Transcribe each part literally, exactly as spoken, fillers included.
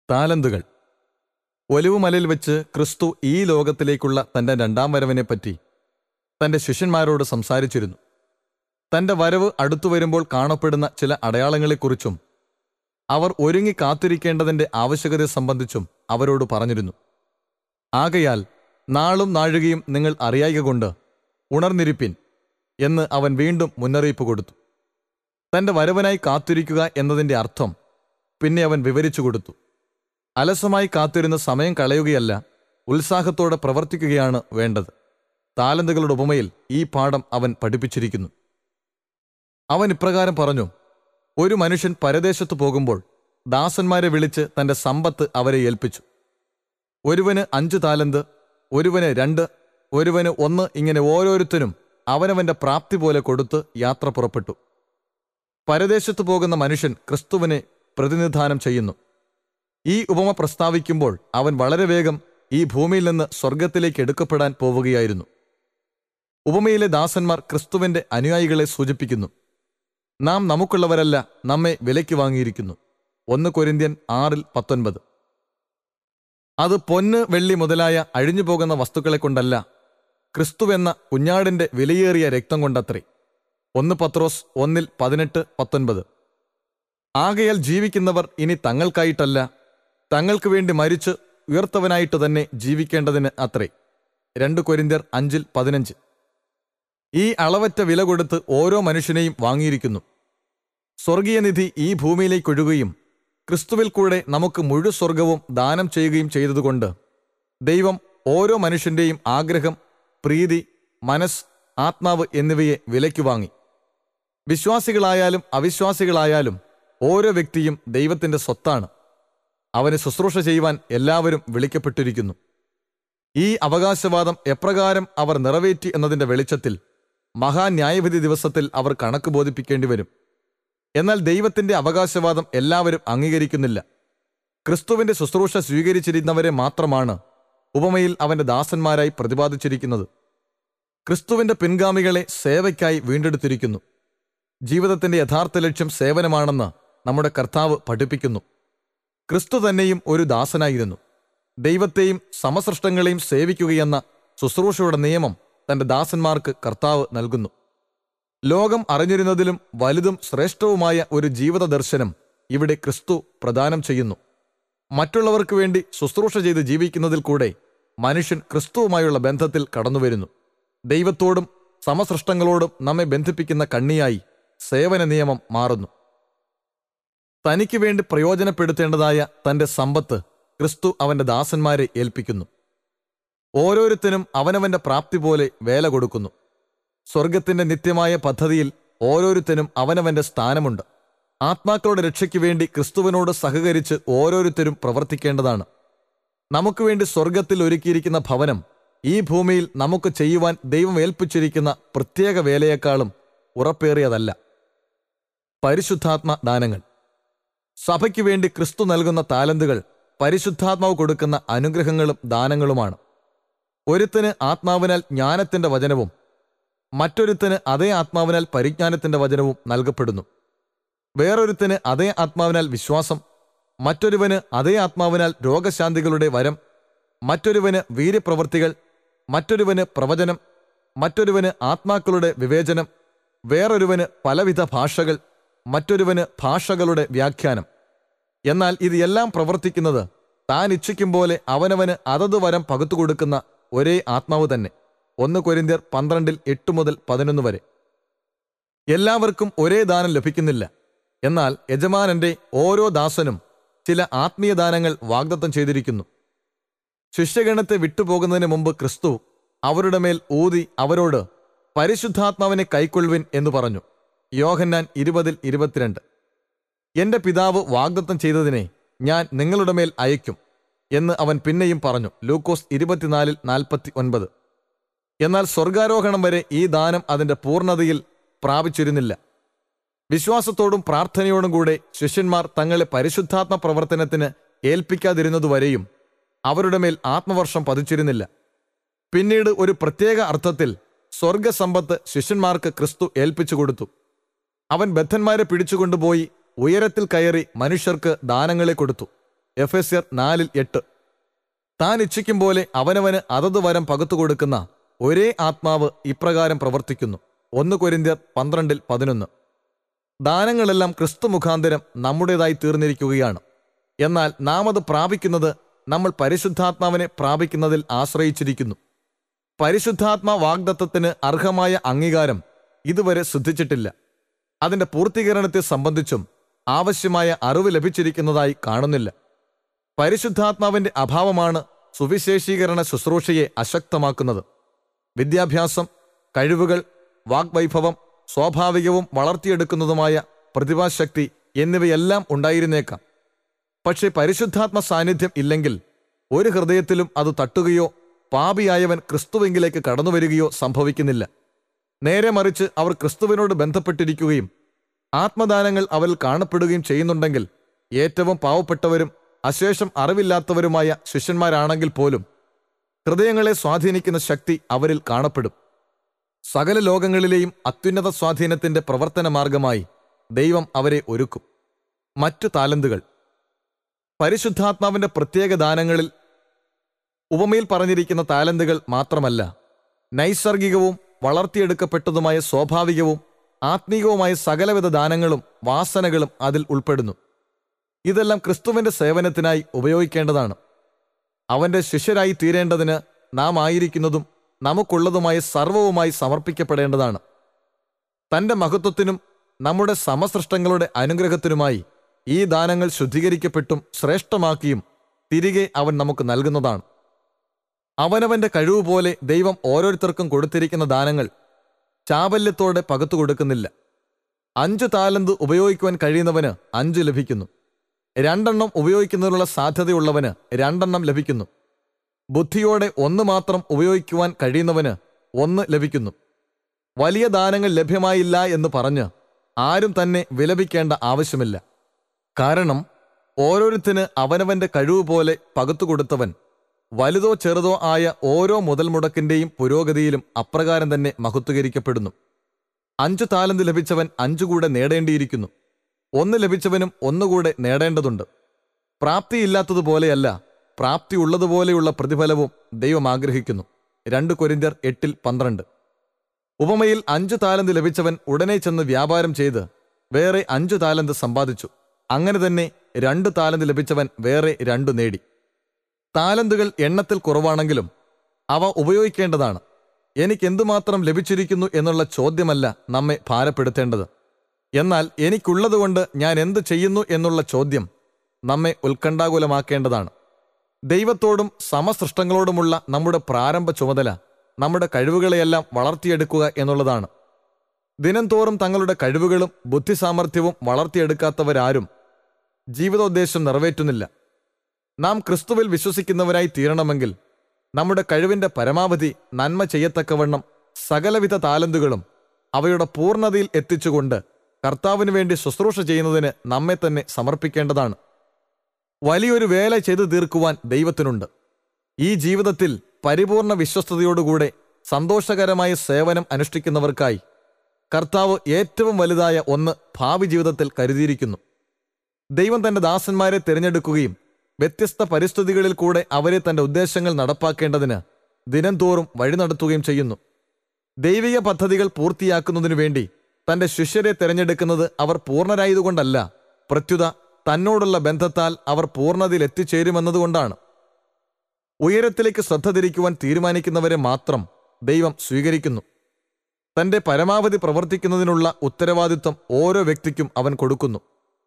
താലന്തുകൾ. ഒലിവുമലയിൽ വെച്ച് ക്രിസ്തു ഈ ലോകത്തിലേക്കുള്ള തൻ്റെ രണ്ടാം വരവിനെപ്പറ്റി തൻ്റെ ശിഷ്യന്മാരോട് സംസാരിച്ചിരുന്നു. തൻ്റെ വരവ് അടുത്തു വരുമ്പോൾ കാണപ്പെടുന്ന ചില അടയാളങ്ങളെക്കുറിച്ചും അവർ ഒരുങ്ങി കാത്തിരിക്കേണ്ടതിൻ്റെ ആവശ്യകതയെ സംബന്ധിച്ചും അവരോട് പറഞ്ഞിരുന്നു. ആകയാൽ നാളും നാഴികയും നിങ്ങൾ അറിയായ്കകൊണ്ട് ഉണർന്നിരിപ്പിൻ എന്ന് അവൻ വീണ്ടും മുന്നറിയിപ്പ് കൊടുത്തു. തൻ്റെ വരവനായി കാത്തിരിക്കുക എന്നതിൻ്റെ അർത്ഥം പിന്നെ അവൻ വിവരിച്ചു കൊടുത്തു. അലസമായി കാത്തിരുന്ന് സമയം കളയുകയല്ല, ഉത്സാഹത്തോടെ പ്രവർത്തിക്കുകയാണ് വേണ്ടത്. താലന്തുകളുടെ ഉപമയിൽ ഈ പാഠം അവൻ പഠിപ്പിച്ചിരിക്കുന്നു. അവൻ ഇപ്രകാരം പറഞ്ഞു: ഒരു മനുഷ്യൻ പരദേശത്ത് പോകുമ്പോൾ ദാസന്മാരെ വിളിച്ച് തൻ്റെ സമ്പത്ത് അവരെ ഏൽപ്പിച്ചു. ഒരുവന് അഞ്ച് താലന്ത്, ഒരുവന് രണ്ട്, ഒരുവന് ഒന്ന്, ഇങ്ങനെ ഓരോരുത്തരും അവനവൻ്റെ പ്രാപ്തി പോലെ കൊടുത്ത് യാത്ര പുറപ്പെട്ടു. പരദേശത്ത് പോകുന്ന മനുഷ്യൻ ക്രിസ്തുവിനെ പ്രതിനിധാനം ചെയ്യുന്നു. ഈ ഉപമ പ്രസ്താവിക്കുമ്പോൾ അവൻ വളരെ വേഗം ഈ ഭൂമിയിൽ നിന്ന് സ്വർഗത്തിലേക്ക് എടുക്കപ്പെടാൻ പോവുകയായിരുന്നു. ഉപമയിലെ ദാസന്മാർ ക്രിസ്തുവിൻ്റെ അനുയായികളെ സൂചിപ്പിക്കുന്നു. നാം നമുക്കുള്ളവരല്ല, നമ്മെ വിലയ്ക്ക് വാങ്ങിയിരിക്കുന്നു. ഒന്ന് കൊരിന്ത്യൻ ആറിൽ പത്തൊൻപത്. അത് പൊന്ന്, വെള്ളി മുതലായ അഴിഞ്ഞുപോകുന്ന വസ്തുക്കളെ കൊണ്ടല്ല, ക്രിസ്തുവെന്ന കുഞ്ഞാടിൻ്റെ വിലയേറിയ രക്തം കൊണ്ടത്രേ. ഒന്ന് പത്രോസ് ഒന്നിൽ പതിനെട്ട് പത്തൊൻപത്. ആകയാൽ ജീവിക്കുന്നവർ ഇനി തങ്ങൾക്കായിട്ടല്ല, തങ്ങൾക്ക് വേണ്ടി മരിച്ച് ഉയർത്തവനായിട്ട് തന്നെ ജീവിക്കേണ്ടതിന് അത്രേ. രണ്ട് കൊരിന്ത്യർ അഞ്ചിൽ പതിനഞ്ച്. ഈ അളവറ്റ വില കൊടുത്ത് ഓരോ മനുഷ്യനെയും വാങ്ങിയിരിക്കുന്നു. സ്വർഗീയ നിധി ഈ ഭൂമിയിലേക്കൊഴുകുകയും ക്രിസ്തുവിൽ കൂടെ നമുക്ക് മുഴു സ്വർഗവും ദാനം ചെയ്യുകയും ചെയ്തതുകൊണ്ട് ദൈവം ഓരോ മനുഷ്യൻ്റെയും ആഗ്രഹം, പ്രീതി, മനസ്സ്, ആത്മാവ് എന്നിവയെ വിലയ്ക്ക് വാങ്ങി. വിശ്വാസികളായാലും അവിശ്വാസികളായാലും ഓരോ വ്യക്തിയും ദൈവത്തിൻ്റെ സ്വത്താണ്. അവന് ശുശ്രൂഷ ചെയ്യുവാൻ എല്ലാവരും വിളിക്കപ്പെട്ടിരിക്കുന്നു. ഈ അവകാശവാദം എപ്രകാരം അവർ നിറവേറ്റി എന്നതിൻ്റെ വെളിച്ചത്തിൽ മഹാന്യായവിധി ദിവസത്തിൽ അവർ കണക്ക് ബോധിപ്പിക്കേണ്ടി വരും. എന്നാൽ ദൈവത്തിൻ്റെ അവകാശവാദം എല്ലാവരും അംഗീകരിക്കുന്നില്ല. ക്രിസ്തുവിൻ്റെ ശുശ്രൂഷ സ്വീകരിച്ചിരുന്നവരെ മാത്രമാണ് ഉപമയിൽ അവൻ്റെ ദാസന്മാരായി പ്രതിപാദിച്ചിരിക്കുന്നത്. ക്രിസ്തുവിൻ്റെ പിൻഗാമികളെ സേവയ്ക്കായി വീണ്ടെടുത്തിരിക്കുന്നു. ജീവിതത്തിൻ്റെ യഥാർത്ഥ ലക്ഷ്യം സേവനമാണെന്ന് നമ്മുടെ കർത്താവ് പഠിപ്പിക്കുന്നു. ക്രിസ്തു തന്നെയും ഒരു ദാസനായിരുന്നു. ദൈവത്തെയും സമസൃഷ്ടങ്ങളെയും സേവിക്കുകയെന്ന ശുശ്രൂഷയുടെ നിയമം തൻ്റെ ദാസന്മാർക്ക് കർത്താവ് നൽകുന്നു. ലോകം അറിഞ്ഞിരുന്നതിലും വലുതും ശ്രേഷ്ഠവുമായ ഒരു ജീവിത ദർശനം ഇവിടെ ക്രിസ്തു പ്രദാനം ചെയ്യുന്നു. മറ്റുള്ളവർക്ക് വേണ്ടി ശുശ്രൂഷ ചെയ്ത് ജീവിക്കുന്നതിൽ കൂടെ മനുഷ്യൻ ക്രിസ്തുവുമായുള്ള ബന്ധത്തിൽ കടന്നുവരുന്നു. ദൈവത്തോടും സമസൃഷ്ടങ്ങളോടും നമ്മെ ബന്ധിപ്പിക്കുന്ന കണ്ണിയായി സേവന നിയമം മാറുന്നു. തനിക്ക് വേണ്ടി പ്രയോജനപ്പെടുത്തേണ്ടതായ തൻ്റെ സമ്പത്ത് ക്രിസ്തു അവൻ്റെ ദാസന്മാരെ ഏൽപ്പിക്കുന്നു. ഓരോരുത്തരും അവനവൻ്റെ പ്രാപ്തി പോലെ വേല കൊടുക്കുന്നു. സ്വർഗത്തിൻ്റെ നിത്യമായ പദ്ധതിയിൽ ഓരോരുത്തരും അവനവൻ്റെ സ്ഥാനമുണ്ട്. ആത്മാക്കളുടെ രക്ഷയ്ക്ക് വേണ്ടി ക്രിസ്തുവിനോട് സഹകരിച്ച് ഓരോരുത്തരും പ്രവർത്തിക്കേണ്ടതാണ്. നമുക്ക് വേണ്ടി സ്വർഗത്തിൽ ഒരുക്കിയിരിക്കുന്ന ഭവനം ഈ ഭൂമിയിൽ നമുക്ക് ചെയ്യുവാൻ ദൈവം ഏൽപ്പിച്ചിരിക്കുന്ന പ്രത്യേക വേലയേക്കാളും ഉറപ്പേറിയതല്ല. പരിശുദ്ധാത്മ ദാനങ്ങൾ. സഭയ്ക്ക് വേണ്ടി ക്രിസ്തു നൽകുന്ന താലന്തുകൾ പരിശുദ്ധാത്മാവ് കൊടുക്കുന്ന അനുഗ്രഹങ്ങളും ദാനങ്ങളുമാണ്. ഒരുത്തന് ആത്മാവിനാൽ ജ്ഞാനത്തിൻ്റെ വചനവും മറ്റൊരുത്തന് അതേ ആത്മാവിനാൽ പരിജ്ഞാനത്തിൻ്റെ വചനവും നൽകപ്പെടുന്നു. വേറൊരുത്തന് അതേ ആത്മാവിനാൽ വിശ്വാസം, മറ്റൊരുവന് അതേ ആത്മാവിനാൽ രോഗശാന്തികളുടെ വരം, മറ്റൊരുവന് വീര്യപ്രവൃത്തികൾ, മറ്റൊരുവന് പ്രവചനം, മറ്റൊരുവന് ആത്മാക്കളുടെ വിവേചനം, വേറൊരുവന് പലവിധ ഭാഷകൾ, മറ്റൊരുവന് ഭാഷകളുടെ വ്യാഖ്യാനം. എന്നാൽ ഇത് എല്ലാം പ്രവർത്തിക്കുന്നത് താൻ ഇച്ഛിക്കും പോലെ അവനവന് അതത് വരം പകുത്തുകൊടുക്കുന്ന ഒരേ ആത്മാവ് തന്നെ. ഒന്ന് കൊരിന്ത്യർ പന്ത്രണ്ടിൽ എട്ട് മുതൽ പതിനൊന്ന് വരെ. എല്ലാവർക്കും ഒരേ ദാനം ലഭിക്കുന്നില്ല. എന്നാൽ യജമാനന്റെ ഓരോ ദാസനും ചില ആത്മീയ ദാനങ്ങൾ വാഗ്ദത്തം ചെയ്തിരിക്കുന്നു. ശിഷ്യഗണത്തെ വിട്ടുപോകുന്നതിന് മുമ്പ് ക്രിസ്തു അവരുടെ മേൽ ഊതി അവരോട് പരിശുദ്ധാത്മാവിനെ കൈക്കൊള്ളുവിൻ എന്ന് പറഞ്ഞു. യോഹന്നാൻ ഇരുപതിൽ ഇരുപത്തിരണ്ട്. എന്റെ പിതാവ് വാഗ്ദത്തം ചെയ്തതിനെ ഞാൻ നിങ്ങളുടെ മേൽ അയക്കും എന്ന് അവൻ പിന്നെയും പറഞ്ഞു. ലൂക്കോസ് ഇരുപത്തിനാലിൽ നാൽപ്പത്തി ഒൻപത്. എന്നാൽ സ്വർഗാരോഹണം വരെ ഈ ദാനം അതിൻ്റെ പൂർണ്ണതയിൽ പ്രാപിച്ചിരുന്നില്ല. വിശ്വാസത്തോടും പ്രാർത്ഥനയോടും കൂടെ ശിഷ്യന്മാർ തങ്ങളെ പരിശുദ്ധാത്മ പ്രവർത്തനത്തിന് ഏൽപ്പിക്കാതിരുന്നതുവരെയും അവരുടെ മേൽ ആത്മവർഷം പതിച്ചിരുന്നില്ല. പിന്നീട് ഒരു പ്രത്യേക അർത്ഥത്തിൽ സ്വർഗസമ്പത്ത് ശിഷ്യന്മാർക്ക് ക്രിസ്തു ഏൽപ്പിച്ചു കൊടുത്തു. അവൻ ബദ്ധന്മാരെ പിടിച്ചുകൊണ്ടുപോയി ഉയരത്തിൽ കയറി മനുഷ്യർക്ക് ദാനങ്ങളെ കൊടുത്തു. എഫെസ്യർ നാലിൽ എട്ട്. താൻ ഇച്ഛിക്കും പോലെ അവനവന് അതത് വരം പകുത്തുകൊടുക്കുന്ന ഒരേ ആത്മാവ് ഇപ്രകാരം പ്രവർത്തിക്കുന്നു. ഒന്ന് കൊരിന്ത്യർ പന്ത്രണ്ടിൽ പതിനൊന്ന്. ദാനങ്ങളെല്ലാം ക്രിസ്തു മുഖാന്തരം നമ്മുടേതായി തീർന്നിരിക്കുകയാണ്. എന്നാൽ നാം അത് പ്രാപിക്കുന്നത് നമ്മൾ പരിശുദ്ധാത്മാവിനെ പ്രാപിക്കുന്നതിൽ ആശ്രയിച്ചിരിക്കുന്നു. പരിശുദ്ധാത്മാ വാഗ്ദത്തത്തിന് അർഹമായ അംഗീകാരം ഇതുവരെ സിദ്ധിച്ചിട്ടില്ല. അതിന്റെ പൂർത്തീകരണത്തെ സംബന്ധിച്ചും ആവശ്യമായ അറിവ് ലഭിച്ചിരിക്കുന്നതായി കാണുന്നില്ല. പരിശുദ്ധാത്മാവിന്റെ അഭാവമാണ് സുവിശേഷീകരണ ശുശ്രൂഷയെ അശക്തമാക്കുന്നത്. വിദ്യാഭ്യാസം, കഴിവുകൾ, വാഗ്വൈഭവം, സ്വാഭാവികവും വളർത്തിയെടുക്കുന്നതുമായ പ്രതിഭാശക്തി എന്നിവയെല്ലാം ഉണ്ടായിരുന്നേക്കാം. പക്ഷേ പരിശുദ്ധാത്മ സാന്നിധ്യം ഇല്ലെങ്കിൽ ഒരു ഹൃദയത്തിലും അത് തട്ടുകയോ പാപിയായവൻ ക്രിസ്തുവിങ്കിലേക്ക് കടന്നുവരികയോ സംഭവിക്കുന്നില്ല. നേരെ മറിച്ച് അവർ ക്രിസ്തുവിനോട് ബന്ധപ്പെട്ടിരിക്കുകയും ആത്മദാനങ്ങൾ അവരിൽ കാണപ്പെടുകയും ചെയ്യുന്നുണ്ടെങ്കിൽ ഏറ്റവും പാവപ്പെട്ടവരും അശേഷം അറിവില്ലാത്തവരുമായ ശിഷ്യന്മാരാണെങ്കിൽ പോലും ഹൃദയങ്ങളെ സ്വാധീനിക്കുന്ന ശക്തി അവരിൽ കാണപ്പെടും. സകല ലോകങ്ങളിലെയും അത്യുന്നത സ്വാധീനത്തിന്റെ പ്രവർത്തന മാർഗമായി ദൈവം അവരെ ഒരുക്കും. മറ്റു താലന്തുകൾ. പരിശുദ്ധാത്മാവിന്റെ പ്രത്യേക ദാനങ്ങളിൽ ഉപമയിൽ പറഞ്ഞിരിക്കുന്ന താലന്തുകൾ മാത്രമല്ല, നൈസർഗികവും വളർത്തിയെടുക്കപ്പെട്ടതുമായ സ്വാഭാവികവും ആത്മീയവുമായ സകലവിധ ദാനങ്ങളും വാസനകളും അതിൽ ഉൾപ്പെടുന്നു. ഇതെല്ലാം ക്രിസ്തുവിന്റെ സേവനത്തിനായി ഉപയോഗിക്കേണ്ടതാണ്. അവന്റെ ശിഷ്യരായി തീരേണ്ടതിന് നാം ആയിരിക്കുന്നതും നമുക്കുള്ളതുമായ സർവവുമായി സമർപ്പിക്കപ്പെടേണ്ടതാണ്. തന്റെ മഹത്വത്തിനും നമ്മുടെ സമസൃഷ്ടങ്ങളുടെ അനുഗ്രഹത്തിനുമായി ഈ ദാനങ്ങൾ ശുദ്ധീകരിക്കപ്പെട്ടും ശ്രേഷ്ഠമാക്കിയും തിരികെ അവൻ നമുക്ക് നൽകുന്നതാണ്. അവനവന്റെ കഴിവ് പോലെ ദൈവം ഓരോരുത്തർക്കും കൊടുത്തിരിക്കുന്ന ദാനങ്ങൾ ചാബല്യത്തോടെ പകുത്തു കൊടുക്കുന്നില്ല. അഞ്ചു താലന്ത് ഉപയോഗിക്കുവാൻ കഴിയുന്നവന് അഞ്ച് ലഭിക്കുന്നു. രണ്ടെണ്ണം ഉപയോഗിക്കുന്നതിനുള്ള സാധ്യതയുള്ളവന് രണ്ടെണ്ണം ലഭിക്കുന്നു. ബുദ്ധിയോടെ ഒന്ന് മാത്രം ഉപയോഗിക്കുവാൻ കഴിയുന്നവന് ഒന്ന് ലഭിക്കുന്നു. വലിയ ദാനങ്ങൾ ലഭ്യമായില്ല എന്ന് പറഞ്ഞ് ആരും തന്നെ വിലപിക്കേണ്ട ആവശ്യമില്ല. കാരണം ഓരോരുത്തന് അവനവന്റെ കഴിവ് പോലെ പകുത്തു കൊടുത്തവൻ വലുതോ ചെറുതോ ആയ ഓരോ മുതൽ മുടക്കിന്റെയും പുരോഗതിയിലും അപ്രകാരം തന്നെ മഹത്വീകരിക്കപ്പെടുന്നു. അഞ്ചു താലന്ത് ലഭിച്ചവൻ അഞ്ചുകൂടെ നേടേണ്ടിയിരിക്കുന്നു. ഒന്ന് ലഭിച്ചവനും ഒന്നുകൂടെ നേടേണ്ടതുണ്ട്. പ്രാപ്തിയില്ലാത്തതുപോലെയല്ല, പ്രാപ്തിയുള്ളതുപോലെയുള്ള പ്രതിഫലവും ദൈവം ആഗ്രഹിക്കുന്നു. രണ്ട് കൊരിന്ത്യർ എട്ടിൽ പന്ത്രണ്ട്. ഉപമയിൽ അഞ്ചു താലന്ത് ലഭിച്ചവൻ ഉടനെ ചെന്ന് വ്യാപാരം ചെയ്ത് വേറെ അഞ്ചു താലന്ത് സമ്പാദിച്ചു. അങ്ങനെ തന്നെ രണ്ടു താലന്ത് ലഭിച്ചവൻ വേറെ രണ്ടു നേടി. താലന്തുകൾ എണ്ണത്തിൽ കുറവാണെങ്കിലും അവ ഉപയോഗിക്കേണ്ടതാണ്. എനിക്ക് എന്തുമാത്രം ലഭിച്ചിരിക്കുന്നു എന്നുള്ള ചോദ്യമല്ല നമ്മെ ഭാരപ്പെടുത്തേണ്ടത്. എന്നാൽ എനിക്കുള്ളതുകൊണ്ട് ഞാൻ എന്ത് ചെയ്യുന്നു എന്നുള്ള ചോദ്യം നമ്മെ ഉത്കണ്ഠാകുലമാക്കേണ്ടതാണ്. ദൈവത്തോടും സമസൃഷ്ടങ്ങളോടുമുള്ള നമ്മുടെ പ്രാരംഭ ചുമതല നമ്മുടെ കഴിവുകളെയെല്ലാം വളർത്തിയെടുക്കുക എന്നുള്ളതാണ്. ദിനംതോറും തങ്ങളുടെ കഴിവുകളും ബുദ്ധിസാമർഥ്യവും വളർത്തിയെടുക്കാത്തവരാരും ജീവിതോദ്ദേശം നിറവേറ്റുന്നില്ല. നാം ക്രിസ്തുവിൽ വിശ്വസിക്കുന്നവരായി തീരണമെങ്കിൽ നമ്മുടെ കഴിവിന്റെ പരമാവധി നന്മ ചെയ്യത്തക്കവണ്ണം സകലവിധ താലന്തുകളും അവയുടെ പൂർണ്ണതയിൽ എത്തിച്ചുകൊണ്ട് കർത്താവിന് വേണ്ടി ശുശ്രൂഷ ചെയ്യുന്നതിന് നമ്മെ തന്നെ സമർപ്പിക്കേണ്ടതാണ്. വലിയൊരു വേല ചെയ്തു തീർക്കുവാൻ ദൈവത്തിനുണ്ട്. ഈ ജീവിതത്തിൽ പരിപൂർണ വിശ്വസ്തയോടുകൂടെ സന്തോഷകരമായ സേവനം അനുഷ്ഠിക്കുന്നവർക്കായി കർത്താവ് ഏറ്റവും വലുതായ ഒന്ന് ഭാവി ജീവിതത്തിൽ കരുതിയിരിക്കുന്നു. ദൈവം തന്റെ ദാസന്മാരെ തിരഞ്ഞെടുക്കുകയും വ്യത്യസ്ത പരിസ്ഥിതികളിൽ കൂടെ അവരെ തന്റെ ഉദ്ദേശങ്ങൾ നടപ്പാക്കേണ്ടതിന് ദിനംതോറും വഴി നടത്തുകയും ചെയ്യുന്നു. ദൈവിക പദ്ധതികൾ പൂർത്തിയാക്കുന്നതിനു വേണ്ടി തന്റെ ശിഷ്യരെ തിരഞ്ഞെടുക്കുന്നത് അവർ പൂർണ്ണരായതുകൊണ്ടല്ല, പ്രത്യുത തന്നോടുള്ള ബന്ധത്താൽ അവർ പൂർണ്ണതയിൽ എത്തിച്ചേരുമെന്നതുകൊണ്ടാണ്. ഉയരത്തിലേക്ക് ശ്രദ്ധ തിരിക്കുവാൻ തീരുമാനിക്കുന്നവരെ മാത്രം ദൈവം സ്വീകരിക്കുന്നു. തന്റെ പരമാവധി പ്രവർത്തിക്കുന്നതിനുള്ള ഉത്തരവാദിത്വം ഓരോ വ്യക്തിക്കും അവൻ കൊടുക്കുന്നു.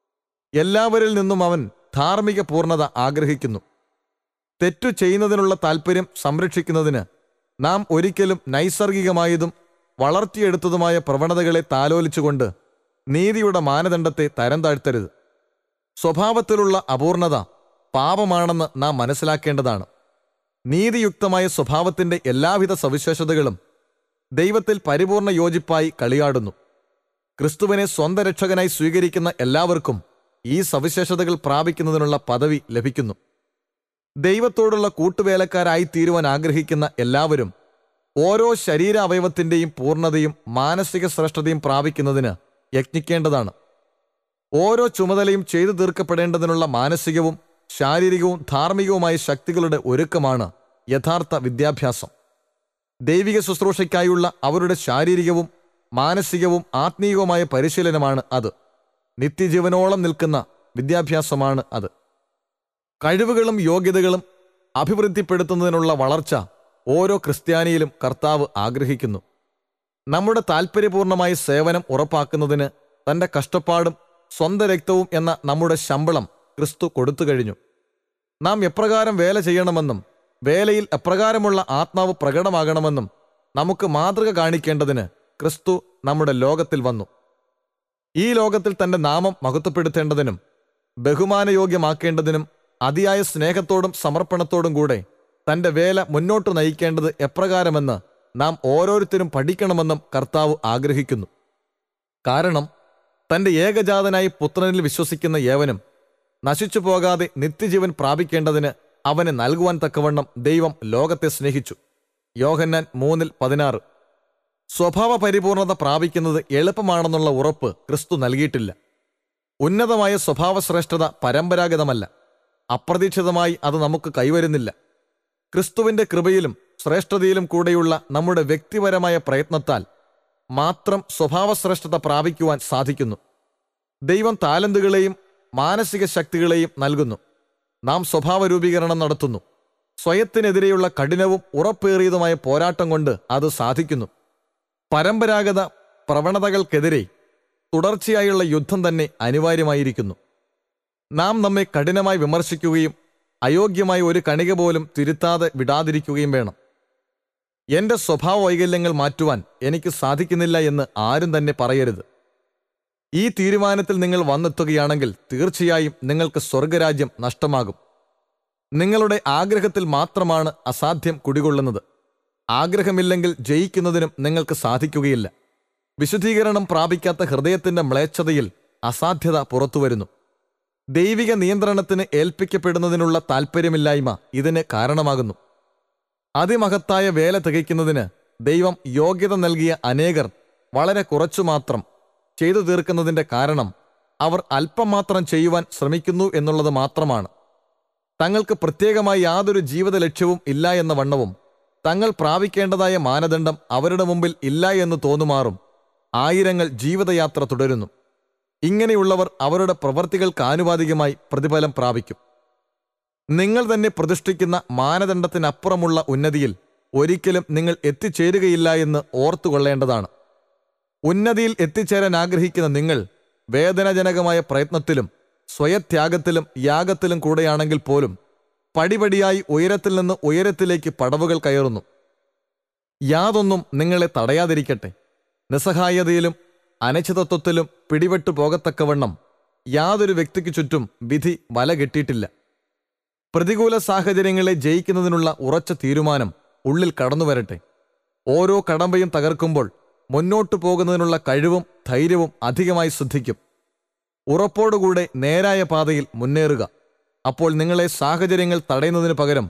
എല്ലാവരിൽ നിന്നും അവൻ ധാർമ്മിക പൂർണ്ണത ആഗ്രഹിക്കുന്നു. തെറ്റു ചെയ്യുന്നതിനുള്ള താൽപ്പര്യം സംരക്ഷിക്കുന്നതിന് നാം ഒരിക്കലും നൈസർഗികമായതും വളർത്തിയെടുത്തതുമായ പ്രവണതകളെ താലോലിച്ചുകൊണ്ട് നീതിയുടെ മാനദണ്ഡത്തെ തരം താഴ്ത്തരുത്. സ്വഭാവത്തിലുള്ള അപൂർണത പാപമാണെന്ന് നാം മനസ്സിലാക്കേണ്ടതാണ്. നീതിയുക്തമായ സ്വഭാവത്തിന്റെ എല്ലാവിധ സവിശേഷതകളും ദൈവത്തിൽ പരിപൂർണ യോജിപ്പായി കളിയാടുന്നു. ക്രിസ്തുവിനെ സ്വന്തം രക്ഷകനായി സ്വീകരിക്കുന്ന എല്ലാവർക്കും ഈ സവിശേഷതകൾ പ്രാപിക്കുന്നതിനുള്ള പദവി ലഭിക്കുന്നു. ദൈവത്തോടുള്ള കൂട്ടുവേലക്കാരായി തീരുവാൻ ആഗ്രഹിക്കുന്ന എല്ലാവരും ഓരോ ശരീര അവയവത്തിന്റെയും പൂർണ്ണതയും മാനസിക ശ്രേഷ്ഠതയും പ്രാപിക്കുന്നതിന് യത്നിക്കേണ്ടതാണ്. ഓരോ ചുമതലയും ചെയ്തു തീർക്കപ്പെടേണ്ടതിനുള്ള മാനസികവും ശാരീരികവും ധാർമ്മികവുമായ ശക്തികളുടെ ഒരുക്കമാണ് യഥാർത്ഥ വിദ്യാഭ്യാസം. ദൈവിക ശുശ്രൂഷയ്ക്കായുള്ള അവരുടെ ശാരീരികവും മാനസികവും ആത്മീയവുമായ പരിശീലനമാണ് അത്. നിത്യജീവനോളം നിൽക്കുന്ന വിദ്യാഭ്യാസമാണ് അത്. കഴിവുകളും യോഗ്യതകളും അഭിവൃദ്ധിപ്പെടുത്തുന്നതിനുള്ള വളർച്ച ഓരോ ക്രിസ്ത്യാനിയിലും കർത്താവ് ആഗ്രഹിക്കുന്നു. നമ്മുടെ താൽപ്പര്യപൂർണമായ സേവനം ഉറപ്പാക്കുന്നതിന് തൻ്റെ കഷ്ടപ്പാടും സ്വന്തം രക്തവും എന്ന നമ്മുടെ ശമ്പളം ക്രിസ്തു കൊടുത്തു കഴിഞ്ഞു. നാം എപ്രകാരം വേല ചെയ്യണമെന്നും വേലയിൽ എപ്രകാരമുള്ള ആത്മാവ് പ്രകടമാകണമെന്നും നമുക്ക് മാതൃക കാണിക്കേണ്ടതിന് ക്രിസ്തു നമ്മുടെ ലോകത്തിൽ വന്നു. ഈ ലോകത്തിൽ തൻ്റെ നാമം മഹത്വപ്പെടുത്തേണ്ടതിനും ബഹുമാനയോഗ്യമാക്കേണ്ടതിനും അതിയായ സ്നേഹത്തോടും സമർപ്പണത്തോടും കൂടെ തൻ്റെ വേല മുന്നോട്ട് നയിക്കേണ്ടത് എപ്രകാരമെന്ന് നാം ഓരോരുത്തരും പഠിക്കണമെന്നും കർത്താവ് ആഗ്രഹിക്കുന്നു. കാരണം തൻ്റെ ഏകജാതനായി പുത്രനിൽ വിശ്വസിക്കുന്ന ഏവനും നശിച്ചു പോകാതെ നിത്യജീവൻ പ്രാപിക്കേണ്ടതിന് അവന് നൽകുവാൻ തക്കവണ്ണം ദൈവം ലോകത്തെ സ്നേഹിച്ചു. യോഹന്നാൻ മൂന്നിൽ പതിനാറ്. സ്വഭാവ പരിപൂർണത പ്രാപിക്കുന്നത് എളുപ്പമാണെന്നുള്ള ഉറപ്പ് ക്രിസ്തു നൽകിയിട്ടില്ല. ഉന്നതമായ സ്വഭാവശ്രേഷ്ഠത പരമ്പരാഗതമല്ല. അപ്രതീക്ഷിതമായി അത് നമുക്ക് കൈവരുന്നില്ല. ക്രിസ്തുവിൻ്റെ കൃപയിലും ശ്രേഷ്ഠതയിലും കൂടെയുള്ള നമ്മുടെ വ്യക്തിപരമായ പ്രയത്നത്താൽ മാത്രം സ്വഭാവശ്രേഷ്ഠത പ്രാപിക്കുവാൻ സാധിക്കുന്നു. ദൈവം താലന്തുകളെയും മാനസിക ശക്തികളെയും നൽകുന്നു. നാം സ്വഭാവ രൂപീകരണം നടത്തുന്നു. സ്വയത്തിനെതിരെയുള്ള കഠിനവും ഉറപ്പേറിയതുമായ പോരാട്ടം കൊണ്ട് അത് സാധിക്കുന്നു. പരമ്പരാഗത പ്രവണതകൾക്കെതിരെ തുടർച്ചയായുള്ള യുദ്ധം തന്നെ അനിവാര്യമായിരിക്കുന്നു. നാം നമ്മെ കഠിനമായി വിമർശിക്കുകയും അയോഗ്യമായ ഒരു കണിക പോലും തിരുത്താതെ വിടാതിരിക്കുകയും വേണം. എൻ്റെ സ്വഭാവ വൈകല്യങ്ങൾ മാറ്റുവാൻ എനിക്ക് സാധിക്കുന്നില്ല എന്ന് ആരും തന്നെ പറയരുത്. ഈ തീരുമാനത്തിൽ നിങ്ങൾ വന്നെത്തുകയാണെങ്കിൽ തീർച്ചയായും നിങ്ങൾക്ക് സ്വർഗരാജ്യം നഷ്ടമാകും. നിങ്ങളുടെ ആഗ്രഹത്തിൽ മാത്രമാണ് അസാധ്യം കുടികൊള്ളുന്നത്. ആഗ്രഹമില്ലെങ്കിൽ ജയിക്കുന്നതിനും നിങ്ങൾക്ക് സാധിക്കുകയില്ല. വിശുദ്ധീകരണം പ്രാപിക്കാത്ത ഹൃദയത്തിൻ്റെ മ്ലേച്ഛതയിൽ അസാധ്യത പുറത്തുവരുന്നു. ദൈവിക നിയന്ത്രണത്തിന് ഏൽപ്പിക്കപ്പെടുന്നതിനുള്ള താൽപ്പര്യമില്ലായ്മ ഇതിന് കാരണമാകുന്നു. അതിമഹത്തായ വേല തികയ്ക്കുന്നതിന് ദൈവം യോഗ്യത നൽകിയ അനേകർ വളരെ കുറച്ചു മാത്രം ചെയ്തു തീർക്കുന്നതിൻ്റെ കാരണം അവർ അല്പം മാത്രം ചെയ്യുവാൻ ശ്രമിക്കുന്നു എന്നുള്ളത് മാത്രമാണ്. തങ്ങൾക്ക് പ്രത്യേകമായി യാതൊരു ജീവിത ലക്ഷ്യവും ഇല്ല എന്ന വണ്ണവും തങ്ങൾ പ്രാപിക്കേണ്ടതായ മാനദണ്ഡം അവരുടെ മുമ്പിൽ ഇല്ല എന്ന് തോന്നുമാറും ആയിരങ്ങൾ ജീവിതയാത്ര തുടരുന്നു. ഇങ്ങനെയുള്ളവർ അവരുടെ പ്രവൃത്തികൾക്ക് ആനുപാതികമായി പ്രതിഫലം പ്രാപിക്കും. നിങ്ങൾ തന്നെ പ്രതിഷ്ഠിക്കുന്ന മാനദണ്ഡത്തിനപ്പുറമുള്ള ഉന്നതിയിൽ ഒരിക്കലും നിങ്ങൾ എത്തിച്ചേരുകയില്ല എന്ന് ഓർത്തുകൊള്ളേണ്ടതാണ്. ഉന്നതിയിൽ എത്തിച്ചേരാൻ ആഗ്രഹിക്കുന്ന നിങ്ങൾ വേദനാജനകമായ പ്രയത്നത്തിലും സ്വയത്യാഗത്തിലും യാഗത്തിലും കൂടെയാണെങ്കിൽ പോലും പടിപടിയായി ഉയരത്തിൽ നിന്ന് ഉയരത്തിലേക്ക് പടവുകൾ കയറുന്നു. യാതൊന്നും നിങ്ങളെ തടയാതിരിക്കട്ടെ. നിസ്സഹായതയിലും അനിശ്ചിതത്വത്തിലും പിടിപെട്ടു പോകത്തക്കവണ്ണം യാതൊരു വ്യക്തിക്ക് ചുറ്റും വിധി വല കെട്ടിയിട്ടില്ല. പ്രതികൂല സാഹചര്യങ്ങളെ ജയിക്കുന്നതിനുള്ള ഉറച്ച തീരുമാനം ഉള്ളിൽ കടന്നു വരട്ടെ. ഓരോ കടമ്പയും തകർക്കുമ്പോൾ മുന്നോട്ടു പോകുന്നതിനുള്ള കഴിവും ധൈര്യവും അധികമായി ശ്രദ്ധിക്കും. ഉറപ്പോടുകൂടെ നേരായ പാതയിൽ മുന്നേറുക. അപ്പോൾ നിങ്ങളെ സാഹചര്യങ്ങൾ തടയുന്നതിന് പകരം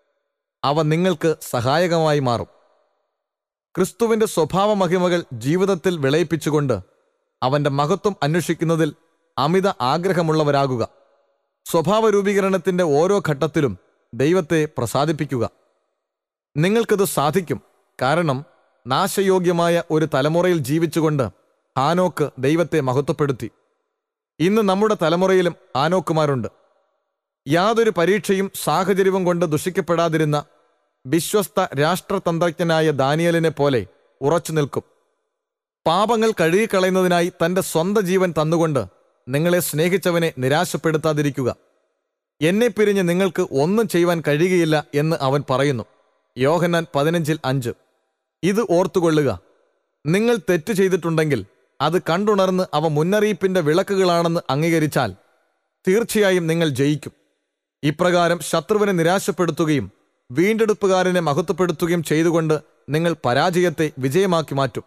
അവ നിങ്ങൾക്ക് സഹായകമായി മാറും. ക്രിസ്തുവിൻ്റെ സ്വഭാവ മഹിമകൾ ജീവിതത്തിൽ വിളയിപ്പിച്ചുകൊണ്ട് അവൻ്റെ മഹത്വം അന്വേഷിക്കുന്നതിൽ അമിത ആഗ്രഹമുള്ളവരാകുക. സ്വഭാവ രൂപീകരണത്തിൻ്റെ ഓരോ ഘട്ടത്തിലും ദൈവത്തെ പ്രസാദിപ്പിക്കുക. നിങ്ങൾക്കിത് സാധിക്കും. കാരണം നാശയോഗ്യമായ ഒരു തലമുറയിൽ ജീവിച്ചുകൊണ്ട് ഹാനോക്ക് ദൈവത്തെ മഹത്വപ്പെടുത്തി. ഇന്ന് നമ്മുടെ തലമുറയിലും ഹാനോക്കുമാരുണ്ട്. യാതൊരു പരീക്ഷയും സാഹചര്യവും കൊണ്ട് ദുഷിക്കപ്പെടാതിരുന്ന വിശ്വസ്ത രാഷ്ട്രതന്ത്രജ്ഞനായ ദാനിയേലിനെ പോലെ ഉറച്ചു നിൽക്കും. പാപങ്ങൾ കഴുകിക്കളയുന്നതിനായി തൻ്റെ സ്വന്തം ജീവൻ തന്നുകൊണ്ട് നിങ്ങളെ സ്നേഹിച്ചവനെ നിരാശപ്പെടുത്താതിരിക്കുക. എന്നെ പിരിഞ്ഞ് നിങ്ങൾക്ക് ഒന്നും ചെയ്യുവാൻ കഴിയുകയില്ല എന്ന് അവൻ പറയുന്നു. യോഹന്നാൻ പതിനഞ്ചിൽ അഞ്ച്. ഇത് ഓർത്തുകൊള്ളുക. നിങ്ങൾ തെറ്റ് ചെയ്തിട്ടുണ്ടെങ്കിൽ അത് കണ്ടുണർന്ന് അവ മുന്നറിയിപ്പിൻ്റെ വിളക്കുകളാണെന്ന് അംഗീകരിച്ചാൽ തീർച്ചയായും നിങ്ങൾ ജയിക്കും. ഇപ്രകാരം ശത്രുവിനെ നിരാശപ്പെടുത്തുകയും വീണ്ടെടുപ്പുകാരനെ മഹത്വപ്പെടുത്തുകയും ചെയ്തുകൊണ്ട് നിങ്ങൾ പരാജയത്തെ വിജയമാക്കി മാറ്റും.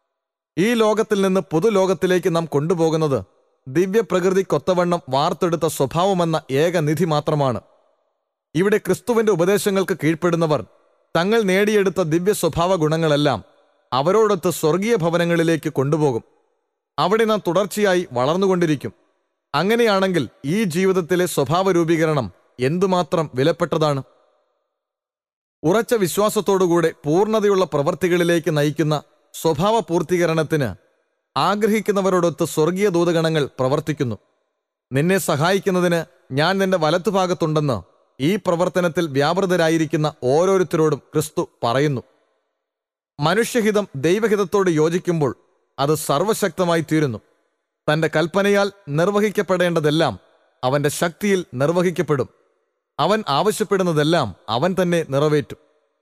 ഈ ലോകത്തിൽ നിന്ന് പൊതുലോകത്തിലേക്ക് നാം കൊണ്ടുപോകുന്നത് ദിവ്യപ്രകൃതിക്കൊത്തവണ്ണം വാർത്തെടുത്ത സ്വഭാവമെന്ന ഏക നിധി മാത്രമാണ്. ഇവിടെ ക്രിസ്തുവിൻ്റെ ഉപദേശങ്ങൾക്ക് കീഴ്പ്പെടുന്നവർ തങ്ങൾ നേടിയെടുത്ത ദിവ്യ സ്വഭാവ ഗുണങ്ങളെല്ലാം അവരോടൊത്ത് സ്വർഗീയ ഭവനങ്ങളിലേക്ക് കൊണ്ടുപോകും. അവിടെ നാം തുടർച്ചയായി വളർന്നുകൊണ്ടിരിക്കും. അങ്ങനെയാണെങ്കിൽ ഈ ജീവിതത്തിലെ സ്വഭാവ രൂപീകരണം എന്തുമാത്രം വിലപ്പെട്ടതാണ്. ഉറച്ച വിശ്വാസത്തോടുകൂടെ പൂർണ്ണതയുള്ള പ്രവർത്തികളിലേക്ക് നയിക്കുന്ന സ്വഭാവ പൂർത്തീകരണത്തിന് ആഗ്രഹിക്കുന്നവരോടൊത്ത് സ്വർഗീയ ദൂതഗണങ്ങൾ പ്രവർത്തിക്കുന്നു. നിന്നെ സഹായിക്കുന്നതിന് ഞാൻ നിന്റെ വലത്തുഭാഗത്തുണ്ടെന്ന് ഈ പ്രവർത്തനത്തിൽ വ്യാപൃതരായിരിക്കുന്ന ഓരോരുത്തരോടും ക്രിസ്തു പറയുന്നു. മനുഷ്യഹിതം ദൈവഹിതത്തോട് യോജിക്കുമ്പോൾ അത് സർവശക്തമായി തീരുന്നു. തന്റെ കൽപ്പനയാൽ നിർവഹിക്കപ്പെടേണ്ടതെല്ലാം അവന്റെ ശക്തിയിൽ നിർവഹിക്കപ്പെടും. അവൻ ആവശ്യപ്പെടുന്നതെല്ലാം അവൻ തന്നെ നിറവേറ്റും.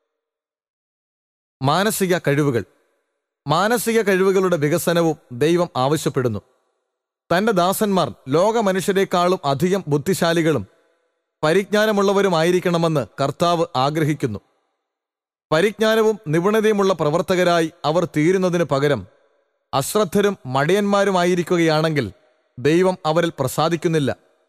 മാനസിക കഴിവുകൾ. മാനസിക കഴിവുകളുടെ വികസനവും ദൈവം ആവശ്യപ്പെടുന്നു. തന്റെ ദാസന്മാർ ലോക മനുഷ്യരെക്കാളും അധികം ബുദ്ധിശാലികളും പരിജ്ഞാനമുള്ളവരുമായിരിക്കണമെന്ന് കർത്താവ് ആഗ്രഹിക്കുന്നു. പരിജ്ഞാനവും നിപുണതയുമുള്ള പ്രവർത്തകരായി അവർ തീരുന്നതിനു പകരം അശ്രദ്ധരും മടിയന്മാരുമായിരിക്കുകയാണെങ്കിൽ ദൈവം അവരിൽ പ്രസാദിക്കുന്നില്ല.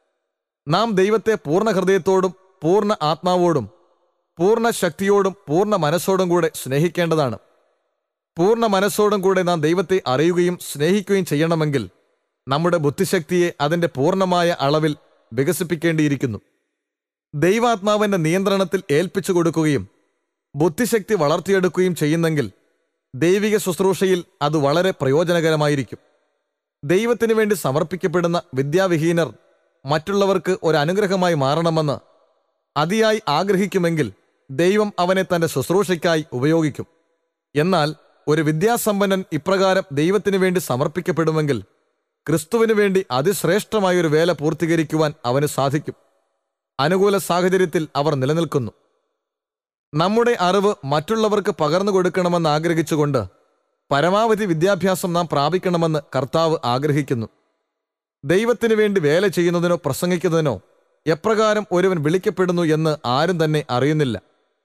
നാം ദൈവത്തെ പൂർണ്ണ ഹൃദയത്തോടും പൂർണ്ണ ആത്മാവോടും പൂർണ്ണ ശക്തിയോടും പൂർണ്ണ മനസ്സോടും കൂടെ സ്നേഹിക്കേണ്ടതാണ്. പൂർണ്ണ മനസ്സോടും കൂടെ നാം ദൈവത്തെ അറിയുകയും സ്നേഹിക്കുകയും ചെയ്യണമെങ്കിൽ നമ്മുടെ ബുദ്ധിശക്തിയെ അതിൻ്റെ പൂർണ്ണമായ അളവിൽ വികസിപ്പിക്കേണ്ടിയിരിക്കുന്നു. ദൈവാത്മാവിൻ്റെ നിയന്ത്രണത്തിൽ ഏൽപ്പിച്ചു കൊടുക്കുകയും ബുദ്ധിശക്തി വളർത്തിയെടുക്കുകയും ചെയ്യുന്നെങ്കിൽ ദൈവിക ശുശ്രൂഷയിൽ അത് വളരെ പ്രയോജനകരമായിരിക്കും. ദൈവത്തിനു വേണ്ടി സമർപ്പിക്കപ്പെടുന്ന വിദ്യാവിഹീനർ മറ്റുള്ളവർക്ക് ഒരു അനുഗ്രഹമായി മാറണമെന്ന് അതിയായി ആഗ്രഹിക്കുമെങ്കിൽ ദൈവം അവനെ തൻ്റെ ശുശ്രൂഷയ്ക്കായി ഉപയോഗിക്കും. എന്നാൽ ഒരു വിദ്യാസമ്പന്നൻ ഇപ്രകാരം ദൈവത്തിനു വേണ്ടി സമർപ്പിക്കപ്പെടുമെങ്കിൽ ക്രിസ്തുവിനു വേണ്ടി അതിശ്രേഷ്ഠമായൊരു വേല പൂർത്തീകരിക്കുവാൻ അവന് സാധിക്കും. അനുകൂല സാഹചര്യത്തിൽ അവർ നിലനിൽക്കുന്നു. നമ്മുടെ അറിവ് മറ്റുള്ളവർക്ക് പകർന്നു കൊടുക്കണമെന്ന് ആഗ്രഹിച്ചുകൊണ്ട് പരമാവധി വിദ്യാഭ്യാസം നാം പ്രാപിക്കണമെന്ന് കർത്താവ് ആഗ്രഹിക്കുന്നു. ദൈവത്തിനു വേണ്ടി വേല ചെയ്യുന്നതിനോ പ്രസംഗിക്കുന്നതിനോ എപ്രകാരം ഒരുവൻ വിളിക്കപ്പെടുന്നു എന്ന് ആരും തന്നെ അറിയുന്നില്ല.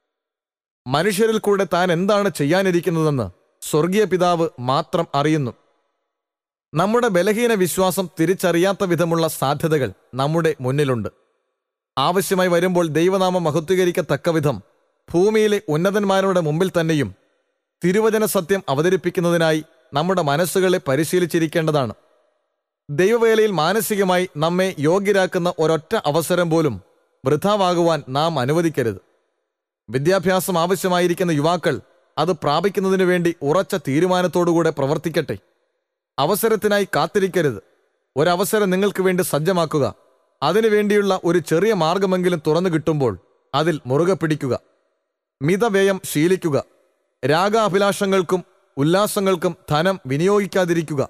മനുഷ്യരിൽ കൂടെ താൻ എന്താണ് ചെയ്യാനിരിക്കുന്നതെന്ന് സ്വർഗീയ പിതാവ് മാത്രം അറിയുന്നു. നമ്മുടെ ബലഹീന വിശ്വാസം തിരിച്ചറിയാത്ത വിധമുള്ള സാധ്യതകൾ നമ്മുടെ മുന്നിലുണ്ട്. ആവശ്യമായി വരുമ്പോൾ ദൈവനാമം മഹത്വീകരിക്കത്തക്ക വിധം ഭൂമിയിലെ ഉന്നതന്മാരുടെ മുമ്പിൽ തന്നെയും തിരുവചന സത്യം അവതരിപ്പിക്കുന്നതിനായി നമ്മുടെ മനസ്സുകളെ പരിശീലിച്ചിരിക്കേണ്ടതാണ്. ദൈവവേലയിൽ മാനസികമായി നമ്മെ യോഗ്യരാക്കുന്ന ഒരൊറ്റ അവസരം പോലും വൃഥാവാകുവാൻ നാം അനുവദിക്കരുത്. വിദ്യാഭ്യാസം ആവശ്യമായിരിക്കുന്ന യുവാക്കൾ അത് പ്രാപിക്കുന്നതിനു വേണ്ടി ഉറച്ച തീരുമാനത്തോടുകൂടെ പ്രവർത്തിക്കട്ടെ. അവസരത്തിനായി കാത്തിരിക്കരുത്. ഒരവസരം നിങ്ങൾക്ക് വേണ്ടി സജ്ജമാക്കുക. അതിനുവേണ്ടിയുള്ള ഒരു ചെറിയ മാർഗമെങ്കിലും തുറന്നു കിട്ടുമ്പോൾ അതിൽ മുറുകെ പിടിക്കുക. മിതവ്യയം ശീലിക്കുക. രാഗാഭിലാഷങ്ങൾക്കും ഉല്ലാസങ്ങൾക്കും ധനം വിനിയോഗിക്കാതിരിക്കുക.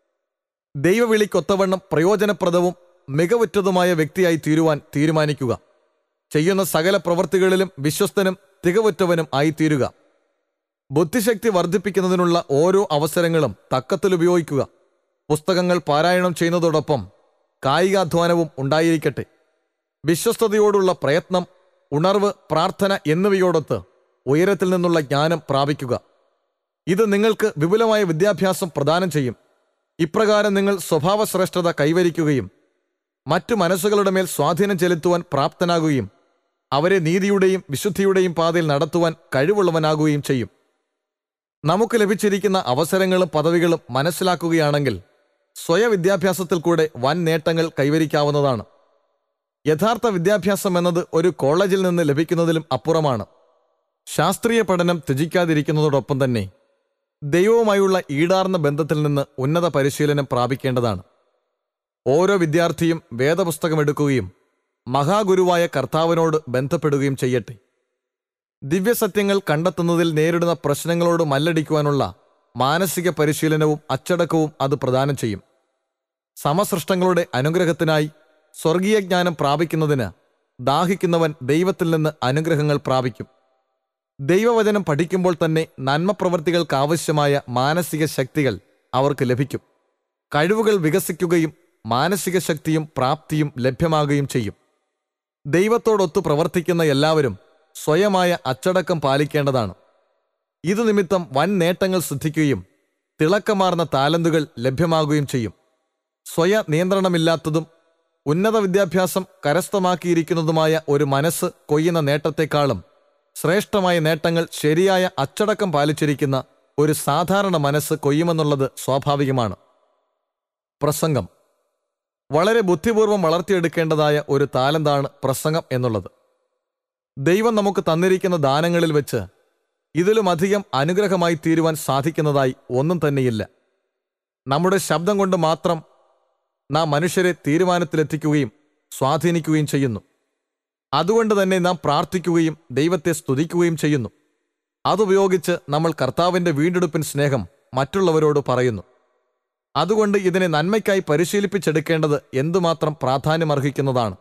ദൈവവിളിക്കൊത്തവണ്ണം പ്രയോജനപ്രദവും മികവുറ്റതുമായ വ്യക്തിയായി തീരുവാൻ തീരുമാനിക്കുക. ചെയ്യുന്ന സകല പ്രവൃത്തികളിലും വിശ്വസ്തനും തികവുറ്റവനും ആയിത്തീരുക. ബുദ്ധിശക്തി വർദ്ധിപ്പിക്കുന്നതിനുള്ള ഓരോ അവസരങ്ങളും തക്കത്തിൽ ഉപയോഗിക്കുക. പുസ്തകങ്ങൾ പാരായണം ചെയ്യുന്നതോടൊപ്പം കായികാധ്വാനവും ഉണ്ടായിരിക്കട്ടെ. വിശ്വസ്തയോടുള്ള പ്രയത്നം, ഉണർവ്, പ്രാർത്ഥന എന്നിവയോടൊത്ത് ഉയരത്തിൽ നിന്നുള്ള ജ്ഞാനം പ്രാപിക്കുക. ഇത് നിങ്ങൾക്ക് വിപുലമായ വിദ്യാഭ്യാസം പ്രദാനം ചെയ്യും. ഇപ്രകാരം നിങ്ങൾ സ്വഭാവശ്രേഷ്ഠത കൈവരിക്കുകയും മറ്റു മനസ്സുകളുടെ മേൽ സ്വാധീനം ചെലുത്തുവാൻ പ്രാപ്തനാകുകയും അവരെ നീതിയുടെയും വിശുദ്ധിയുടെയും പാതയിൽ നടത്തുവാൻ കഴിവുള്ളവനാകുകയും ചെയ്യും. നമുക്ക് ലഭിച്ചിരിക്കുന്ന അവസരങ്ങളും പദവികളും മനസ്സിലാക്കുകയാണെങ്കിൽ സ്വയവിദ്യാഭ്യാസത്തിൽ കൂടെ വൻ നേട്ടങ്ങൾ കൈവരിക്കാവുന്നതാണ്. യഥാർത്ഥ വിദ്യാഭ്യാസം എന്നത് ഒരു കോളേജിൽ നിന്ന് ലഭിക്കുന്നതിലും അപ്പുറമാണ്. ശാസ്ത്രീയ പഠനം ത്യജിക്കാതിരിക്കുന്നതോടൊപ്പം തന്നെ ദൈവവുമായുള്ള ഈടാർന്ന ബന്ധത്തിൽ നിന്ന് ഉന്നത പരിശീലനം പ്രാപിക്കേണ്ടതാണ്. ഓരോ വിദ്യാർത്ഥിയും വേദപുസ്തകമെടുക്കുകയും മഹാഗുരുവായ കർത്താവിനോട് ബന്ധപ്പെടുകയും ചെയ്യട്ടെ. ദിവ്യസത്യങ്ങൾ കണ്ടെത്തുന്നതിൽ നേരിടുന്ന പ്രശ്നങ്ങളോട് മല്ലടിക്കുവാനുള്ള മാനസിക പരിശീലനവും അച്ചടക്കവും അത് പ്രദാനം ചെയ്യും. സമസൃഷ്ടങ്ങളുടെ അനുഗ്രഹത്തിനായി സ്വർഗീയ ജ്ഞാനം പ്രാപിക്കുന്നതിന് ദാഹിക്കുന്നവൻ ദൈവത്തിൽ നിന്ന് അനുഗ്രഹങ്ങൾ പ്രാപിക്കും. ദൈവവചനം പഠിക്കുമ്പോൾ തന്നെ നന്മപ്രവൃത്തികൾക്കാവശ്യമായ മാനസിക ശക്തികൾ അവർക്ക് ലഭിക്കും. കഴിവുകൾ വികസിക്കുകയും മാനസിക ശക്തിയും പ്രാപ്തിയും ലഭ്യമാകുകയും ചെയ്യും. ദൈവത്തോടൊത്തു പ്രവർത്തിക്കുന്ന എല്ലാവരും സ്വയമായ അച്ചടക്കം പാലിക്കേണ്ടതാണ്. ഇതു നിമിത്തം വൻ നേട്ടങ്ങൾ സിദ്ധിക്കുകയും തിളക്കമാർന്ന താലന്തുകൾ ലഭ്യമാകുകയും ചെയ്യും. സ്വയ നിയന്ത്രണമില്ലാത്തതും ഉന്നത വിദ്യാഭ്യാസം കരസ്ഥമാക്കിയിരിക്കുന്നതുമായ ഒരു മനസ്സ് കൊയ്യുന്ന നേട്ടത്തെക്കാളും ശ്രേഷ്ഠമായ നേട്ടങ്ങൾ ശരിയായ അച്ചടക്കം പാലിച്ചിരിക്കുന്ന ഒരു സാധാരണ മനസ്സ് കൊയ്യുമെന്നുള്ളത് സ്വാഭാവികമാണ്. പ്രസംഗം. വളരെ ബുദ്ധിപൂർവ്വം വളർത്തിയെടുക്കേണ്ടതായ ഒരു താലന്താണ് പ്രസംഗം എന്നുള്ളത്. ദൈവം നമുക്ക് തന്നിരിക്കുന്ന ദാനങ്ങളിൽ വെച്ച് ഇതിലുമധികം അനുഗ്രഹമായി തീരുവാൻ സാധിക്കുന്നതായി ഒന്നും തന്നെയില്ല. നമ്മുടെ ശബ്ദം കൊണ്ട് മാത്രം നാം മനുഷ്യരെ തീരുമാനത്തിലെത്തിക്കുകയും സ്വാധീനിക്കുകയും ചെയ്യുന്നു. അതുകൊണ്ട് തന്നെ നാം പ്രാർത്ഥിക്കുകയും ദൈവത്തെ സ്തുതിക്കുകയും ചെയ്യുന്നു. അതുപയോഗിച്ച് നമ്മൾ കർത്താവിൻ്റെ വീണ്ടെടുപ്പിൻ സ്നേഹം മറ്റുള്ളവരോട് പറയുന്നു. അതുകൊണ്ട് ഇതിനെ നന്മയ്ക്കായി പരിശീലിപ്പിച്ചെടുക്കേണ്ടത് എന്തുമാത്രം പ്രാധാന്യമർഹിക്കുന്നതാണ്.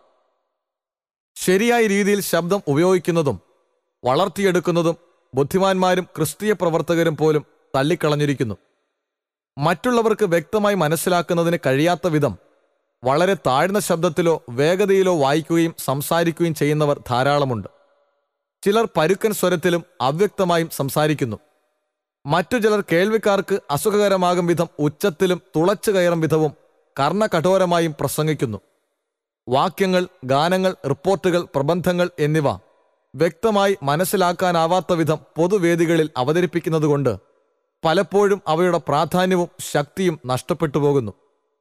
ശരിയായ രീതിയിൽ ശബ്ദം ഉപയോഗിക്കുന്നതും വളർത്തിയെടുക്കുന്നതും ബുദ്ധിമാന്മാരും ക്രിസ്തീയ പ്രവർത്തകരും പോലും തള്ളിക്കളഞ്ഞിരിക്കുന്നു. മറ്റുള്ളവർക്ക് വ്യക്തമായി മനസ്സിലാക്കുന്നതിന് കഴിയാത്ത വിധം വളരെ താഴ്ന്ന ശബ്ദത്തിലോ വേഗതയിലോ വായിക്കുകയും സംസാരിക്കുകയും ചെയ്യുന്നവർ ധാരാളമുണ്ട്. ചിലർ പരുക്കൻ സ്വരത്തിലും അവ്യക്തമായും സംസാരിക്കുന്നു. മറ്റു ചിലർ കേൾവിക്കാർക്ക് അസുഖകരമാകും വിധം ഉച്ചത്തിലും തുളച്ചു കയറും വിധവും കർണകഠോരമായും പ്രസംഗിക്കുന്നു. വാക്യങ്ങൾ, ഗാനങ്ങൾ, റിപ്പോർട്ടുകൾ, പ്രബന്ധങ്ങൾ എന്നിവ വ്യക്തമായി മനസ്സിലാക്കാനാവാത്ത വിധം പൊതുവേദികളിൽ അവതരിപ്പിക്കുന്നതുകൊണ്ട് പലപ്പോഴും അവയുടെ പ്രാധാന്യവും ശക്തിയും നഷ്ടപ്പെട്ടു പോകുന്നു.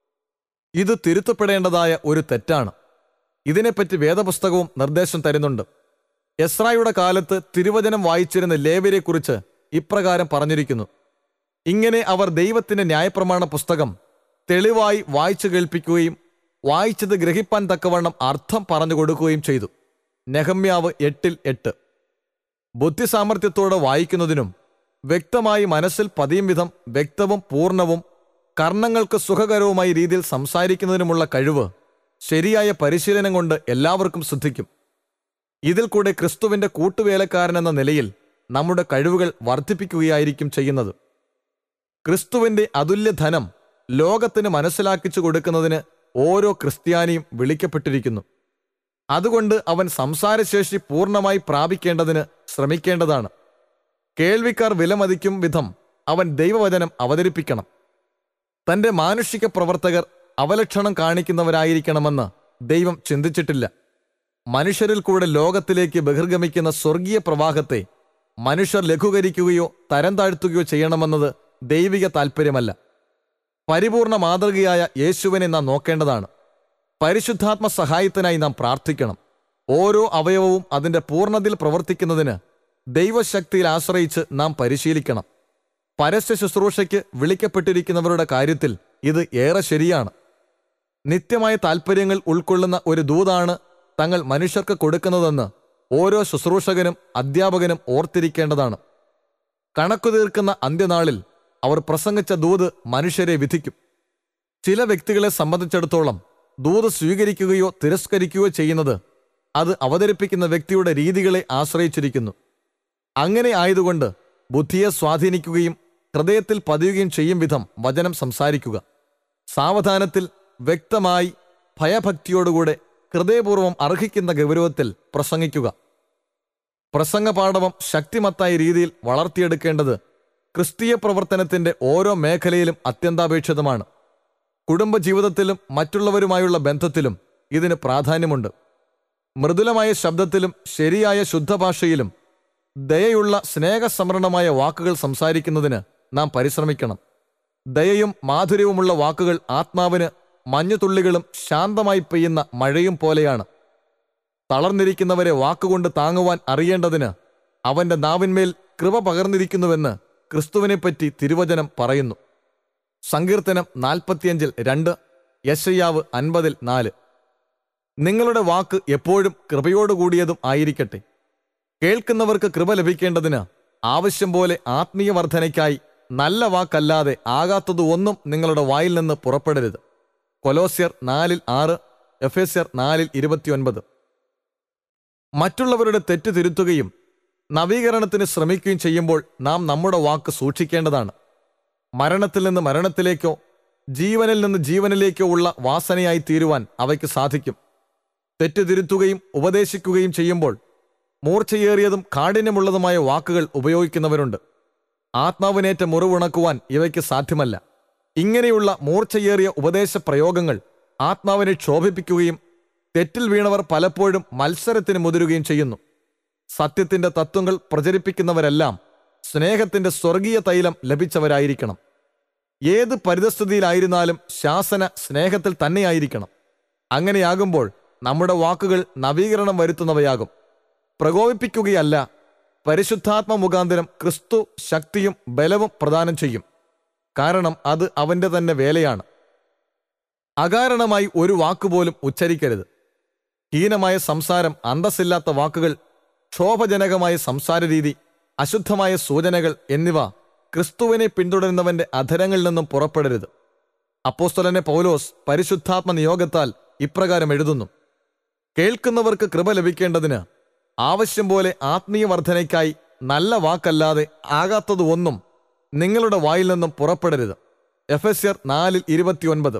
ഇത് തിരുത്തപ്പെടേണ്ടതായ ഒരു തെറ്റാണ്. ഇതിനെപ്പറ്റി വേദപുസ്തകവും നിർദ്ദേശം തരുന്നുണ്ട്. എസ്രായുടെ കാലത്ത് തിരുവചനം വായിച്ചിരുന്ന ലേവ്യരെക്കുറിച്ച് ഇപ്രകാരം പറഞ്ഞിരിക്കുന്നു: ഇങ്ങനെ അവർ ദൈവത്തിന്റെ ന്യായപ്രമാണ പുസ്തകം തെളിവായി വായിച്ചു കേൾപ്പിക്കുകയും വായിച്ചത് ഗ്രഹിപ്പാൻ തക്കവണ്ണം അർത്ഥം പറഞ്ഞു കൊടുക്കുകയും ചെയ്തു. നെഹമ്യാവ് എട്ടിൽ എട്ട്. ബുദ്ധിസാമർഥ്യത്തോടെ വായിക്കുന്നതിനും വ്യക്തമായി മനസ്സിൽ പതിയും വിധം വ്യക്തവും പൂർണ്ണവും കർണങ്ങൾക്ക് സുഖകരവുമായ രീതിയിൽ സംസാരിക്കുന്നതിനുമുള്ള കഴിവ് ശരിയായ പരിശീലനം കൊണ്ട് എല്ലാവർക്കും സിദ്ധിക്കും. ഇതിൽ കൂടെ ക്രിസ്തുവിന്റെ കൂട്ടുവേലക്കാരനെന്ന നിലയിൽ നമ്മുടെ കഴിവുകൾ വർദ്ധിപ്പിക്കുകയായിരിക്കും ചെയ്യുന്നത്. ക്രിസ്തുവിന്റെ അതുല്യധനം ലോകത്തിന് മനസ്സിലാക്കിച്ചു കൊടുക്കുന്നതിന് ഓരോ ക്രിസ്ത്യാനിയും വിളിക്കപ്പെട്ടിരിക്കുന്നു. അതുകൊണ്ട് അവൻ സംസാരശേഷി പൂർണ്ണമായി പ്രാപിക്കേണ്ടതിന് ശ്രമിക്കേണ്ടതാണ്. കേൾവിക്കാർ വിലമതിക്കും വിധം അവൻ ദൈവവചനം അവതരിപ്പിക്കണം. തന്റെ മാനുഷിക പ്രവർത്തകർ അവലക്ഷണം കാണിക്കുന്നവരായിരിക്കണമെന്ന് ദൈവം ചിന്തിച്ചിട്ടില്ല. മനുഷ്യരിൽ കൂടെ ലോകത്തിലേക്ക് ബഹിർഗമിക്കുന്ന സ്വർഗീയ പ്രവാഹത്തെ മനുഷ്യർ ലഘൂകരിക്കുകയോ തരം താഴ്ത്തുകയോ ചെയ്യണമെന്നത് ദൈവിക താൽപ്പര്യമല്ല. പരിപൂർണ മാതൃകയായ യേശുവിനെ നാം നോക്കേണ്ടതാണ്. പരിശുദ്ധാത്മ സഹായത്തിനായി നാം പ്രാർത്ഥിക്കണം. ഓരോ അവയവവും അതിൻ്റെ പൂർണ്ണതയിൽ പ്രവർത്തിക്കുന്നതിന് ദൈവശക്തിയിൽ ആശ്രയിച്ച് നാം പരിശീലിക്കണം. പരസ്യ ശുശ്രൂഷയ്ക്ക് വിളിക്കപ്പെട്ടിരിക്കുന്നവരുടെ കാര്യത്തിൽ ഇത് ഏറെ ശരിയാണ്. നിത്യമായ താൽപ്പര്യങ്ങൾ ഉൾക്കൊള്ളുന്ന ഒരു ദൂതാണ് തങ്ങൾ മനുഷ്യർക്ക് കൊടുക്കുന്നതെന്ന് ഓരോ ശുശ്രൂഷകനും അധ്യാപകനും ഓർത്തിരിക്കേണ്ടതാണ്. കണക്കു തീർക്കുന്ന അന്ത്യനാളിൽ അവർ പ്രസംഗിച്ച ദൂത് മനുഷ്യരെ വിധിക്കും. ചില വ്യക്തികളെ സംബന്ധിച്ചിടത്തോളം ദൂത് സ്വീകരിക്കുകയോ തിരസ്കരിക്കുകയോ ചെയ്യുന്നത് അത് അവതരിപ്പിക്കുന്ന വ്യക്തിയുടെ രീതികളെ ആശ്രയിച്ചിരിക്കുന്നു. അങ്ങനെ ആയതുകൊണ്ട് ബുദ്ധിയെ സ്വാധീനിക്കുകയും ഹൃദയത്തിൽ പതിയുകയും ചെയ്യും വിധം വചനം സംസാരിക്കുക. സാവധാനത്തിൽ, വ്യക്തമായി, ഭയഭക്തിയോടുകൂടെ ഹൃദയപൂർവ്വം അർഹിക്കുന്ന ഗൗരവത്തിൽ പ്രസംഗിക്കുക. പ്രസംഗപാടവം ശക്തിമത്തായ രീതിയിൽ വളർത്തിയെടുക്കേണ്ടത് ക്രിസ്തീയ പ്രവർത്തനത്തിന്റെ ഓരോ മേഖലയിലും അത്യന്താപേക്ഷിതമാണ്. കുടുംബജീവിതത്തിലും മറ്റുള്ളവരുമായുള്ള ബന്ധത്തിലും ഇതിന് പ്രാധാന്യമുണ്ട്. മൃദുലമായ ശബ്ദത്തിലും ശരിയായ ശുദ്ധഭാഷയിലും ദയയുള്ള സ്നേഹസമൃദ്ധമായ വാക്കുകൾ സംസാരിക്കുന്നതിന് നാം പരിശ്രമിക്കണം. ദയയും മാധുര്യവുമുള്ള വാക്കുകൾ ആത്മാവിന് മഞ്ഞുതുള്ളികളും ശാന്തമായി പെയ്യുന്ന മഴയും പോലെയാണ്. തളർന്നിരിക്കുന്നവരെ വാക്കുകൊണ്ട് താങ്ങുവാൻ അറിയേണ്ടതിന് അവന്റെ നാവിന്മേൽ കൃപ പകർന്നിരിക്കുന്നുവെന്ന് ക്രിസ്തുവിനെപ്പറ്റി തിരുവചനം പറയുന്നു. സങ്കീർത്തനം നാൽപ്പത്തിയഞ്ചിൽ രണ്ട്, യെശയ്യാവ് അൻപതിൽ നാല്. നിങ്ങളുടെ വാക്ക് എപ്പോഴും കൃപയോടുകൂടിയതും ആയിരിക്കട്ടെ. കേൾക്കുന്നവർക്ക് കൃപ ലഭിക്കേണ്ടതിന് ആവശ്യം പോലെ ആത്മീയ വർധനയ്ക്കായി നല്ല വാക്കല്ലാതെ ആകാത്തത് ഒന്നും നിങ്ങളുടെ വായിൽ നിന്ന് പുറപ്പെടരുത്. കൊലോസ്യർ നാലിൽ ആറ്, എഫേസ്യർ നാലിൽ ഇരുപത്തിയൊൻപത്. മറ്റുള്ളവരുടെ തെറ്റ് തിരുത്തുകയും നവീകരണത്തിന് ശ്രമിക്കുകയും ചെയ്യുമ്പോൾ നാം നമ്മുടെ വാക്ക് സൂക്ഷിക്കേണ്ടതാണ്. മരണത്തിൽ നിന്ന് മരണത്തിലേക്കോ ജീവനിൽ നിന്ന് ജീവനിലേക്കോ ഉള്ള വാസനയായി തീരുവാൻ അവയ്ക്ക് സാധിക്കും. തെറ്റ് തിരുത്തുകയും ഉപദേശിക്കുകയും ചെയ്യുമ്പോൾ മൂർച്ചയേറിയതും കാഠിന്യമുള്ളതുമായ വാക്കുകൾ ഉപയോഗിക്കുന്നവരുണ്ട്. ആത്മാവിനേറ്റ മുറിവുണക്കുവാൻ ഇവയ്ക്ക് സാധ്യമല്ല. ഇങ്ങനെയുള്ള മൂർച്ചയേറിയ ഉപദേശ പ്രയോഗങ്ങൾ ആത്മാവിനെ ക്ഷോഭിപ്പിക്കുകയും തെറ്റിൽ വീണവർ പലപ്പോഴും മത്സരത്തിന് മുതിരുകയും ചെയ്യുന്നു. സത്യത്തിന്റെ തത്വങ്ങൾ പ്രചരിപ്പിക്കുന്നവരെല്ലാം സ്നേഹത്തിന്റെ സ്വർഗീയ തൈലം ലഭിച്ചവരായിരിക്കണം. ഏത് പരിതസ്ഥിതിയിലായിരുന്നാലും ശാസന സ്നേഹത്തിൽ തന്നെയായിരിക്കണം. അങ്ങനെയാകുമ്പോൾ നമ്മുടെ വാക്കുകൾ നവീകരണം വരുത്തുന്നവയാകും. പ്രകോപിപ്പിക്കുകയല്ല, പരിശുദ്ധാത്മ മുഖാന്തരം ക്രിസ്തു ശക്തിയും ബലവും പ്രദാനം ചെയ്യും. കാരണം അത് അവൻ്റെ തന്നെ വേലയാണ്. അകാരണമായി ഒരു വാക്കുപോലും ഉച്ചരിക്കരുത്. ഹീനമായ സംസാരം, അന്തസ്സില്ലാത്ത വാക്കുകൾ, ക്ഷോഭജനകമായ സംസാരരീതി, അശുദ്ധമായ സൂചനകൾ എന്നിവ ക്രിസ്തുവിനെ പിന്തുടരുന്നവന്റെ അധരങ്ങളിൽ നിന്നും പുറപ്പെടരുത്. അപ്പോസ്തലനെ പൗലോസ് പരിശുദ്ധാത്മ നിയോഗത്താൽ ഇപ്രകാരം എഴുതുന്നു: കേൾക്കുന്നവർക്ക് കൃപ ലഭിക്കേണ്ടതിന് ആവശ്യം പോലെ ആത്മീയ വർധനയ്ക്കായി നല്ല വാക്കല്ലാതെ ആകാത്തത് ഒന്നും നിങ്ങളുടെ വായിൽ നിന്നും പുറപ്പെടരുത്. എഫെസ്യർ നാലിൽ ഇരുപത്തിയൊൻപത്.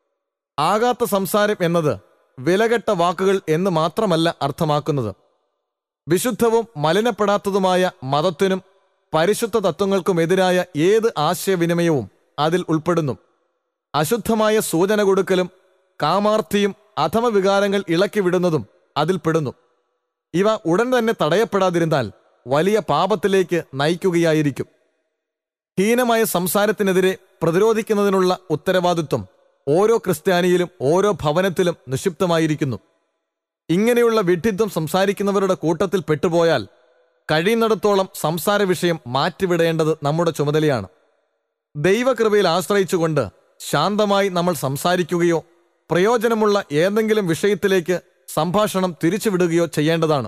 ആകാത്ത സംസാരം എന്നത് വിലകെട്ട വാക്കുകൾ എന്ന് മാത്രമല്ല അർത്ഥമാക്കുന്നത്. വിശുദ്ധവും മലിനപ്പെടാത്തതുമായ മതത്തിനും പരിശുദ്ധ തത്വങ്ങൾക്കുമെതിരായ ഏത് ആശയവിനിമയവും അതിൽ ഉൾപ്പെടുന്നു. അശുദ്ധമായ സൂചന കൊടുക്കലും കാമാർത്ഥിയും അധമവികാരങ്ങൾ ഇളക്കി വിടുന്നതും അതിൽപ്പെടുന്നു. ഇവ ഉടൻ തന്നെ തടയപ്പെടാതിരുന്നാൽ വലിയ പാപത്തിലേക്ക് നയിക്കുകയായിരിക്കും. ഹീനമായ സംസാരത്തിനെതിരെ പ്രതിരോധിക്കുന്നതിനുള്ള ഉത്തരവാദിത്വം ഓരോ ക്രിസ്ത്യാനിയിലും ഓരോ ഭവനത്തിലും നിക്ഷിപ്തമായിരിക്കുന്നു. ഇങ്ങനെയുള്ള വിഡ്ഢിത്വം സംസാരിക്കുന്നവരുടെ കൂട്ടത്തിൽ പെട്ടുപോയാൽ കഴിയുന്നിടത്തോളം സംസാര വിഷയം മാറ്റിവിടേണ്ടത് നമ്മുടെ ചുമതലയാണ്. ദൈവകൃപയിൽ ആശ്രയിച്ചുകൊണ്ട് ശാന്തമായി നമ്മൾ സംസാരിക്കുകയോ പ്രയോജനമുള്ള ഏതെങ്കിലും വിഷയത്തിലേക്ക് സംഭാഷണം തിരിച്ചുവിടുകയോ ചെയ്യേണ്ടതാണ്.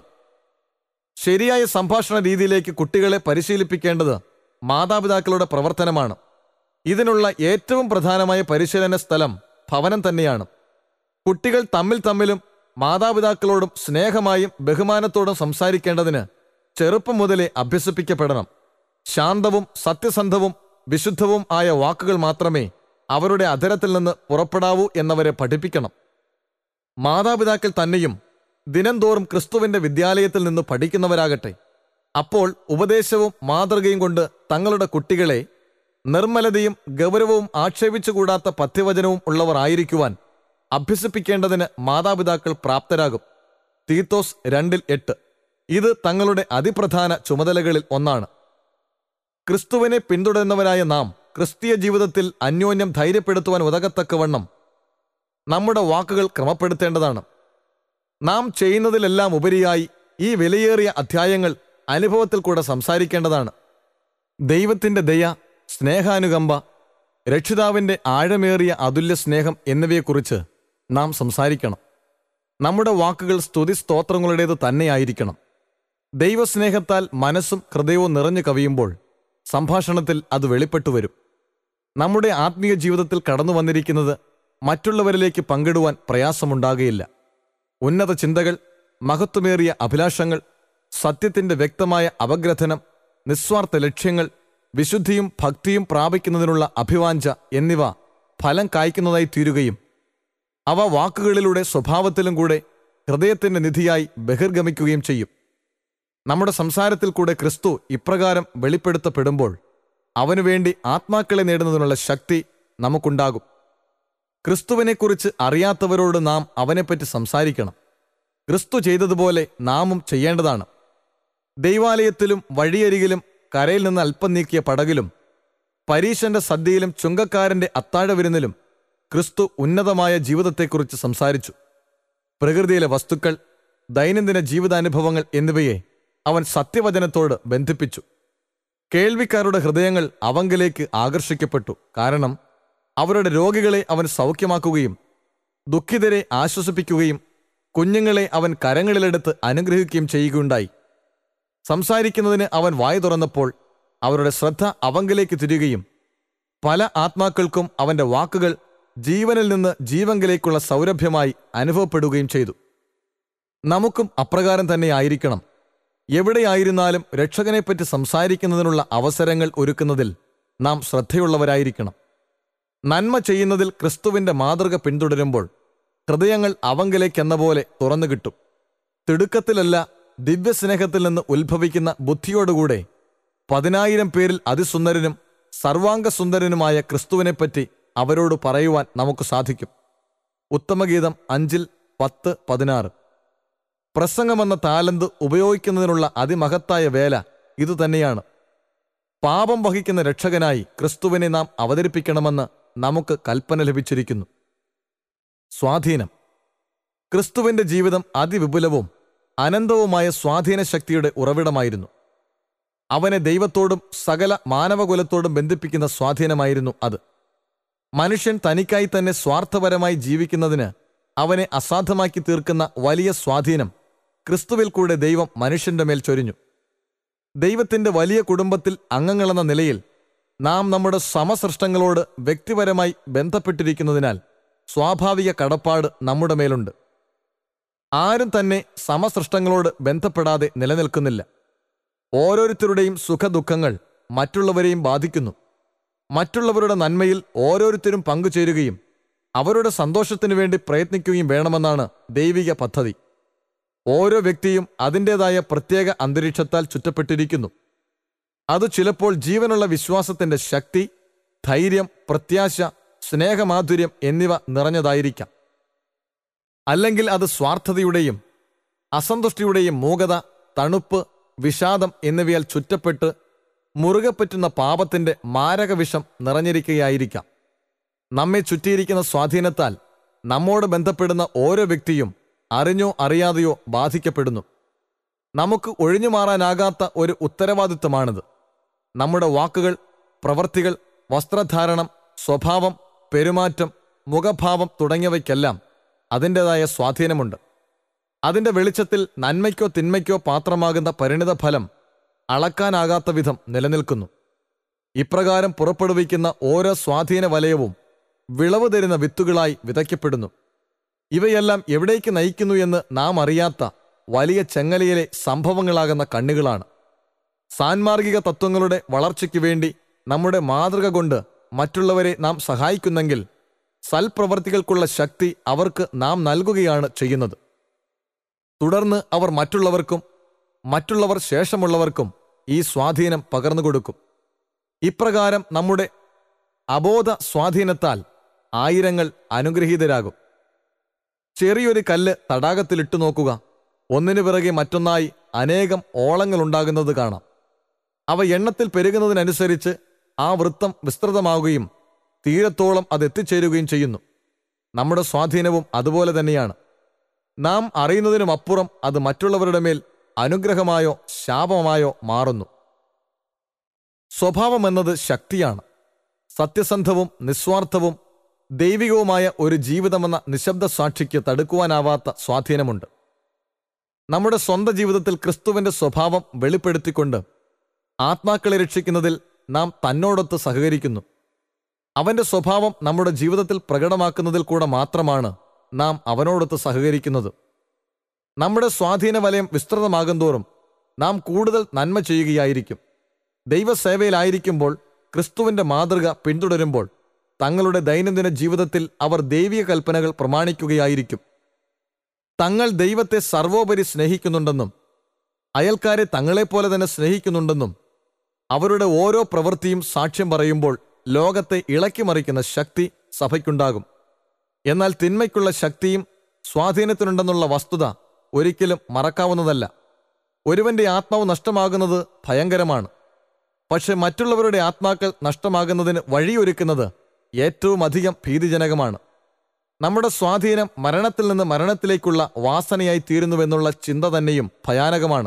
ശരിയായ സംഭാഷണ രീതിയിലേക്ക് കുട്ടികളെ പരിശീലിപ്പിക്കേണ്ടത് മാതാപിതാക്കളുടെ പ്രവർത്തനമാണ്. ഇതിനുള്ള ഏറ്റവും പ്രധാനമായ പരിശീലന സ്ഥലം ഭവനം തന്നെയാണ്. കുട്ടികൾ തമ്മിൽ തമ്മിലും മാതാപിതാക്കളോടും സ്നേഹമായും ബഹുമാനത്തോടും സംസാരിക്കേണ്ടതിന് ചെറുപ്പം മുതലേ അഭ്യസിപ്പിക്കപ്പെടണം. ശാന്തവും സത്യസന്ധവും വിശുദ്ധവും ആയ വാക്കുകൾ മാത്രമേ അവരുടെ അധരത്തിൽ നിന്ന് പുറപ്പെടാവൂ എന്നവരെ പഠിപ്പിക്കണം. മാതാപിതാക്കൾ തന്നെയും ദിനംതോറും ക്രിസ്തുവിന്റെ വിദ്യാലയത്തിൽ നിന്ന് പഠിക്കുന്നവരാകട്ടെ. അപ്പോൾ ഉപദേശവും മാതൃകയും കൊണ്ട് തങ്ങളുടെ കുട്ടികളെ നിർമ്മലതയും ഗൗരവവും ആക്ഷേപിച്ചുകൂടാത്ത പഥ്യവചനവും ഉള്ളവർ ആയിരിക്കുവാൻ അഭ്യസിപ്പിക്കേണ്ടതിന് മാതാപിതാക്കൾ പ്രാപ്തരാകും. തീത്തോസ് രണ്ടിൽ എട്ട്. ഇത് തങ്ങളുടെ അതിപ്രധാന ചുമതലകളിൽ ഒന്നാണ്. ക്രിസ്തുവിനെ പിന്തുടരുന്നവരായ നാം ക്രിസ്തീയ ജീവിതത്തിൽ അന്യോന്യം ധൈര്യപ്പെടുത്തുവാൻ ഉതകത്തക്കവണ്ണം നമ്മുടെ വാക്കുകൾ ക്രമപ്പെടുത്തേണ്ടതാണ്. നാം ചെയ്യുന്നതിലെല്ലാം ഉപരിയായി ഈ വിലയേറിയ അധ്യായങ്ങൾ അനുഭവത്തിൽ കൂടെ സംസാരിക്കേണ്ടതാണ്. ദൈവത്തിൻ്റെ ദയ, സ്നേഹാനുകമ്പ, രക്ഷിതാവിൻ്റെ ആഴമേറിയ അതുല്യ സ്നേഹം എന്നിവയെക്കുറിച്ച് നാം സംസാരിക്കണം. നമ്മുടെ വാക്കുകൾ സ്തുതി സ്തോത്രങ്ങളുടേത് തന്നെയായിരിക്കണം. ദൈവസ്നേഹത്താൽ മനസ്സും ഹൃദയവും നിറഞ്ഞു കവിയുമ്പോൾ സംഭാഷണത്തിൽ അത് വെളിപ്പെട്ടു വരും. നമ്മുടെ ആത്മീയ ജീവിതത്തിൽ കടന്നു വന്നിരിക്കുന്നത് മറ്റുള്ളവരിലേക്ക് പങ്കിടുവാൻ പ്രയാസമുണ്ടാകുകയില്ല. ഉന്നത ചിന്തകൾ, മഹത്വമേറിയ അഭിലാഷങ്ങൾ, സത്യത്തിൻ്റെ വ്യക്തമായ അപഗ്രഥനം, നിസ്വാർത്ഥ ലക്ഷ്യങ്ങൾ, വിശുദ്ധിയും ഭക്തിയും പ്രാപിക്കുന്നതിനുള്ള അഭിവാഞ്ച എന്നിവ ഫലം കായ്ക്കുന്നതായി തീരുകയും അവ വാക്കുകളിലൂടെ സ്വഭാവത്തിലും കൂടെ ഹൃദയത്തിൻ്റെ നിധിയായി ബഹിർഗമിക്കുകയും ചെയ്യും. നമ്മുടെ സംസാരത്തിൽ കൂടെ ക്രിസ്തു ഇപ്രകാരം വെളിപ്പെടുത്തപ്പെടുമ്പോൾ അവനുവേണ്ടി ആത്മാക്കളെ നേടുന്നതിനുള്ള ശക്തി നമുക്കുണ്ടാകും. ക്രിസ്തുവിനെക്കുറിച്ച് അറിയാത്തവരോട് നാം അവനെപ്പറ്റി സംസാരിക്കണം. ക്രിസ്തു ചെയ്തതുപോലെ നാമും ചെയ്യേണ്ടതാണ്. ദൈവാലയത്തിലും വഴിയരികിലും കരയിൽ നിന്ന് അല്പം നീക്കിയ പടകിലും പരീശന്റെ സദ്യയിലും ചുങ്കക്കാരന്റെ അത്താഴവിരുന്നിലും ക്രിസ്തു ഉന്നതമായ ജീവിതത്തെക്കുറിച്ച് സംസാരിച്ചു. പ്രകൃതിയിലെ വസ്തുക്കൾ, ദൈനംദിന ജീവിതാനുഭവങ്ങൾ എന്നിവയെ അവൻ സത്യവചനത്തോട് ബന്ധിപ്പിച്ചു. കേൾവിക്കാരുടെ ഹൃദയങ്ങൾ അവങ്കിലേക്ക് ആകർഷിക്കപ്പെട്ടു. കാരണം അവരുടെ രോഗികളെ അവൻ സൗഖ്യമാക്കുകയും ദുഃഖിതരെ ആശ്വസിപ്പിക്കുകയും കുഞ്ഞുങ്ങളെ അവൻ കരങ്ങളിലെടുത്ത് അനുഗ്രഹിക്കുകയും ചെയ്യുകയുണ്ടായി. സംസാരിക്കുന്നതിന് അവൻ വായ തുറന്നപ്പോൾ അവരുടെ ശ്രദ്ധ അവങ്കിലേക്ക് തിരിയുകയും പല ആത്മാക്കൾക്കും അവൻ്റെ വാക്കുകൾ ജീവനിൽ നിന്ന് ജീവങ്കിലേക്കുള്ള സൗരഭ്യമായി അനുഭവപ്പെടുകയും ചെയ്തു. നമുക്കും അപ്രകാരം തന്നെ ആയിരിക്കണം. എവിടെയായിരുന്നാലും രക്ഷകനെപ്പറ്റി സംസാരിക്കുന്നതിനുള്ള അവസരങ്ങൾ ഒരുക്കുന്നതിൽ നാം ശ്രദ്ധയുള്ളവരായിരിക്കണം. നന്മ ചെയ്യുന്നതിൽ ക്രിസ്തുവിൻ്റെ മാതൃക പിന്തുടരുമ്പോൾ ഹൃദയങ്ങൾ അവങ്കിലേക്കെന്ന പോലെ തുറന്നു കിട്ടും. തിടുക്കത്തിലല്ല, ദിവ്യസ്നേഹത്തിൽ നിന്ന് ഉത്ഭവിക്കുന്ന ബുദ്ധിയോടുകൂടെ പതിനായിരം പേരിൽ അതിസുന്ദരനും സർവാംഗസുന്ദരനുമായ ക്രിസ്തുവിനെപ്പറ്റി അവരോട് പറയുവാൻ നമുക്ക് സാധിക്കും. ഉത്തമഗീതം അഞ്ചിൽ പത്ത് പതിനാറ്. പ്രസംഗമെന്ന താലന്ത് ഉപയോഗിക്കുന്നതിനുള്ള അതിമഹത്തായ വേല ഇതുതന്നെയാണ്. പാപം വഹിക്കുന്ന രക്ഷകനായി ക്രിസ്തുവിനെ നാം അവതരിപ്പിക്കണമെന്ന് നമുക്ക് കൽപ്പന ലഭിച്ചിരിക്കുന്നു. സ്വാധീനം. ക്രിസ്തുവിന്റെ ജീവിതം അതിവിപുലവും അനന്തവുമായ സ്വാധീന ശക്തിയുടെ ഉറവിടമായിരുന്നു. അവനെ ദൈവത്തോടും സകല മാനവകുലത്തോടും ബന്ധിപ്പിക്കുന്ന സ്വാധീനമായിരുന്നു അത്. മനുഷ്യൻ തനിക്കായി തന്നെ സ്വാർത്ഥപരമായി ജീവിക്കുന്നതിന് അവനെ അസാധ്യമാക്കി തീർക്കുന്ന വലിയ സ്വാധീനം ക്രിസ്തുവിൽ കൂടെ ദൈവം മനുഷ്യന്റെ മേൽ ചൊരിഞ്ഞു. ദൈവത്തിന്റെ വലിയ കുടുംബത്തിൽ അംഗങ്ങളെന്ന നിലയിൽ നാം നമ്മുടെ സമസൃഷ്ടങ്ങളോട് വ്യക്തിപരമായി ബന്ധപ്പെട്ടിരിക്കുന്നതിനാൽ സ്വാഭാവിക കടപ്പാട് നമ്മുടെ മേലുണ്ട്. ആരും തന്നെ സമസൃഷ്ടങ്ങളോട് ബന്ധപ്പെടാതെ നിലനിൽക്കുന്നില്ല. ഓരോരുത്തരുടെയും സുഖദുഃഖങ്ങൾ മറ്റുള്ളവരെയും ബാധിക്കുന്നു. മറ്റുള്ളവരുടെ നന്മയിൽ ഓരോരുത്തരും പങ്കുചേരുകയും അവരുടെ സന്തോഷത്തിനു വേണ്ടി പ്രയത്നിക്കുകയും വേണമെന്നാണ് ദൈവിക പദ്ധതി. ഓരോ വ്യക്തിയും അതിൻ്റെതായ പ്രത്യേക അന്തരീക്ഷത്താൽ ചുറ്റപ്പെട്ടിരിക്കുന്നു. അത് ചിലപ്പോൾ ജീവനുള്ള വിശ്വാസത്തിന്റെ ശക്തി, ധൈര്യം, പ്രത്യാശ, സ്നേഹമാധുര്യം എന്നിവ നിറഞ്ഞതായിരിക്കാം. അല്ലെങ്കിൽ അത് സ്വാർത്ഥതയുടെയും അസന്തുഷ്ടിയുടെയും മൂകത, തണുപ്പ്, വിഷാദം എന്നിവയാൽ ചുറ്റപ്പെട്ട് മുറുകെ പറ്റുന്ന പാപത്തിന്റെ മാരകവിഷം നിറഞ്ഞിരിക്കുകയായിരിക്കാം. നമ്മെ ചുറ്റിയിരിക്കുന്ന സ്വാധീനത്താൽ നമ്മോട് ബന്ധപ്പെടുന്ന ഓരോ വ്യക്തിയും അറിഞ്ഞോ അറിയാതെയോ ബാധിക്കപ്പെടുന്നു. നമുക്ക് ഒഴിഞ്ഞുമാറാനാകാത്ത ഒരു ഉത്തരവാദിത്വമാണിത്. നമ്മുടെ വാക്കുകൾ, പ്രവൃത്തികൾ, വസ്ത്രധാരണം, സ്വഭാവം, പെരുമാറ്റം, മുഖഭാവം തുടങ്ങിയവയ്ക്കെല്ലാം അതിൻ്റെതായ സ്വാധീനമുണ്ട്. അതിൻ്റെ വെളിച്ചത്തിൽ നന്മയ്ക്കോ തിന്മയ്ക്കോ പാത്രമാകുന്ന പരിണിതഫലം അളക്കാനാകാത്ത വിധം നിലനിൽക്കുന്നു. ഇപ്രകാരം പുറപ്പെടുവിക്കുന്ന ഓരോ സ്വാധീന വലയവും വിളവ് തരുന്ന വിത്തുകളായി വിതയ്ക്കപ്പെടുന്നു. ഇവയെല്ലാം എവിടേക്ക് നയിക്കുന്നു എന്ന് നാം അറിയാത്ത വലിയ ചെങ്ങലയിലെ സംഭവങ്ങളാകുന്ന കണ്ണുകളാണ്. സാൻമാർഗിക തത്വങ്ങളുടെ വളർച്ചയ്ക്ക് വേണ്ടി നമ്മുടെ മാതൃക കൊണ്ട് മറ്റുള്ളവരെ നാം സഹായിക്കുന്നെങ്കിൽ സൽപ്രവർത്തികൾക്കുള്ള ശക്തി അവർക്ക് നാം നൽകുകയാണ് ചെയ്യുന്നത്. തുടർന്ന് അവർ മറ്റുള്ളവർക്കും മറ്റുള്ളവർ ശേഷമുള്ളവർക്കും ഈ സ്വാധീനം പകർന്നുകൊടുക്കും. ഇപ്രകാരം നമ്മുടെ അബോധ സ്വാധീനത്താൽ ആയിരങ്ങൾ അനുഗ്രഹീതരാകും. ചെറിയൊരു കല്ല് തടാകത്തിലിട്ടു നോക്കുക. ഒന്നിനു പിറകെ മറ്റൊന്നായി അനേകം ഓളങ്ങൾ ഉണ്ടാകുന്നത് കാണാം. അവ എണ്ണത്തിൽ പെരുകുന്നതിനനുസരിച്ച് ആ വൃത്തം വിസ്തൃതമാവുകയും തീരത്തോളം അത് എത്തിച്ചേരുകയും ചെയ്യുന്നു. നമ്മുടെ സ്വാധീനവും അതുപോലെ തന്നെയാണ്. നാം അറിയുന്നതിനുമപ്പുറം അത് മറ്റുള്ളവരുടെ മേൽ അനുഗ്രഹമായോ ശാപമായോ മാറുന്നു. സ്വഭാവമെന്നത് ശക്തിയാണ്. സത്യസന്ധവും നിസ്വാർത്ഥവും ദൈവികവുമായ ഒരു ജീവിതമെന്ന നിശബ്ദ സാക്ഷിക്ക് തടുക്കുവാനാവാത്ത സ്വാധീനമുണ്ട്. നമ്മുടെ സ്വന്തം ജീവിതത്തിൽ ക്രിസ്തുവിന്റെ സ്വഭാവം വെളിപ്പെടുത്തിക്കൊണ്ട് ആത്മാക്കളെ രക്ഷിക്കുന്നതിൽ നാം തന്നോടൊത്ത് സഹകരിക്കുന്നു. അവന്റെ സ്വഭാവം നമ്മുടെ ജീവിതത്തിൽ പ്രകടമാക്കുന്നതിൽ കൂടെ മാത്രമാണ് നാം അവനോടൊത്ത് സഹകരിക്കുന്നത്. നമ്മുടെ സ്വാധീന വലയം വിസ്തൃതമാകും തോറും നാം കൂടുതൽ നന്മ ചെയ്യുകയായിരിക്കും. ദൈവസേവയിലായിരിക്കുമ്പോൾ, ക്രിസ്തുവിന്റെ മാതൃക പിന്തുടരുമ്പോൾ തങ്ങളുടെ ദൈനംദിന ജീവിതത്തിൽ അവർ ദൈവിക കൽപ്പനകൾ പ്രമാണിക്കുകയായിരിക്കും. തങ്ങൾ ദൈവത്തെ സർവോപരി സ്നേഹിക്കുന്നുണ്ടെന്നും അയൽക്കാരെ തങ്ങളെപ്പോലെ തന്നെ സ്നേഹിക്കുന്നുണ്ടെന്നും അവരുടെ ഓരോ പ്രവൃത്തിയും സാക്ഷ്യം പറയുമ്പോൾ ലോകത്തെ ഇളക്കിമറിക്കുന്ന ശക്തി സഭയ്ക്കുണ്ടാകും. എന്നാൽ തിന്മയ്ക്കുള്ള ശക്തിയും സ്വാധീനത്തിനുണ്ടെന്നുള്ള വസ്തുത ഒരിക്കലും മറക്കാവുന്നതല്ല. ഒരുവന്റെ ആത്മാവ് നഷ്ടമാകുന്നത് ഭയങ്കരമാണ്. പക്ഷെ മറ്റുള്ളവരുടെ ആത്മാക്കൾ നഷ്ടമാകുന്നതിന് വഴിയൊരുക്കുന്നത് ഏറ്റവും അധികം ഭീതിജനകമാണ്. നമ്മുടെ സ്വാധീനം മരണത്തിൽ നിന്ന് മരണത്തിലേക്കുള്ള വാസനയായി തീരുന്നുവെന്നുള്ള ചിന്ത തന്നെയും ഭയാനകമാണ്.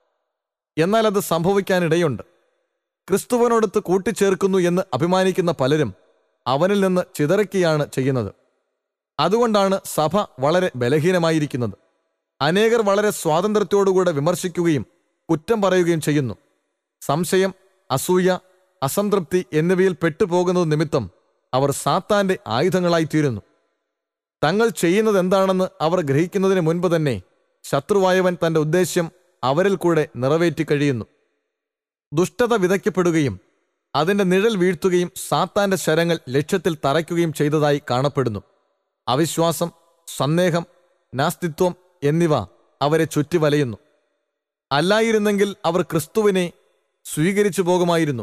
എന്നാൽ അത് സംഭവിക്കാനിടയുണ്ട്. ക്രിസ്തുവിനോടൊത്ത് കൂട്ടിച്ചേർക്കുന്നു എന്ന് അഭിമാനിക്കുന്ന പലരും അവനിൽ നിന്ന് ചിതറിക്കുകയാണ് ചെയ്യുന്നത്. അതുകൊണ്ടാണ് സഭ വളരെ ബലഹീനമായിരിക്കുന്നത്. അനേകർ വളരെ സ്വാതന്ത്ര്യത്തോടുകൂടെ വിമർശിക്കുകയും കുറ്റം പറയുകയും ചെയ്യുന്നു. സംശയം, അസൂയ, അസംതൃപ്തി എന്നിവയിൽ പെട്ടുപോകുന്നത് നിമിത്തം അവർ സാത്താന്റെ ആയുധങ്ങളായിത്തീരുന്നു. തങ്ങൾ ചെയ്യുന്നത് എന്താണെന്ന് അവർ ഗ്രഹിക്കുന്നതിന് മുൻപ് തന്നെ ശത്രുവായവൻ തന്റെ ഉദ്ദേശ്യം അവരിൽ കൂടെ നിറവേറ്റി കഴിയുന്നു. ദുഷ്ടത വിതയ്ക്കപ്പെടുകയും അതിന്റെ നിഴൽ വീഴ്ത്തുകയും സാത്താന്റെ ശരങ്ങൾ ലക്ഷ്യത്തിൽ തറയ്ക്കുകയും ചെയ്തതായി കാണപ്പെടുന്നു. അവിശ്വാസം, സന്ദേഹം, നാസ്തിത്വം എന്നിവ അവരെ ചുറ്റി വലയുന്നു. അല്ലായിരുന്നെങ്കിൽ അവർ ക്രിസ്തുവിനെ സ്വീകരിച്ചു പോകുമായിരുന്നു.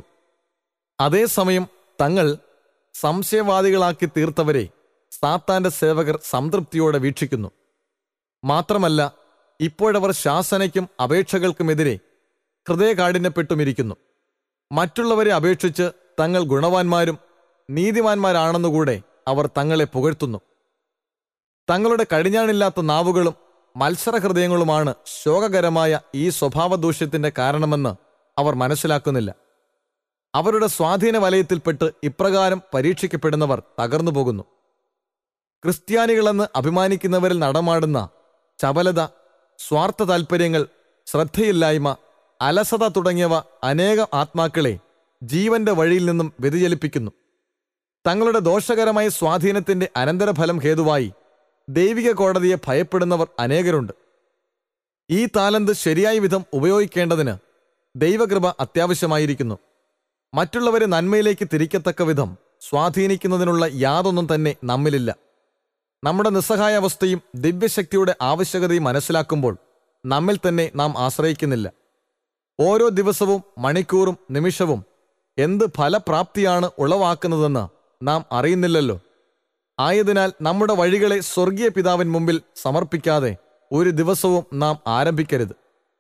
അതേസമയം തങ്ങൾ സംശയവാദികളാക്കി തീർത്തവരെ സാത്താന്റെ സേവകർ സംതൃപ്തിയോടെ വീക്ഷിക്കുന്നു. മാത്രമല്ല, ഇപ്പോഴവർ ശാസനയ്ക്കും അപേക്ഷകൾക്കുമെതിരെ ഹൃദയകാഠിന്യപ്പെട്ടുമിരിക്കുന്നു. മറ്റുള്ളവരെ അപേക്ഷിച്ച് തങ്ങൾ ഗുണവാന്മാരും നീതിമാന്മാരാണെന്നുകൂടെ അവർ തങ്ങളെ പുകഴ്ത്തുന്നു. തങ്ങളുടെ കടിഞ്ഞാണില്ലാത്ത നാവുകളും മത്സരഹൃദയങ്ങളുമാണ് ശോകകരമായ ഈ സ്വഭാവദൂഷ്യത്തിന്റെ കാരണമെന്ന് അവർ മനസ്സിലാക്കുന്നില്ല. അവരുടെ സ്വാധീന വലയത്തിൽപ്പെട്ട് ഇപ്രകാരം പരീക്ഷിക്കപ്പെടുന്നവർ തകർന്നു പോകുന്നു. ക്രിസ്ത്യാനികളെന്ന് അഭിമാനിക്കുന്നവരിൽ നടമാടുന്ന ചപലത, സ്വാർത്ഥ താൽപ്പര്യങ്ങൾ, ശ്രദ്ധയില്ലായ്മ, അലസത തുടങ്ങിയവ അനേകം ആത്മാക്കളെ ജീവന്റെ വഴിയിൽ നിന്നും വ്യതിചലിപ്പിക്കുന്നു. തങ്ങളുടെ ദോഷകരമായ സ്വാധീനത്തിന്റെ അനന്തരഫലം ഹേതുവായി ദൈവിക കോടതിയെ ഭയപ്പെടുന്നവർ അനേകരുണ്ട്. ഈ താലന്ത് ശരിയായ വിധം ഉപയോഗിക്കേണ്ടതിന് ദൈവകൃപ അത്യാവശ്യമായിരിക്കുന്നു. മറ്റുള്ളവരെ നന്മയിലേക്ക് തിരിക്കത്തക്ക വിധം സ്വാധീനിക്കുന്നതിനുള്ള യാതൊന്നും തന്നെ നമ്മിലില്ല. നമ്മുടെ നിസ്സഹായാവസ്ഥയും ദിവ്യശക്തിയുടെ ആവശ്യകതയും മനസ്സിലാക്കുമ്പോൾ നമ്മിൽ തന്നെ നാം ആശ്രയിക്കുന്നില്ല. ഓരോ ദിവസവും മണിക്കൂറും നിമിഷവും എന്ത് ഫലപ്രാപ്തിയാണ് ഉളവാക്കുന്നതെന്ന് നാം അറിയുന്നില്ലല്ലോ. ആയതിനാൽ നമ്മുടെ വഴികളെ സ്വർഗീയ പിതാവിൻ മുമ്പിൽ സമർപ്പിക്കാതെ ഒരു ദിവസവും നാം ആരംഭിക്കരുത്.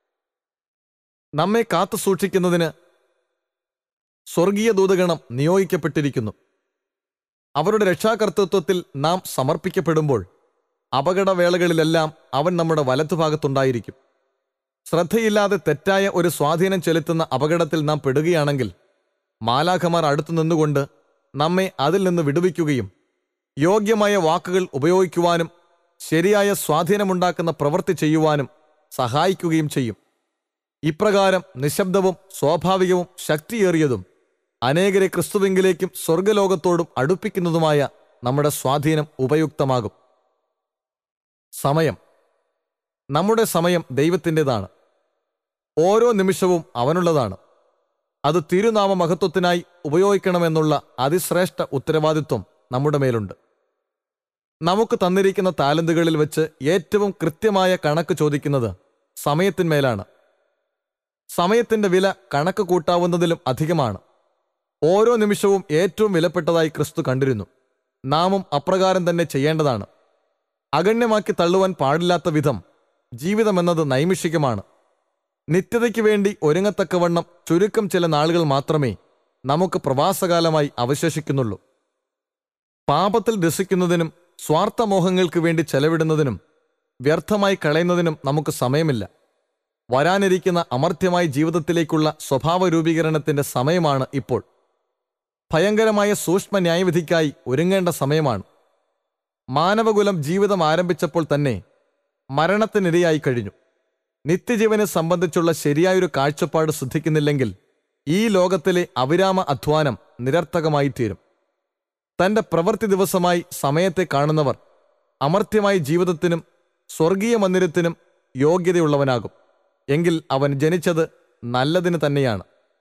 നമ്മെ കാത്തു സൂക്ഷിക്കുന്നതിന് സ്വർഗീയ ദൂതഗണം നിയോഗിക്കപ്പെട്ടിരിക്കുന്നു. അവരുടെ രക്ഷാകർത്തൃത്വത്തിൽ നാം സമർപ്പിക്കപ്പെടുമ്പോൾ അപകടവേളകളിലെല്ലാം അവൻ നമ്മുടെ വലത്തുഭാഗത്തുണ്ടായിരിക്കും. ശ്രദ്ധയില്ലാതെ തെറ്റായ ഒരു സ്വാധീനം ചെലുത്തുന്ന അപകടത്തിൽ നാം പെടുകയാണെങ്കിൽ മാലാഖമാർ അടുത്തു നിന്നുകൊണ്ട് നമ്മെ അതിൽ നിന്ന് വിടുവിക്കുകയും യോഗ്യമായ വാക്കുകൾ ഉപയോഗിക്കുവാനും ശരിയായ സ്വാധീനമുണ്ടാക്കുന്ന പ്രവൃത്തി ചെയ്യുവാനും സഹായിക്കുകയും ചെയ്യും. ഇപ്രകാരം നിശബ്ദവും സ്വാഭാവികവും ശക്തിയേറിയതും അനേകരെ ക്രിസ്തുവിങ്കിലേക്കും സ്വർഗലോകത്തോടും അടുപ്പിക്കുന്നതുമായ നമ്മുടെ സ്വാധീനം ഉപയുക്തമാകും. സമയം. നമ്മുടെ സമയം ദൈവത്തിൻ്റെതാണ്. ഓരോ നിമിഷവും അവനുള്ളതാണ്. അത് തിരുനാമ മഹത്വത്തിനായി ഉപയോഗിക്കണമെന്നുള്ള അതിശ്രേഷ്ഠ ഉത്തരവാദിത്വം നമ്മുടെ മേലുണ്ട്. നമുക്ക് തന്നിരിക്കുന്ന താലന്തുകളിൽ വെച്ച് ഏറ്റവും കൃത്യമായ കണക്ക് ചോദിക്കുന്നത് സമയത്തിന്മേലാണ്. സമയത്തിന്റെ വില കണക്ക് കൂട്ടാവുന്നതിലും അധികമാണ്. ഓരോ നിമിഷവും ഏറ്റവും വിലപ്പെട്ടതായി ക്രിസ്തു കണ്ടിരുന്നു. നാമും അപ്രകാരം തന്നെ ചെയ്യേണ്ടതാണ്. അഗണ്യമാക്കി തള്ളുവാൻ പാടില്ലാത്ത വിധം ജീവിതമെന്നത് നൈമിഷികമാണ്. നിത്യതയ്ക്ക് വേണ്ടി ഒരുങ്ങത്തക്കവണ്ണം ചുരുക്കം ചില നാളുകൾ മാത്രമേ നമുക്ക് പ്രവാസകാലമായി അവശേഷിക്കുന്നുള്ളൂ. പാപത്തിൽ രസിക്കുന്നതിനും സ്വാർത്ഥമോഹങ്ങൾക്ക് വേണ്ടി ചെലവിടുന്നതിനും വ്യർത്ഥമായി കളയുന്നതിനും നമുക്ക് സമയമില്ല. വരാനിരിക്കുന്ന അമർത്യമായ ജീവിതത്തിലേക്കുള്ള സ്വഭാവ രൂപീകരണത്തിന്റെ സമയമാണ് ഇപ്പോൾ. ഭയങ്കരമായ സൂക്ഷ്മ ന്യായവിധിക്കായി ഒരുങ്ങേണ്ട സമയമാണ്. മാനവകുലം ജീവിതം ആരംഭിച്ചപ്പോൾ തന്നെ മരണത്തിനിരയായി കഴിഞ്ഞു. നിത്യജീവനെ സംബന്ധിച്ചുള്ള ശരിയായൊരു കാഴ്ചപ്പാട് ശ്രദ്ധിക്കുന്നില്ലെങ്കിൽ ഈ ലോകത്തിലെ അവിരാമ അധ്വാനം നിരർത്ഥകമായി തീരും. തന്റെ പ്രവൃത്തി ദിവസമായി സമയത്തെ കാണുന്നവർ അമർത്യമായ ജീവിതത്തിനും സ്വർഗീയ മന്ദിരത്തിനും യോഗ്യതയുള്ളവനാകും. എങ്കിൽ അവൻ ജനിച്ചത് നല്ലതിന് തന്നെയാണ്.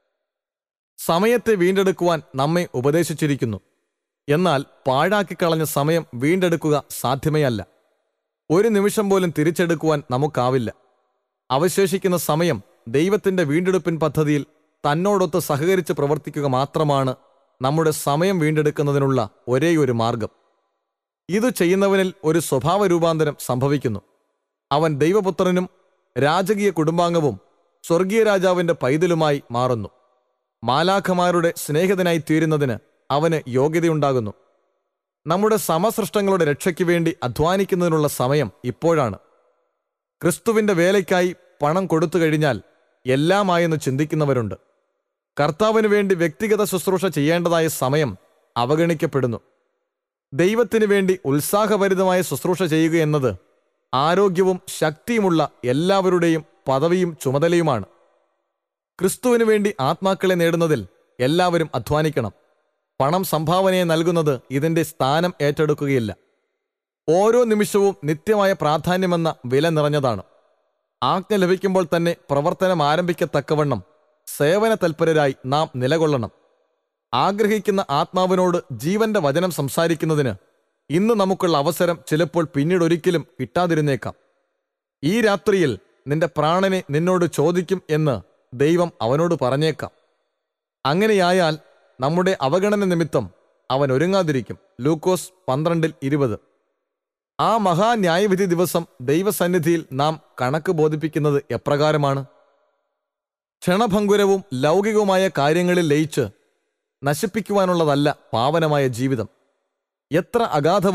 സമയത്തെ വീണ്ടെടുക്കുവാൻ നമ്മെ ഉപദേശിച്ചിരിക്കുന്നു. എന്നാൽ പാഴാക്കിക്കളഞ്ഞ സമയം വീണ്ടെടുക്കുക സാധ്യമേ അല്ല. ഒരു നിമിഷം പോലും തിരിച്ചെടുക്കുവാൻ നമുക്കാവില്ല. അവശേഷിക്കുന്ന സമയം ദൈവത്തിന്റെ വീണ്ടെടുപ്പിൻ പദ്ധതിയിൽ തന്നോടൊത്ത് സഹകരിച്ച് പ്രവർത്തിക്കുക മാത്രമാണ് നമ്മുടെ സമയം വീണ്ടെടുക്കുന്നതിനുള്ള ഒരേയൊരു മാർഗം. ഇത് ചെയ്യുന്നവനിൽ ഒരു സ്വഭാവ രൂപാന്തരം സംഭവിക്കുന്നു. അവൻ ദൈവപുത്രനും രാജകീയ കുടുംബാംഗവും സ്വർഗീയ രാജാവിന്റെ പൈതലുമായി മാറുന്നു. മാലാഖമാരുടെ സ്നേഹിതനായി തീരുന്നതിന് അവന് യോഗ്യതയുണ്ടാകുന്നു. നമ്മുടെ സമസൃഷ്ടങ്ങളുടെ രക്ഷയ്ക്ക് വേണ്ടി അധ്വാനിക്കുന്നതിനുള്ള സമയം ഇപ്പോഴാണ്. ക്രിസ്തുവിന്റെ വേലയ്ക്കായി പണം കൊടുത്തു കഴിഞ്ഞാൽ എല്ലാമായെന്ന് ചിന്തിക്കുന്നവരുണ്ട്. കർത്താവിന് വേണ്ടി വ്യക്തിഗത ശുശ്രൂഷ ചെയ്യേണ്ടതായ സമയം അവഗണിക്കപ്പെടുന്നു. ദൈവത്തിനു വേണ്ടി ഉത്സാഹഭരിതമായ ശുശ്രൂഷ ചെയ്യുക എന്നത് ആരോഗ്യവും ശക്തിയുമുള്ള എല്ലാവരുടെയും പദവിയും ചുമതലയുമാണ്. ക്രിസ്തുവിനു വേണ്ടി ആത്മാക്കളെ നേടുന്നതിൽ എല്ലാവരും അധ്വാനിക്കണം. പണം സംഭാവനയെ നൽകുന്നത് ഇതിന്റെ സ്ഥാനം ഏറ്റെടുക്കുകയില്ല. ഓരോ നിമിഷവും നിത്യമായ പ്രാധാന്യമെന്ന വില നിറഞ്ഞതാണ്. ആജ്ഞ ലഭിക്കുമ്പോൾ തന്നെ പ്രവർത്തനം ആരംഭിക്കത്തക്കവണ്ണം സേവന തൽപരരായി നാം നിലകൊള്ളണം. ആഗ്രഹിക്കുന്ന ആത്മാവിനോട് ജീവന്റെ വചനം സംസാരിക്കുന്നതിന് ഇന്ന് നമുക്കുള്ള അവസരം ചിലപ്പോൾ പിന്നീടൊരിക്കലും കിട്ടാതിരുന്നേക്കാം. ഈ രാത്രിയിൽ നിന്റെ പ്രാണനെ നിന്നോട് ചോദിക്കും എന്ന് ദൈവം അവനോട് പറഞ്ഞേക്കാം. അങ്ങനെയായാൽ നമ്മുടെ അവഗണന നിമിത്തം അവൻ ഒരുങ്ങാതിരിക്കും. ലൂക്കോസ് പന്ത്രണ്ടിൽ ഇരുപത്. ആ മഹാന്യായവിധി ദിവസം ദൈവസന്നിധിയിൽ നാം കണക്ക് ബോധിപ്പിക്കുന്നത് എപ്രകാരമാണ്? ക്ഷണഭങ്കുരവും ലൗകികവുമായ കാര്യങ്ങളിൽ ലയിച്ച് നശിപ്പിക്കുവാനുള്ളതല്ല പാവനമായ ജീവിതം. എത്ര അഗാധവും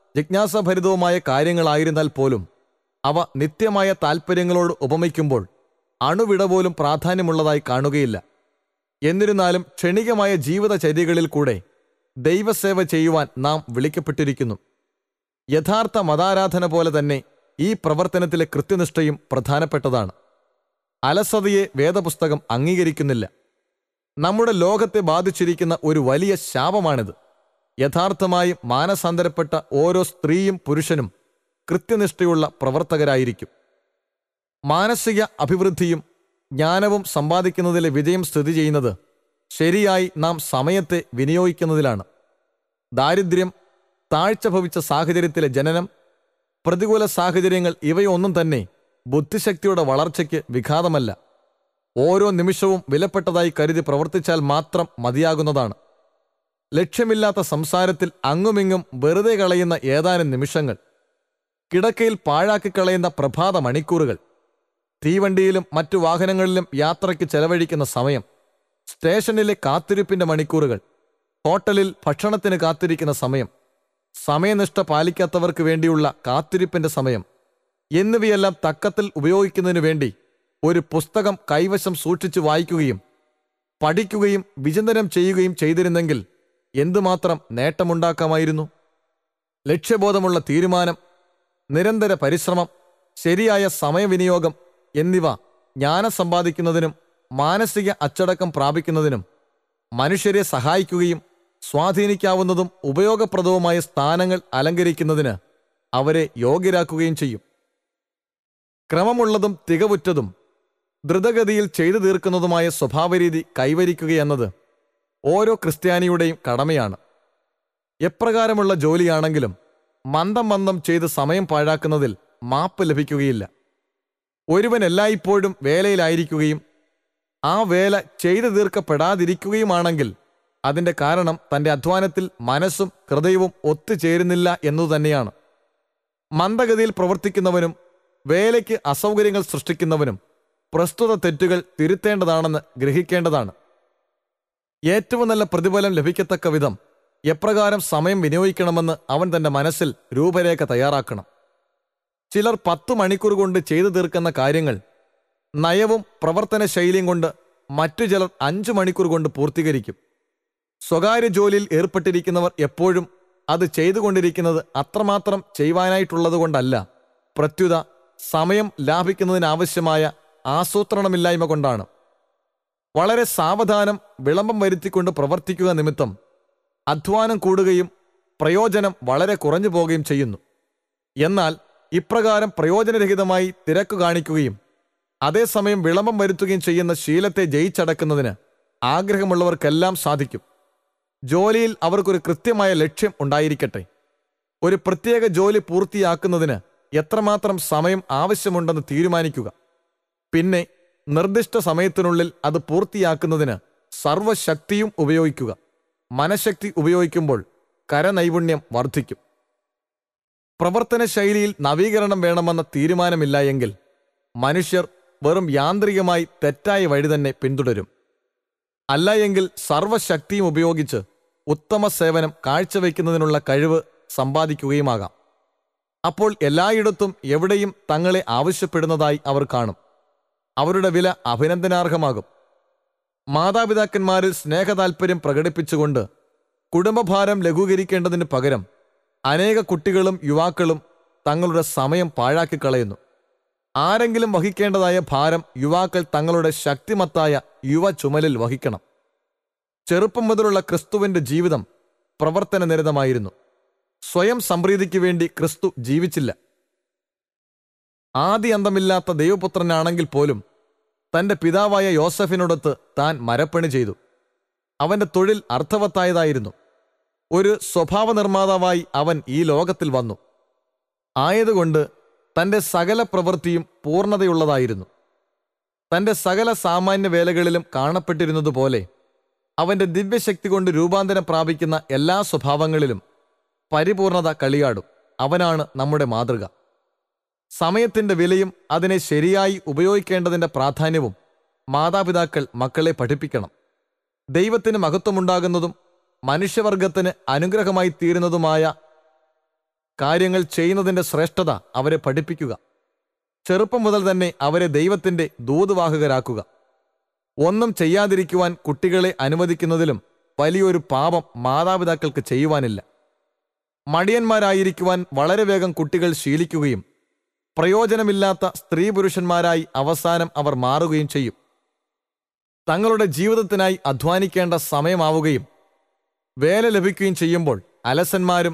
ജിജ്ഞാസാഭരിതവുമായ കാര്യങ്ങളായിരുന്നാൽ പോലും അവ നിത്യമായ താൽപ്പര്യങ്ങളോട് ഉപമിക്കുമ്പോൾ അണുവിട പോലും പ്രാധാന്യമുള്ളതായി കാണുകയില്ല. എന്നിരുന്നാലും ക്ഷണികമായ ജീവിതചര്യകളിൽ കൂടെ ദൈവസേവ ചെയ്യുവാൻ നാം വിളിക്കപ്പെട്ടിരിക്കുന്നു. യഥാർത്ഥ മതാരാധന പോലെ തന്നെ ഈ പ്രവർത്തനത്തിലെ കൃത്യനിഷ്ഠയും പ്രധാനപ്പെട്ടതാണ്. അലസതയെ വേദപുസ്തകം അംഗീകരിക്കുന്നില്ല. നമ്മുടെ ലോകത്തെ ബാധിച്ചിരിക്കുന്ന ഒരു വലിയ ശാപമാണിത്. യഥാർത്ഥമായും മാനസാന്തരപ്പെട്ട ഓരോ സ്ത്രീയും പുരുഷനും കൃത്യനിഷ്ഠയുള്ള പ്രവർത്തകരായിരിക്കും. മാനസിക അഭിവൃദ്ധിയും ജ്ഞാനവും സമ്പാദിക്കുന്നതിലെ വിജയം സ്ഥിതി ചെയ്യുന്നത് ശരിയായി നാം സമയത്തെ വിനിയോഗിക്കുന്നതിലാണ്. ദാരിദ്ര്യം, താഴ്ച ഭവിച്ച സാഹചര്യത്തിലെ ജനനം, പ്രതികൂല സാഹചര്യങ്ങൾ ഇവയൊന്നും തന്നെ ബുദ്ധിശക്തിയുടെ വളർച്ചയ്ക്ക് വിഘാതമല്ല. ഓരോ നിമിഷവും വിലപ്പെട്ടതായി കരുതി പ്രവർത്തിച്ചാൽ മാത്രം മതിയാകുന്നതാണ്. ലക്ഷ്യമില്ലാത്ത സംസാരത്തിൽ അങ്ങുമിങ്ങും വെറുതെ കളയുന്ന ഏതാനും നിമിഷങ്ങൾ, കിടക്കയിൽ പാഴാക്കിക്കളയുന്ന പ്രഭാത മണിക്കൂറുകൾ, തീവണ്ടിയിലും മറ്റു വാഹനങ്ങളിലും യാത്രയ്ക്ക് ചെലവഴിക്കുന്ന സമയം, സ്റ്റേഷനിലെ കാത്തിരിപ്പിന്റെ മണിക്കൂറുകൾ, ഹോട്ടലിൽ ഭക്ഷണത്തിന് കാത്തിരിക്കുന്ന സമയം, സമയനിഷ്ഠ പാലിക്കാത്തവർക്ക് വേണ്ടിയുള്ള കാത്തിരിപ്പിന്റെ സമയം എന്നിവയെല്ലാം തക്കത്തിൽ ഉപയോഗിക്കുന്നതിനു വേണ്ടി ഒരു പുസ്തകം കൈവശം സൂക്ഷിച്ചു വായിക്കുകയും പഠിക്കുകയും വിചിന്തനം ചെയ്യുകയും ചെയ്തിരുന്നെങ്കിൽ എന്തുമാത്രം നേട്ടമുണ്ടാക്കാമായിരുന്നു. ലക്ഷ്യബോധമുള്ള തീരുമാനം, നിരന്തര പരിശ്രമം, ശരിയായ സമയവിനിയോഗം എന്നിവ ജ്ഞാനം സമ്പാദിക്കുന്നതിനും മാനസിക അച്ചടക്കം പ്രാപിക്കുന്നതിനും മനുഷ്യരെ സഹായിക്കുകയും സ്വാധീനിക്കാവുന്നതും ഉപയോഗപ്രദവുമായ സ്ഥാനങ്ങൾ അലങ്കരിക്കുന്നതിന് അവരെ യോഗ്യരാക്കുകയും ചെയ്യും. ക്രമമുള്ളതും തികവുറ്റതും ദ്രുതഗതിയിൽ ചെയ്തു തീർക്കുന്നതുമായ സ്വഭാവരീതി കൈവരിക്കുകയെന്നത് ഓരോ ക്രിസ്ത്യാനിയുടെയും കടമയാണ്. എപ്രകാരമുള്ള ജോലിയാണെങ്കിലും മന്ദം മന്ദം ചെയ്ത് സമയം പാഴാക്കുന്നതിൽ മാപ്പ് ലഭിക്കുകയില്ല. ഒരുവൻ എല്ലായ്പ്പോഴും വേലയിലായിരിക്കുകയും ആ വേല ചെയ്തു തീർക്കപ്പെടാതിരിക്കുകയുമാണെങ്കിൽ അതിൻ്റെ കാരണം തൻ്റെ അധ്വാനത്തിൽ മനസ്സും ഹൃദയവും ഒത്തുചേരുന്നില്ല എന്നതുതന്നെയാണ്. മന്ദഗതിയിൽ പ്രവർത്തിക്കുന്നവനും വേലയ്ക്ക് അസൗകര്യങ്ങൾ സൃഷ്ടിക്കുന്നവനും പ്രസ്തുത തെറ്റുകൾ തിരുത്തേണ്ടതാണെന്ന് ഗ്രഹിക്കേണ്ടതാണ്. ഏറ്റവും നല്ല പ്രതിഫലം ലഭിക്കത്തക്ക വിധം എപ്രകാരം സമയം വിനിയോഗിക്കണമെന്ന് അവൻ തൻ്റെ മനസ്സിൽ രൂപരേഖ തയ്യാറാക്കണം. ചിലർ പത്തു മണിക്കൂർ കൊണ്ട് ചെയ്തു തീർക്കുന്ന കാര്യങ്ങൾ നയവും പ്രവർത്തന ശൈലിയും കൊണ്ട് മറ്റു ചിലർ അഞ്ചു മണിക്കൂർ കൊണ്ട് പൂർത്തീകരിക്കും. സ്വകാര്യ ജോലിയിൽ ഏർപ്പെട്ടിരിക്കുന്നവർ എപ്പോഴും അത് ചെയ്തുകൊണ്ടിരിക്കുന്നത് അത്രമാത്രം ചെയ്യുവാനായിട്ടുള്ളതുകൊണ്ടല്ല, പ്രത്യുത സമയം ലാഭിക്കുന്നതിനാവശ്യമായ ആസൂത്രണമില്ലായ്മ കൊണ്ടാണ്. വളരെ സാവധാനം വിളംബം വരുത്തിക്കൊണ്ട് പ്രവർത്തിക്കുക നിമിത്തം അധ്വാനം കൂടുകയും പ്രയോജനം വളരെ കുറഞ്ഞു പോകുകയും ചെയ്യുന്നു. എന്നാൽ ഇപ്രകാരം പ്രയോജനരഹിതമായി തിരക്ക് കാണിക്കുകയും അതേസമയം വിളംബം വരുത്തുകയും ചെയ്യുന്ന ശീലത്തെ ജയിച്ചടക്കുന്നതിന് ആഗ്രഹമുള്ളവർക്കെല്ലാം സാധിക്കും. ജോലിയിൽ അവർക്കൊരു കൃത്യമായ ലക്ഷ്യം ഉണ്ടായിരിക്കട്ടെ. ഒരു പ്രത്യേക ജോലി പൂർത്തിയാക്കുന്നതിന് എത്രമാത്രം സമയം ആവശ്യമുണ്ടെന്ന് തീരുമാനിക്കുക. പിന്നെ നിർദ്ദിഷ്ട സമയത്തിനുള്ളിൽ അത് പൂർത്തിയാക്കുന്നതിന് സർവശക്തിയും ഉപയോഗിക്കുക. മനഃശക്തി ഉപയോഗിക്കുമ്പോൾ കരനൈപുണ്യം വർദ്ധിക്കും. പ്രവർത്തന ശൈലിയിൽ നവീകരണം വേണമെന്ന തീരുമാനമില്ല എങ്കിൽ മനുഷ്യർ വെറും യാന്ത്രികമായി തെറ്റായ വഴി തന്നെ പിന്തുടരും. അല്ല എങ്കിൽ സർവശക്തിയും ഉപയോഗിച്ച് ഉത്തമ സേവനം കാഴ്ചവെക്കുന്നതിനുള്ള കഴിവ് സമ്പാദിക്കുകയുമാകാം. അപ്പോൾ എല്ലായിടത്തും എവിടെയും തങ്ങളെ ആവശ്യപ്പെടുന്നതായി അവർ കാണും. അവരുടെ വില അഭിനന്ദനാർഹമാകും. മാതാപിതാക്കന്മാരിൽ സ്നേഹതാൽപര്യം പ്രകടിപ്പിച്ചുകൊണ്ട് കുടുംബഭാരം ലഘൂകരിക്കേണ്ടതിന് പകരം അനേക കുട്ടികളും യുവാക്കളും തങ്ങളുടെ സമയം പാഴാക്കിക്കളയുന്നു. ആരെങ്കിലും വഹിക്കേണ്ടതായ ഭാരം യുവാക്കൾ തങ്ങളുടെ ശക്തിമത്തായ യുവ ചുമലിൽ വഹിക്കണം. ചെറുപ്പം മുതലുള്ള ക്രിസ്തുവിന്റെ ജീവിതം പ്രവർത്തന നിരതമായിരുന്നു. സ്വയം സംപ്രീതിക്ക് വേണ്ടി ക്രിസ്തു ജീവിച്ചില്ല. ആദി അന്തമില്ലാത്ത ദൈവപുത്രനാണെങ്കിൽ പോലും തന്റെ പിതാവായ യോസഫിനോടൊത്ത് താൻ മരപ്പണി ചെയ്തു. അവന്റെ തൊഴിൽ അർത്ഥവത്തായതായിരുന്നു. ഒരു സ്വഭാവ നിർമ്മാതാവായി അവൻ ഈ ലോകത്തിൽ വന്നു. ആയതുകൊണ്ട് തന്റെ സകല പ്രവൃത്തിയും പൂർണ്ണതയുള്ളതായിരുന്നു. തന്റെ സകല സാമാന്യ വേലകളിലും കാണപ്പെട്ടിരുന്നതുപോലെ അവന്റെ ദിവ്യശക്തി കൊണ്ട് രൂപാന്തരം പ്രാപിക്കുന്ന എല്ലാ സ്വഭാവങ്ങളിലും പരിപൂർണത കളിയാടും. അവനാണ് നമ്മുടെ മാതൃക. സമയത്തിന്റെ വിലയും അതിനെ ശരിയായി ഉപയോഗിക്കേണ്ടതിന്റെ പ്രാധാന്യവും മാതാപിതാക്കൾ മക്കളെ പഠിപ്പിക്കണം. ദൈവത്തിന് മഹത്വമുണ്ടാകുന്നതും മനുഷ്യവർഗത്തിന് അനുഗ്രഹമായി തീരുന്നതുമായ കാര്യങ്ങൾ ചെയ്യുന്നതിൻ്റെ ശ്രേഷ്ഠത അവരെ പഠിപ്പിക്കുക. ചെറുപ്പം മുതൽ തന്നെ അവരെ ദൈവത്തിൻ്റെ ദൂതുവാഹകരാക്കുക. ഒന്നും ചെയ്യാതിരിക്കുവാൻ കുട്ടികളെ അനുവദിക്കുന്നതിലും വലിയൊരു പാപം മാതാപിതാക്കൾക്ക് ചെയ്യുവാനില്ല. മടിയന്മാരായിരിക്കുവാൻ വളരെ വേഗം കുട്ടികൾ ശീലിക്കുകയും പ്രയോജനമില്ലാത്ത സ്ത്രീ പുരുഷന്മാരായി അവസാനം അവർ മാറുകയും ചെയ്യും. തങ്ങളുടെ ജീവിതത്തിനായി അധ്വാനിക്കേണ്ട സമയമാവുകയും വേല ലഭിക്കുകയും ചെയ്യുമ്പോൾ അലസന്മാരും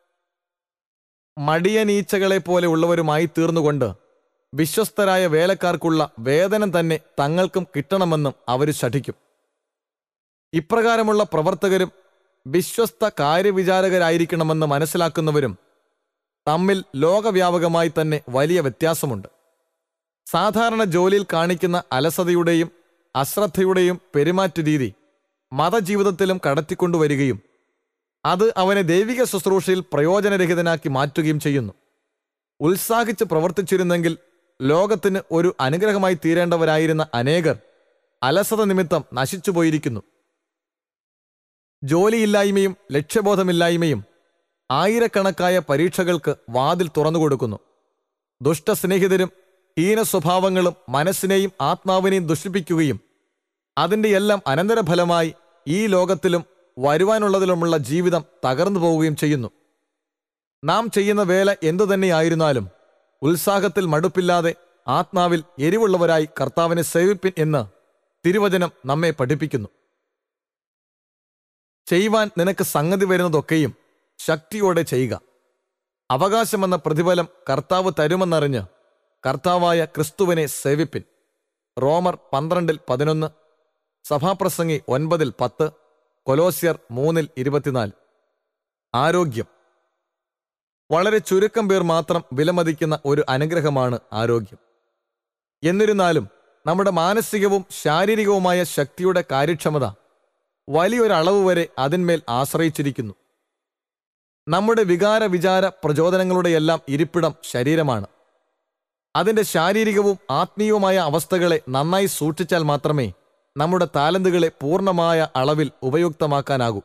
മടിയനീച്ചകളെ പോലെ ഉള്ളവരുമായി തീർന്നുകൊണ്ട് വിശ്വസ്തരായ വേലക്കാർക്കുള്ള വേതനം തന്നെ തങ്ങൾക്കും കിട്ടണമെന്നും അവർ ശഠിക്കും. ഇപ്രകാരമുള്ള പ്രവർത്തകരും വിശ്വസ്ത കാര്യവിചാരകരായിരിക്കണമെന്ന് മനസ്സിലാക്കുന്നവരും തമ്മിൽ ലോകവ്യാപകമായി തന്നെ വലിയ വ്യത്യാസമുണ്ട്. സാധാരണ ജോലിയിൽ കാണിക്കുന്ന അലസതയുടെയും അശ്രദ്ധയുടെയും പെരുമാറ്റ രീതി മതജീവിതത്തിലും കടത്തിക്കൊണ്ടുവരികയും അത് അവനെ ദൈവിക ശുശ്രൂഷയിൽ പ്രയോജനരഹിതനാക്കി മാറ്റുകയും ചെയ്യുന്നു. ഉത്സാഹിച്ച് പ്രവർത്തിച്ചിരുന്നെങ്കിൽ ലോകത്തിന് ഒരു അനുഗ്രഹമായി തീരേണ്ടവരായിരുന്ന അനേകർ അലസത നിമിത്തം നശിച്ചുപോയിരിക്കുന്നു. ജോലിയില്ലായ്മയും ലക്ഷ്യബോധമില്ലായ്മയും ആയിരക്കണക്കായ പരീക്ഷകൾക്ക് വാതിൽ തുറന്നുകൊടുക്കുന്നു. ദുഷ്ടസ്നേഹിതരും ഹീന സ്വഭാവങ്ങളും മനസ്സിനെയും ആത്മാവിനെയും ദുഷിപ്പിക്കുകയും അതിൻ്റെ എല്ലാം അനന്തരഫലമായി ഈ ലോകത്തിലും വരുവാനുള്ളതിലുമുള്ള ജീവിതം തകർന്നു പോവുകയും ചെയ്യുന്നു. നാം ചെയ്യുന്ന വേല എന്തു തന്നെയായിരുന്നാലും ഉത്സാഹത്തിൽ മടുപ്പില്ലാതെ ആത്മാവിൽ എരിവുള്ളവരായി കർത്താവിനെ സേവിപ്പിൻ എന്ന് തിരുവചനം നമ്മെ പഠിപ്പിക്കുന്നു. ചെയ്യുവാൻ നിനക്ക് സംഗതി വരുന്നതൊക്കെയും ശക്തിയോടെ ചെയ്യുക. അവകാശമെന്ന പ്രതിഫലം കർത്താവ് തരുമെന്നറിഞ്ഞ് കർത്താവായ ക്രിസ്തുവിനെ സേവിപ്പിൻ. റോമർ പന്ത്രണ്ടിൽ പതിനൊന്ന്, സഭാപ്രസംഗി ഒൻപതിൽ പത്ത്, കൊലോസ്യർ മൂന്നിൽ ഇരുപത്തിനാല്. ആരോഗ്യം. വളരെ ചുരുക്കം പേർ മാത്രം വിലമതിക്കുന്ന ഒരു അനുഗ്രഹമാണ് ആരോഗ്യം. എന്നിരുന്നാലും നമ്മുടെ മാനസികവും ശാരീരികവുമായ ശക്തിയുടെ കാര്യക്ഷമത വലിയൊരളവ് വരെ അതിന്മേൽ ആശ്രയിച്ചിരിക്കുന്നു. നമ്മുടെ വികാര വിചാര പ്രചോദനങ്ങളുടെയെല്ലാം ഇരിപ്പിടം ശരീരമാണ്. അതിൻ്റെ ശാരീരികവും ആത്മീയവുമായ അവസ്ഥകളെ നന്നായി സൂക്ഷിച്ചാൽ മാത്രമേ നമ്മുടെ താലന്തുകളെ പൂർണ്ണമായ അളവിൽ ഉപയുക്തമാക്കാനാകൂ.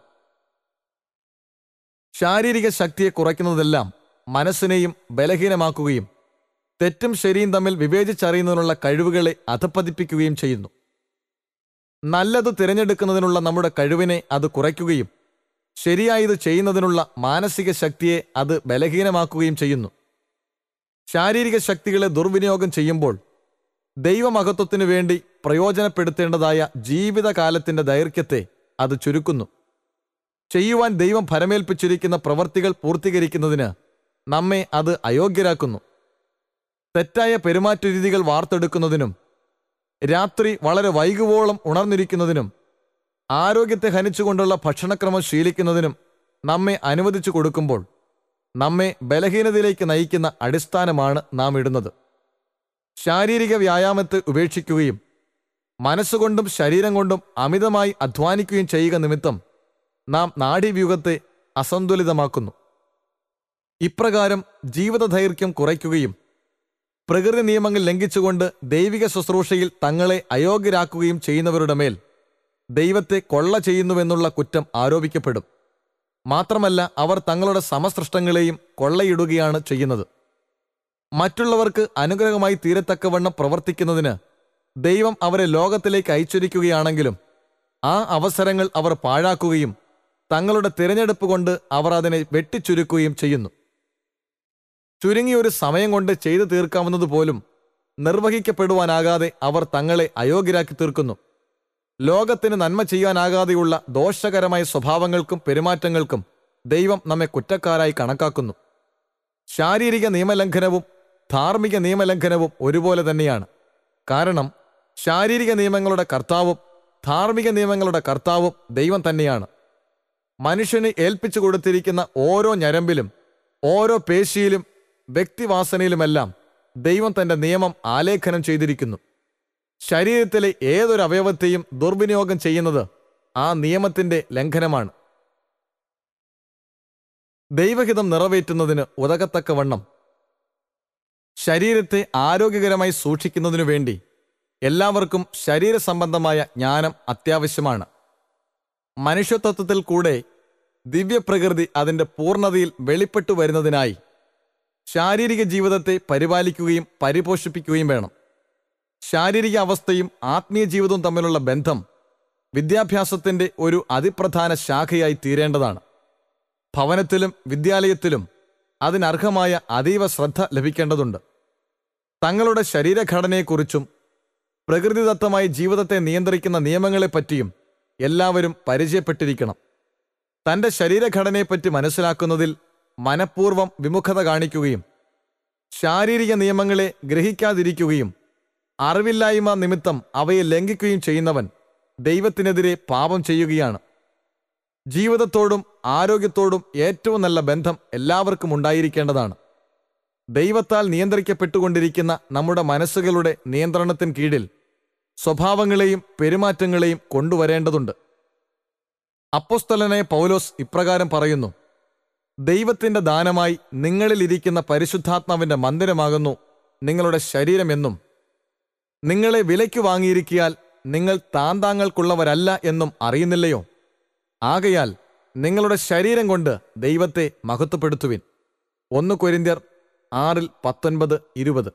ശാരീരിക ശക്തിയെ കുറയ്ക്കുന്നതെല്ലാം മനസ്സിനെയും ബലഹീനമാക്കുകയും തെറ്റും ശരിയും തമ്മിൽ വിവേചിച്ചറിയുന്നതിനുള്ള കഴിവുകളെ അധപ്പതിപ്പിക്കുകയും ചെയ്യുന്നു. നല്ലത് തിരഞ്ഞെടുക്കുന്നതിനുള്ള നമ്മുടെ കഴിവിനെ അത് കുറയ്ക്കുകയും ശരിയായത് ചെയ്യുന്നതിനുള്ള മാനസിക ശക്തിയെ അത് ബലഹീനമാക്കുകയും ചെയ്യുന്നു. ശാരീരിക ശക്തികളെ ദുർവിനിയോഗം ചെയ്യുമ്പോൾ ദൈവമഹത്വത്തിനു വേണ്ടി പ്രയോജനപ്പെടുത്തേണ്ടതായ ജീവിതകാലത്തിൻ്റെ ദൈർഘ്യത്തെ അത് ചുരുക്കുന്നു. ചെയ്യുവാൻ ദൈവം ഫലമേൽപ്പിച്ചിരിക്കുന്ന പ്രവർത്തികൾ പൂർത്തീകരിക്കുന്നതിന് നമ്മെ അത് അയോഗ്യരാക്കുന്നു. തെറ്റായ പെരുമാറ്റ രീതികൾ വാർത്തെടുക്കുന്നതിനും രാത്രി വളരെ വൈകുവോളം ഉണർന്നിരിക്കുന്നതിനും ആരോഗ്യത്തെ ഹനിച്ചുകൊണ്ടുള്ള ഭക്ഷണക്രമം ശീലിക്കുന്നതിനും നമ്മെ അനുവദിച്ചു കൊടുക്കുമ്പോൾ നമ്മെ ബലഹീനതയിലേക്ക് നയിക്കുന്ന അടിസ്ഥാനമാണ് നാം ഇടുന്നത്. ശാരീരിക വ്യായാമത്തെ ഉപേക്ഷിക്കുകയും മനസ്സുകൊണ്ടും ശരീരം കൊണ്ടും അമിതമായി അധ്വാനിക്കുകയും ചെയ്യുക നിമിത്തം നാം നാഡീവ്യൂഹത്തെ അസന്തുലിതമാക്കുന്നു. ഇപ്രകാരം ജീവിതദൈർഘ്യം കുറയ്ക്കുകയും പ്രകൃതി നിയമങ്ങൾ ലംഘിച്ചുകൊണ്ട് ദൈവിക ശുശ്രൂഷയിൽ തങ്ങളെ അയോഗ്യരാക്കുകയും ചെയ്യുന്നവരുടെ മേൽ ദൈവത്തെ കൊള്ള ചെയ്യുന്നുവെന്നുള്ള കുറ്റം ആരോപിക്കപ്പെടും. മാത്രമല്ല, അവർ തങ്ങളുടെ സമസൃഷ്ടങ്ങളെയും കൊള്ളയിടുകയാണ് ചെയ്യുന്നത്. മറ്റുള്ളവർക്ക് അനുഗ്രഹമായി തീരത്തക്കവണ്ണം പ്രവർത്തിക്കുന്നതിന് ദൈവം അവരെ ലോകത്തിലേക്ക് അയച്ചിരിക്കുകയാണെങ്കിലും ആ അവസരങ്ങൾ അവർ പാഴാക്കുകയും തങ്ങളുടെ തിരഞ്ഞെടുപ്പ് കൊണ്ട് അവർ അതിനെ വെട്ടിച്ചുരുക്കുകയും ചെയ്യുന്നു. ചുരുങ്ങിയൊരു സമയം കൊണ്ട് ചെയ്തു തീർക്കാവുന്നതുപോലും നിർവഹിക്കപ്പെടുവാനാകാതെ അവർ തങ്ങളെ അയോഗ്യരാക്കി തീർക്കുന്നു. ലോകത്തിന് നന്മ ചെയ്യാനാകാതെയുള്ള ദോഷകരമായ സ്വഭാവങ്ങൾക്കും പെരുമാറ്റങ്ങൾക്കും ദൈവം നമ്മെ കുറ്റക്കാരായി കണക്കാക്കുന്നു. ശാരീരിക നിയമലംഘനവും ധാർമ്മിക നിയമലംഘനവും ഒരുപോലെ തന്നെയാണ്. കാരണം ശാരീരിക നിയമങ്ങളുടെ കർത്താവും ധാർമ്മിക നിയമങ്ങളുടെ കർത്താവും ദൈവം തന്നെയാണ്. മനുഷ്യന് ഏൽപ്പിച്ചു കൊടുത്തിരിക്കുന്ന ഓരോ ഞരമ്പിലും ഓരോ പേശിയിലും വ്യക്തിവാസനയിലുമെല്ലാം ദൈവം തൻ്റെ നിയമം ആലേഖനം ചെയ്തിരിക്കുന്നു. ശരീരത്തിലെ ഏതൊരു അവയവത്തെയും ദുർവിനിയോഗം ചെയ്യുന്നത് ആ നിയമത്തിൻ്റെ ലംഘനമാണ്. ദൈവഹിതം നിറവേറ്റുന്നതിന് ഉതകത്തക്കവണ്ണം ശരീരത്തെ ആരോഗ്യകരമായി സൂക്ഷിക്കുന്നതിനു വേണ്ടി എല്ലാവർക്കും ശരീര സംബന്ധമായ ജ്ഞാനം അത്യാവശ്യമാണ്. മനുഷ്യത്വത്തിൽ കൂടെ ദിവ്യപ്രകൃതി അതിൻ്റെ പൂർണ്ണതയിൽ വെളിപ്പെട്ടു വരുന്നതിനായി ശാരീരിക ജീവിതത്തെ പരിപാലിക്കുകയും പരിപോഷിപ്പിക്കുകയും വേണം. ശാരീരിക അവസ്ഥയും ആത്മീയ ജീവിതവും തമ്മിലുള്ള ബന്ധം വിദ്യാഭ്യാസത്തിൻ്റെ ഒരു അതിപ്രധാന ശാഖയായി തീരേണ്ടതാണ്. ഭവനത്തിലും വിദ്യാലയത്തിലും അതിനർഹമായ അതീവ ശ്രദ്ധ ലഭിക്കേണ്ടതുണ്ട്. തങ്ങളുടെ ശരീരഘടനയെക്കുറിച്ചും പ്രകൃതിദത്തമായി ജീവിതത്തെ നിയന്ത്രിക്കുന്ന നിയമങ്ങളെപ്പറ്റിയും എല്ലാവരും പരിചയപ്പെട്ടിരിക്കണം. തൻ്റെ ശരീരഘടനയെപ്പറ്റി മനസ്സിലാക്കുന്നതിൽ മനഃപൂർവ്വം വിമുഖത കാണിക്കുകയും ശാരീരിക നിയമങ്ങളെ ഗ്രഹിക്കാതിരിക്കുകയും അറിവില്ലായ്മ നിമിത്തം അവയെ ലംഘിക്കുകയും ചെയ്യുന്നവൻ ദൈവത്തിനെതിരെ പാപം ചെയ്യുകയാണ്. ജീവിതത്തോടും ആരോഗ്യത്തോടും ഏറ്റവും നല്ല ബന്ധം എല്ലാവർക്കും ഉണ്ടായിരിക്കേണ്ടതാണ്. ദൈവത്താൽ നിയന്ത്രിക്കപ്പെട്ടുകൊണ്ടിരിക്കുന്ന നമ്മുടെ മനസ്സുകളുടെ നിയന്ത്രണത്തിന് കീഴിൽ സ്വഭാവങ്ങളെയും പെരുമാറ്റങ്ങളെയും കൊണ്ടുവരേണ്ടതുണ്ട്. അപ്പോസ്തലനായ പൗലോസ് ഇപ്രകാരം പറയുന്നു: ദൈവത്തിൻ്റെ ദാനമായി നിങ്ങളിലിരിക്കുന്ന പരിശുദ്ധാത്മാവിൻ്റെ മന്ദിരമാകുന്നു നിങ്ങളുടെ ശരീരമെന്നും നിങ്ങളെ വിലയ്ക്ക് വാങ്ങിയിരിക്കിയാൽ നിങ്ങൾ താന്താങ്ങൾക്കുള്ളവരല്ല എന്നും അറിയുന്നില്ലയോ? ആകയാൽ നിങ്ങളുടെ ശരീരം കൊണ്ട് ദൈവത്തെ മഹത്വപ്പെടുത്തുവിൻ. ഒന്ന് കൊരിന്ത്യർ ആറിൽ പത്തൊൻപത് ഇരുപത്.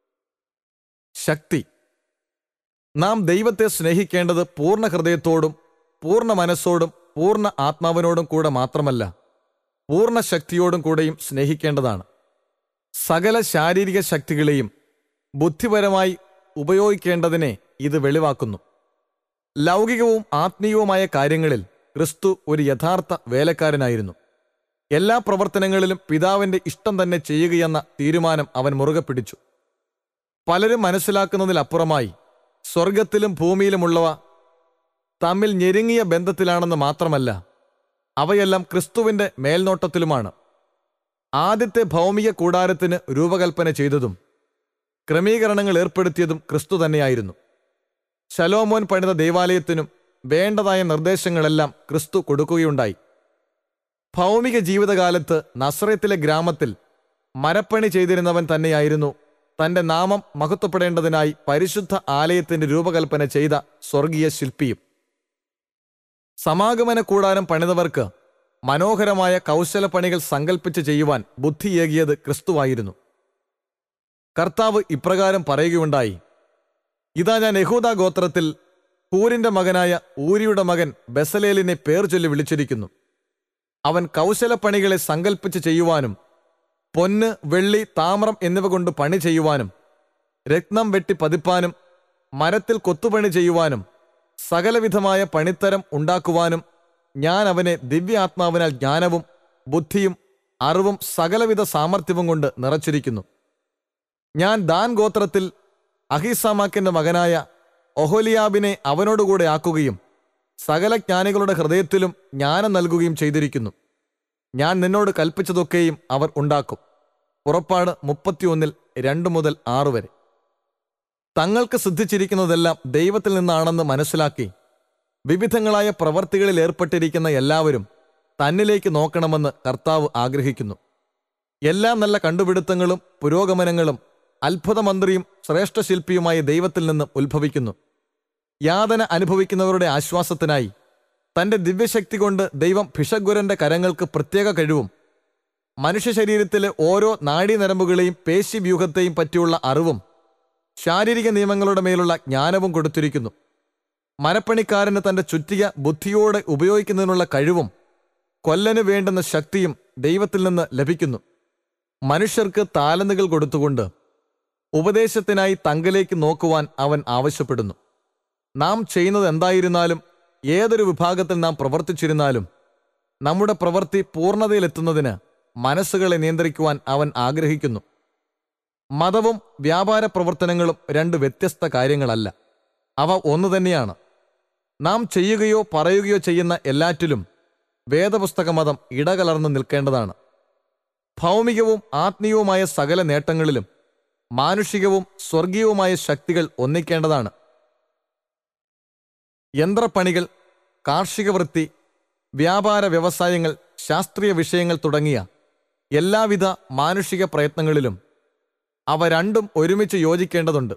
ശക്തി. നാം ദൈവത്തെ സ്നേഹിക്കേണ്ടത് പൂർണ്ണ ഹൃദയത്തോടും പൂർണ്ണ മനസ്സോടും പൂർണ്ണ ആത്മാവിനോടും കൂടെ മാത്രമല്ല, പൂർണ്ണ ശക്തിയോടും കൂടെയും സ്നേഹിക്കേണ്ടതാണ്. സകല ശാരീരിക ശക്തികളെയും ബുദ്ധിപരമായി ഉപയോഗിക്കേണ്ടതിനെ ഇത് വെളിവാക്കുന്നു. ലൗകികവും ആത്മീയവുമായ കാര്യങ്ങളിൽ ക്രിസ്തു ഒരു യഥാർത്ഥ വേലക്കാരനായിരുന്നു. എല്ലാ പ്രവർത്തനങ്ങളിലും പിതാവിൻ്റെ ഇഷ്ടം തന്നെ ചെയ്യുകയെന്ന തീരുമാനം അവൻ മുറുകെ പിടിച്ചു. പലരും മനസ്സിലാക്കുന്നതിലപ്പുറമായി സ്വർഗത്തിലും ഭൂമിയിലുമുള്ളവ തമ്മിൽ ഞെരുങ്ങിയ ബന്ധത്തിലാണെന്ന് മാത്രമല്ല, അവയെല്ലാം ക്രിസ്തുവിൻ്റെ മേൽനോട്ടത്തിലുമാണ്. ആദ്യത്തെ ഭൗമിക കൂടാരത്തിന് രൂപകൽപ്പന ചെയ്തതും ക്രമീകരണങ്ങൾ ഏർപ്പെടുത്തിയതും ക്രിസ്തു തന്നെയായിരുന്നു. ശലോമോൻ പണിത ദേവാലയത്തിനും വേണ്ടതായ നിർദ്ദേശങ്ങളെല്ലാം ക്രിസ്തു കൊടുക്കുകയുണ്ടായി. ഭൗമിക ജീവിതകാലത്ത് നസറേത്തിലെ ഗ്രാമത്തിൽ മരപ്പണി ചെയ്തിരുന്നവൻ തന്നെയായിരുന്നു തൻ്റെ നാമം മഹത്വപ്പെടേണ്ടതിനായി പരിശുദ്ധ ആലയത്തിൻ്റെ രൂപകൽപ്പന ചെയ്ത സ്വർഗീയ ശില്പിയും. സമാഗമന കൂടാരം പണിതവർക്ക് മനോഹരമായ കൗശലപ്പണികൾ സങ്കല്പിച്ച് ചെയ്യുവാൻ ബുദ്ധിയേകിയത് ക്രിസ്തുവായിരുന്നു. കർത്താവ് ഇപ്രകാരം പറയുകയുണ്ടായി: ഇതാ, ഞാൻ യഹൂദാ ഗോത്രത്തിൽ ഹൂരിന്റെ മകനായ ഊരിയുടെ മകൻ ബെസലേലിനെ പേർ ചൊല്ലി വിളിച്ചിരിക്കുന്നു. അവൻ കൗശലപ്പണികളെ സങ്കല്പിച്ച് ചെയ്യുവാനും പൊന്ന്, വെള്ളി, താമ്രം എന്നിവ കൊണ്ട് പണി ചെയ്യുവാനും രത്നം വെട്ടി പതിപ്പാനും മരത്തിൽ കൊത്തുപണി ചെയ്യുവാനും സകലവിധമായ പണിത്തരം ഉണ്ടാക്കുവാനും ഞാൻ അവനെ ദിവ്യാത്മാവിനാൽ ജ്ഞാനവും ബുദ്ധിയും അറിവും സകലവിധ സാമർഥ്യവും കൊണ്ട് നിറച്ചിരിക്കുന്നു. ഞാൻ ദാൻ ഗോത്രത്തിൽ അഹീസാമാക്കിന്റെ മകനായ ഒഹൊലിയാബിനെ അവനോടുകൂടെ ആക്കുകയും സകല ജ്ഞാനികളുടെ ഹൃദയത്തിലും ജ്ഞാനം നൽകുകയും ചെയ്തിരിക്കുന്നു. ഞാൻ നിന്നോട് കൽപ്പിച്ചതൊക്കെയും അവർ ഉണ്ടാക്കും. പുറപ്പാട് മുപ്പത്തിയൊന്നിൽ രണ്ട് മുതൽ ആറ് വരെ. തങ്ങൾക്ക് സിദ്ധിച്ചിരിക്കുന്നതെല്ലാം ദൈവത്തിൽ നിന്നാണെന്ന് മനസ്സിലാക്കി വിവിധങ്ങളായ പ്രവർത്തികളിൽ ഏർപ്പെട്ടിരിക്കുന്ന എല്ലാവരും തന്നിലേക്ക് നോക്കണമെന്ന് കർത്താവ് ആഗ്രഹിക്കുന്നു. എല്ലാ നല്ല കണ്ടുപിടുത്തങ്ങളും പുരോഗമനങ്ങളും അത്ഭുതമന്ത്രിയും ശ്രേഷ്ഠശില്പിയുമായ ദൈവത്തിൽ നിന്ന് ഉത്ഭവിക്കുന്നു. യാതന അനുഭവിക്കുന്നവരുടെ ആശ്വാസത്തിനായി തൻ്റെ ദിവ്യശക്തി കൊണ്ട് ദൈവം ഭിഷഗ്വരന്റെ കരങ്ങൾക്ക് പ്രത്യേക കഴിവും മനുഷ്യ ശരീരത്തിലെ ഓരോ നാഡീനരമ്പുകളെയും പേശിവ്യൂഹത്തെയും പറ്റിയുള്ള അറിവും ശാരീരിക നിയമങ്ങളുടെ മേലുള്ള ജ്ഞാനവും കൊടുത്തിരിക്കുന്നു. മരപ്പണിക്കാരന് തൻ്റെ ചുറ്റിക ബുദ്ധിയോടെ ഉപയോഗിക്കുന്നതിനുള്ള കഴിവും കൊല്ലന് വേണ്ടുന്ന ശക്തിയും ദൈവത്തിൽ നിന്ന് ലഭിക്കുന്നു. മനുഷ്യർക്ക് താലന്തുകൾ കൊടുത്തുകൊണ്ട് ഉപദേശത്തിനായി തങ്കലേക്ക് നോക്കുവാൻ അവൻ ആവശ്യപ്പെടുന്നു. നാം ചെയ്യുന്നത് എന്തായിരുന്നാലും ഏതൊരു വിഭാഗത്തിൽ നാം പ്രവർത്തിച്ചിരുന്നാലും നമ്മുടെ പ്രവൃത്തി പൂർണ്ണതയിലെത്തുന്നതിന് മനസ്സുകളെ നിയന്ത്രിക്കുവാൻ അവൻ ആഗ്രഹിക്കുന്നു. മതവും വ്യാപാര പ്രവർത്തനങ്ങളും രണ്ട് വ്യത്യസ്ത കാര്യങ്ങളല്ല, അവ ഒന്നു തന്നെയാണ്. നാം ചെയ്യുകയോ പറയുകയോ ചെയ്യുന്ന എല്ലാറ്റിലും വേദപുസ്തക മതം ഇടകലർന്നു നിൽക്കേണ്ടതാണ്. ഭൗമികവും ആത്മീയവുമായ സകല നേട്ടങ്ങളിലും മാനുഷികവും സ്വർഗീയവുമായ ശക്തികൾ ഒന്നിക്കേണ്ടതാണ്. യന്ത്രപ്പണികൾ, കാർഷിക വൃത്തി, വ്യാപാര വ്യവസായങ്ങൾ, ശാസ്ത്രീയ വിഷയങ്ങൾ തുടങ്ങിയ എല്ലാവിധ മാനുഷിക പ്രയത്നങ്ങളിലും അവ രണ്ടും ഒരുമിച്ച് യോജിക്കേണ്ടതുണ്ട്.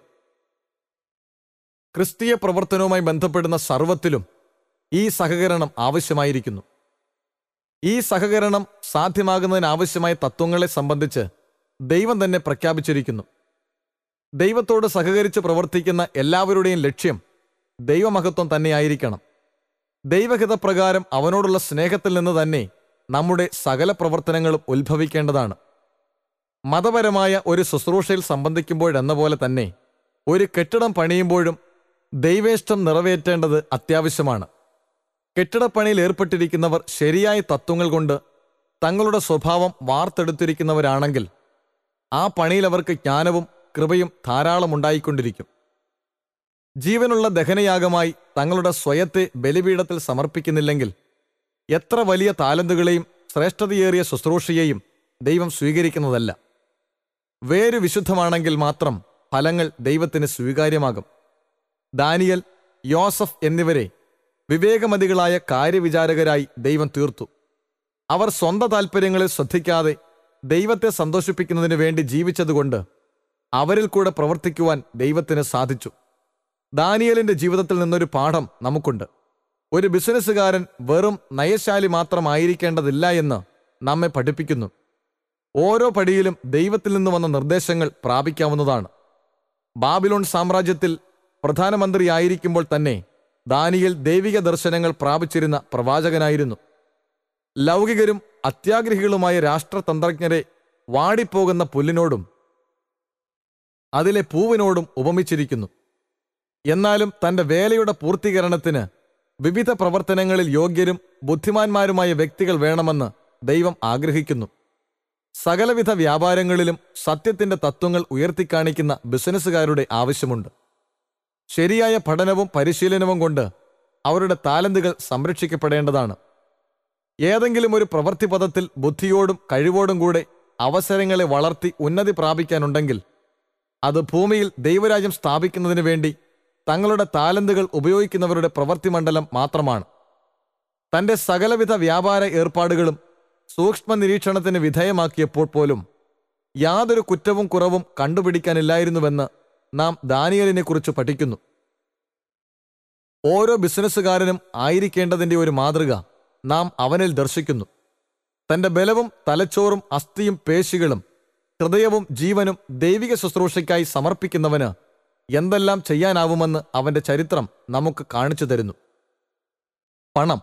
ക്രിസ്തീയ പ്രവർത്തനവുമായി ബന്ധപ്പെടുന്ന സർവത്തിലും ഈ സഹകരണം ആവശ്യമായിരിക്കുന്നു. ഈ സഹകരണം സാധ്യമാകുന്നതിനാവശ്യമായ തത്വങ്ങളെ സംബന്ധിച്ച് ദൈവം തന്നെ പ്രഖ്യാപിച്ചിരിക്കുന്നു. ദൈവത്തോട് സഹകരിച്ച് പ്രവർത്തിക്കുന്ന എല്ലാവരുടെയും ലക്ഷ്യം ദൈവമഹത്വം തന്നെയായിരിക്കണം. ദൈവഹിതപ്രകാരം അവനോടുള്ള സ്നേഹത്തിൽ നിന്ന് തന്നെ നമ്മുടെ സകല പ്രവർത്തനങ്ങളും ഉത്ഭവിക്കേണ്ടതാണ്. മതപരമായ ഒരു ശുശ്രൂഷയിൽ സംബന്ധിക്കുമ്പോഴെന്ന പോലെ തന്നെ ഒരു കെട്ടിടം പണിയുമ്പോഴും ദൈവേഷ്ടം നിറവേറ്റേണ്ടത് അത്യാവശ്യമാണ്. കെട്ടിടപ്പണിയിൽ ഏർപ്പെട്ടിരിക്കുന്നവർ ശരിയായ തത്വങ്ങൾ കൊണ്ട് തങ്ങളുടെ സ്വഭാവം വാർത്തെടുത്തിരിക്കുന്നവരാണെങ്കിൽ ആ പണിയിൽ അവർക്ക് ജ്ഞാനവും കൃപയും ധാരാളം ഉണ്ടായിക്കൊണ്ടിരിക്കും. ജീവനുള്ള ദഹനയാഗമായി തങ്ങളുടെ സ്വയത്തെ ബലിപീഠത്തിൽ സമർപ്പിക്കുന്നില്ലെങ്കിൽ എത്ര വലിയ താലന്തുകളെയും ശ്രേഷ്ഠതയേറിയ ശുശ്രൂഷയെയും ദൈവം സ്വീകരിക്കുന്നതല്ല. വേര് വിശുദ്ധമാണെങ്കിൽ മാത്രം ഫലങ്ങൾ ദൈവത്തിന് സ്വീകാര്യമാകും. ദാനിയൽ, യോസഫ് എന്നിവരെ വിവേകമതികളായ കാര്യവിചാരകരായി ദൈവം തീർത്തു. അവർ സ്വന്തം താൽപ്പര്യങ്ങളെ ശ്രദ്ധിക്കാതെ ദൈവത്തെ സന്തോഷിപ്പിക്കുന്നതിന് വേണ്ടി ജീവിച്ചതുകൊണ്ട് അവരിൽ കൂടെ പ്രവർത്തിക്കുവാൻ ദൈവത്തിന് സാധിച്ചു. ദാനിയേലിന്റെ ജീവിതത്തിൽ നിന്നൊരു പാഠം നമുക്കുണ്ട്. ഒരു ബിസിനസ്സുകാരൻ വെറും നയശാലി മാത്രമായിരിക്കേണ്ടതില്ല എന്ന് നമ്മെ പഠിപ്പിക്കുന്നു. ഓരോ പടിയിലും ദൈവത്തിൽ നിന്ന് വന്ന നിർദ്ദേശങ്ങൾ പ്രാപിക്കാവുന്നതാണ്. ബാബിലോൺ സാമ്രാജ്യത്തിൽ പ്രധാനമന്ത്രിയായിരിക്കുമ്പോൾ തന്നെ ദാനിയേൽ ദൈവിക ദർശനങ്ങൾ പ്രാപിച്ചിരുന്ന പ്രവാചകനായിരുന്നു. ലൗകികരും അത്യാഗ്രഹികളുമായ രാഷ്ട്രതന്ത്രജ്ഞരെ വാടിപ്പോകുന്ന പുല്ലിനോടും അതിലെ പൂവിനോടും ഉപമിച്ചിരിക്കുന്നു. എന്നാലും തന്റെ വേലയുടെ പൂർത്തീകരണത്തിന് വിവിധ പ്രവർത്തനങ്ങളിൽ യോഗ്യരും ബുദ്ധിമാന്മാരുമായ വ്യക്തികൾ വേണമെന്ന് ദൈവം ആഗ്രഹിക്കുന്നു. സകലവിധ വ്യാപാരങ്ങളിലും സത്യത്തിന്റെ തത്വങ്ങൾ ഉയർത്തിക്കാണിക്കുന്ന ബിസിനസ്സുകാരുടെ ആവശ്യമുണ്ട്. ശരിയായ പഠനവും പരിശീലനവും കൊണ്ട് അവരുടെ താലന്തുകൾ സംരക്ഷിക്കപ്പെടേണ്ടതാണ്. ഏതെങ്കിലും ഒരു പ്രവൃത്തിപഥത്തിൽ ബുദ്ധിയോടും കഴിവോടും കൂടെ അവസരങ്ങളെ വളർത്തി ഉന്നതി പ്രാപിക്കാനുണ്ടെങ്കിൽ അത് ഭൂമിയിൽ ദൈവരാജ്യം സ്ഥാപിക്കുന്നതിന് വേണ്ടി തങ്ങളുടെ താലന്തുകൾ ഉപയോഗിക്കുന്നവരുടെ പ്രവൃത്തിമണ്ഡലം മാത്രമാണ്. തന്റെ സകലവിധ വ്യാപാര ഏർപ്പാടുകളും സൂക്ഷ്മ നിരീക്ഷണത്തിന് വിധേയമാക്കിയപ്പോൾ പോലും യാതൊരു കുറ്റവും കുറവും കണ്ടുപിടിക്കാനില്ലായിരുന്നുവെന്ന് നാം ദാനിയേലിനെ കുറിച്ച് പഠിക്കുന്നു. ഓരോ ബിസിനസ്സുകാരനും ആയിരിക്കേണ്ടതിൻ്റെ ഒരു മാതൃക നാം അവനിൽ ദർശിക്കുന്നു. തന്റെ ബലവും തലച്ചോറും അസ്ഥിയും പേശികളും ഹൃദയവും ജീവനും ദൈവിക ശുശ്രൂഷയ്ക്കായി സമർപ്പിക്കുന്നവന് എന്തെല്ലാം ചെയ്യാനാവുമെന്ന് അവന്റെ ചരിത്രം നമുക്ക് കാണിച്ചു തരുന്നു. പണം.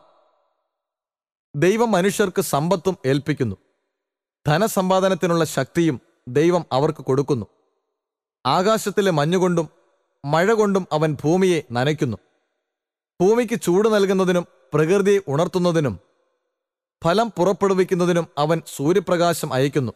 ദൈവം മനുഷ്യർക്ക് സമ്പത്തും ഏൽപ്പിക്കുന്നു. ധനസമ്പാദനത്തിനുള്ള ശക്തിയും ദൈവം അവർക്ക് കൊടുക്കുന്നു. ആകാശത്തിലെ മഞ്ഞുകൊണ്ടും മഴ കൊണ്ടും അവൻ ഭൂമിയെ നനയ്ക്കുന്നു. ഭൂമിക്ക് ചൂട് നൽകുന്നതിനും പ്രകൃതിയെ ഉണർത്തുന്നതിനും ഫലം പുറപ്പെടുവിക്കുന്നതിനും അവൻ സൂര്യപ്രകാശം അയക്കുന്നു.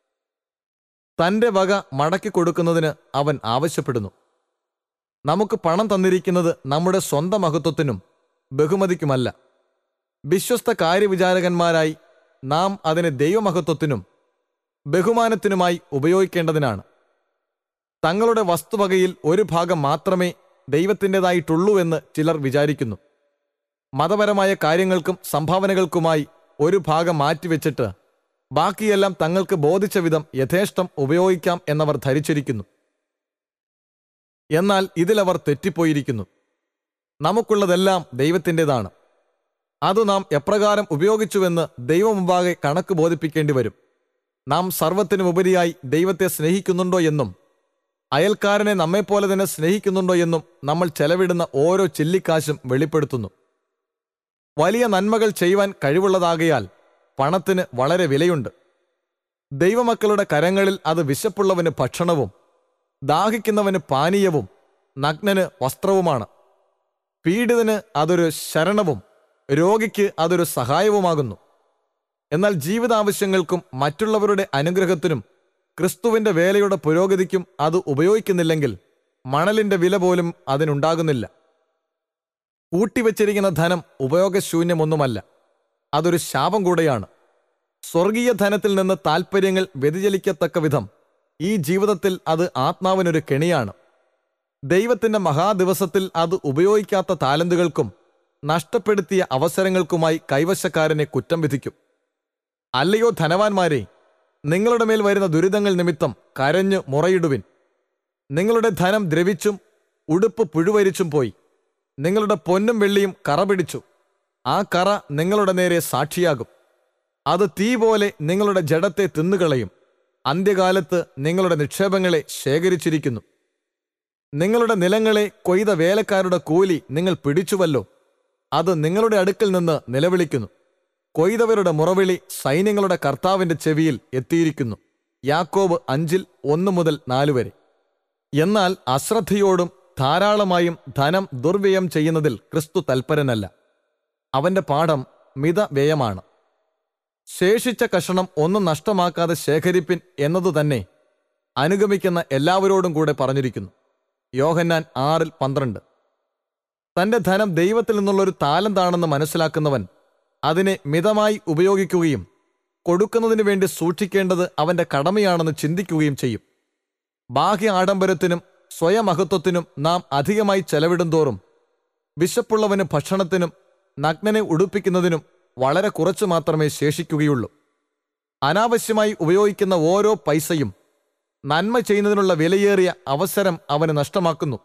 തന്റെ വക മടക്കി കൊടുക്കുന്നതിന് അവൻ ആവശ്യപ്പെടുന്നു. നമുക്ക് പണം തന്നിരിക്കുന്നത് നമ്മുടെ സ്വന്തം മഹത്വത്തിനും ബഹുമതിക്കുമല്ല. വിശ്വസ്ത കാര്യവിചാരകന്മാരായി നാം അതിനെ ദൈവമഹത്വത്തിനും ബഹുമാനത്തിനുമായി ഉപയോഗിക്കേണ്ടതിനാണ്. തങ്ങളുടെ വസ്തുവകയിൽ ഒരു ഭാഗം മാത്രമേ ദൈവത്തിൻ്റെതായിട്ടുള്ളൂ എന്ന് ചിലർ വിചാരിക്കുന്നു. മതപരമായ കാര്യങ്ങൾക്കും സംഭാവനകൾക്കുമായി ഒരു ഭാഗം മാറ്റിവെച്ചിട്ട് ബാക്കിയെല്ലാം തങ്ങൾക്ക് ബോധിച്ച വിധം യഥേഷ്ടം ഉപയോഗിക്കാം എന്നവർ ധരിച്ചിരിക്കുന്നു. എന്നാൽ ഇതിലവർ തെറ്റിപ്പോയിരിക്കുന്നു. നമുക്കുള്ളതെല്ലാം ദൈവത്തിൻ്റെതാണ്. അത് നാം എപ്രകാരം ഉപയോഗിച്ചുവെന്ന് ദൈവമുമ്പാകെ കണക്ക് ബോധിപ്പിക്കേണ്ടി വരും. നാം സർവത്തിനുമുപരിയായി ദൈവത്തെ സ്നേഹിക്കുന്നുണ്ടോ എന്നും അയൽക്കാരനെ നമ്മെപ്പോലെ തന്നെ സ്നേഹിക്കുന്നുണ്ടോ എന്നും നമ്മൾ ചെലവിടുന്ന ഓരോ ചില്ലിക്കാശും വെളിപ്പെടുത്തുന്നു. വലിയ നന്മകൾ ചെയ്യുവാൻ കഴിവുള്ളതാകയാൽ പണത്തിന് വളരെ വിലയുണ്ട്. ദൈവമക്കളുടെ കരങ്ങളിൽ അത് വിശപ്പുള്ളവന് ഭക്ഷണവും ദാഹിക്കുന്നവന് പാനീയവും നഗ്നന് വസ്ത്രവുമാണ്. പീഡിതന് അതൊരു ശരണവും രോഗിക്ക് അതൊരു സഹായവുമാകുന്നു. എന്നാൽ ജീവിതാവശ്യങ്ങൾക്കും മറ്റുള്ളവരുടെ അനുഗ്രഹത്തിനും ക്രിസ്തുവിന്റെ വേലയുടെ പുരോഗതിക്കും അത് ഉപയോഗിക്കുന്നില്ലെങ്കിൽ മണലിന്റെ വില പോലും അതിനുണ്ടാകുന്നില്ല. കൂട്ടിവെച്ചിരിക്കുന്ന ധനം ഉപയോഗശൂന്യമൊന്നുമല്ല, അതൊരു ശാപം കൂടെയാണ്. സ്വർഗീയ ധനത്തിൽ നിന്ന് താൽപ്പര്യങ്ങൾ വ്യതിചലിക്കത്തക്ക വിധം ഈ ജീവിതത്തിൽ അത് ആത്മാവിനൊരു കെണിയാണ്. ദൈവത്തിന്റെ മഹാദിവസത്തിൽ അത് ഉപയോഗിക്കാത്ത താലന്തുകൾക്കും നഷ്ടപ്പെടുത്തിയ അവസരങ്ങൾക്കുമായി കൈവശക്കാരനെ കുറ്റം വിധിക്കും. അല്ലയോ ധനവാന്മാരെ, നിങ്ങളുടെ മേൽ വരുന്ന ദുരിതങ്ങൾ നിമിത്തം കരഞ്ഞു മുറയിടുവിൻ. നിങ്ങളുടെ ധനം ദ്രവിച്ചും ഉടുപ്പ് പുഴുവരിച്ചും പോയി. നിങ്ങളുടെ പൊന്നും വെള്ളിയും കറ പിടിച്ചു. ആ കറ നിങ്ങളുടെ നേരെ സാക്ഷിയാകും. അത് തീ പോലെ നിങ്ങളുടെ ജഡത്തെ തിന്നുകളയും. അന്ത്യകാലത്ത് നിങ്ങളുടെ നിക്ഷേപങ്ങളെ ശേഖരിച്ചിരിക്കുന്നു. നിങ്ങളുടെ നിലങ്ങളെ കൊയ്ത വേലക്കാരുടെ കൂലി നിങ്ങൾ പിടിച്ചുവല്ലോ. അത് നിങ്ങളുടെ അടുക്കൽ നിന്ന് നിലവിളിക്കുന്നു. കൊയ്തവരുടെ മുറവിളി സൈന്യങ്ങളുടെ കർത്താവിന്റെ ചെവിയിൽ എത്തിയിരിക്കുന്നു. യാക്കോബ് അഞ്ചിൽ ഒന്ന് മുതൽ നാല് വരെ. എന്നാൽ അശ്രദ്ധയോടും ധാരാളമായും ധനം ദുർവ്യയം ചെയ്യുന്നതിൽ ക്രിസ്തു തൽപരനല്ല. അവന്റെ പാഠം മിതവ്യയമാണ്. ശേഷിച്ച കഷണം ഒന്നും നഷ്ടമാക്കാതെ ശേഖരിപ്പിൻ എന്നതു തന്നെ അനുഗമിക്കുന്ന എല്ലാവരോടും കൂടെ പറഞ്ഞിരിക്കുന്നു. യോഹന്നാൻ ആറിൽ പന്ത്രണ്ട്. തന്റെ ധനം ദൈവത്തിൽ നിന്നുള്ളൊരു താലന്താണെന്ന് മനസ്സിലാക്കുന്നവൻ അതിനെ മിതമായി ഉപയോഗിക്കുകയും കൊടുക്കുന്നതിനു വേണ്ടി സൂക്ഷിക്കേണ്ടത് അവന്റെ കടമയാണെന്ന് ചിന്തിക്കുകയും ചെയ്യും. ബാഹ്യ ആഡംബരത്തിനും സ്വയമഹത്വത്തിനും നാം അധികമായി ചെലവിടുന്തോറും വിശപ്പുള്ളവന് ഭക്ഷണത്തിനും നഗ്നനെ ഉടുപ്പിക്കുന്നതിനും വളരെ കുറച്ചു മാത്രമേ ശേഷിക്കുകയുള്ളൂ. അനാവശ്യമായി ഉപയോഗിക്കുന്ന ഓരോ പൈസയും നന്മ ചെയ്യുന്നതിനുള്ള വിലയേറിയ അവസരം അവന് നഷ്ടമാക്കുന്നു.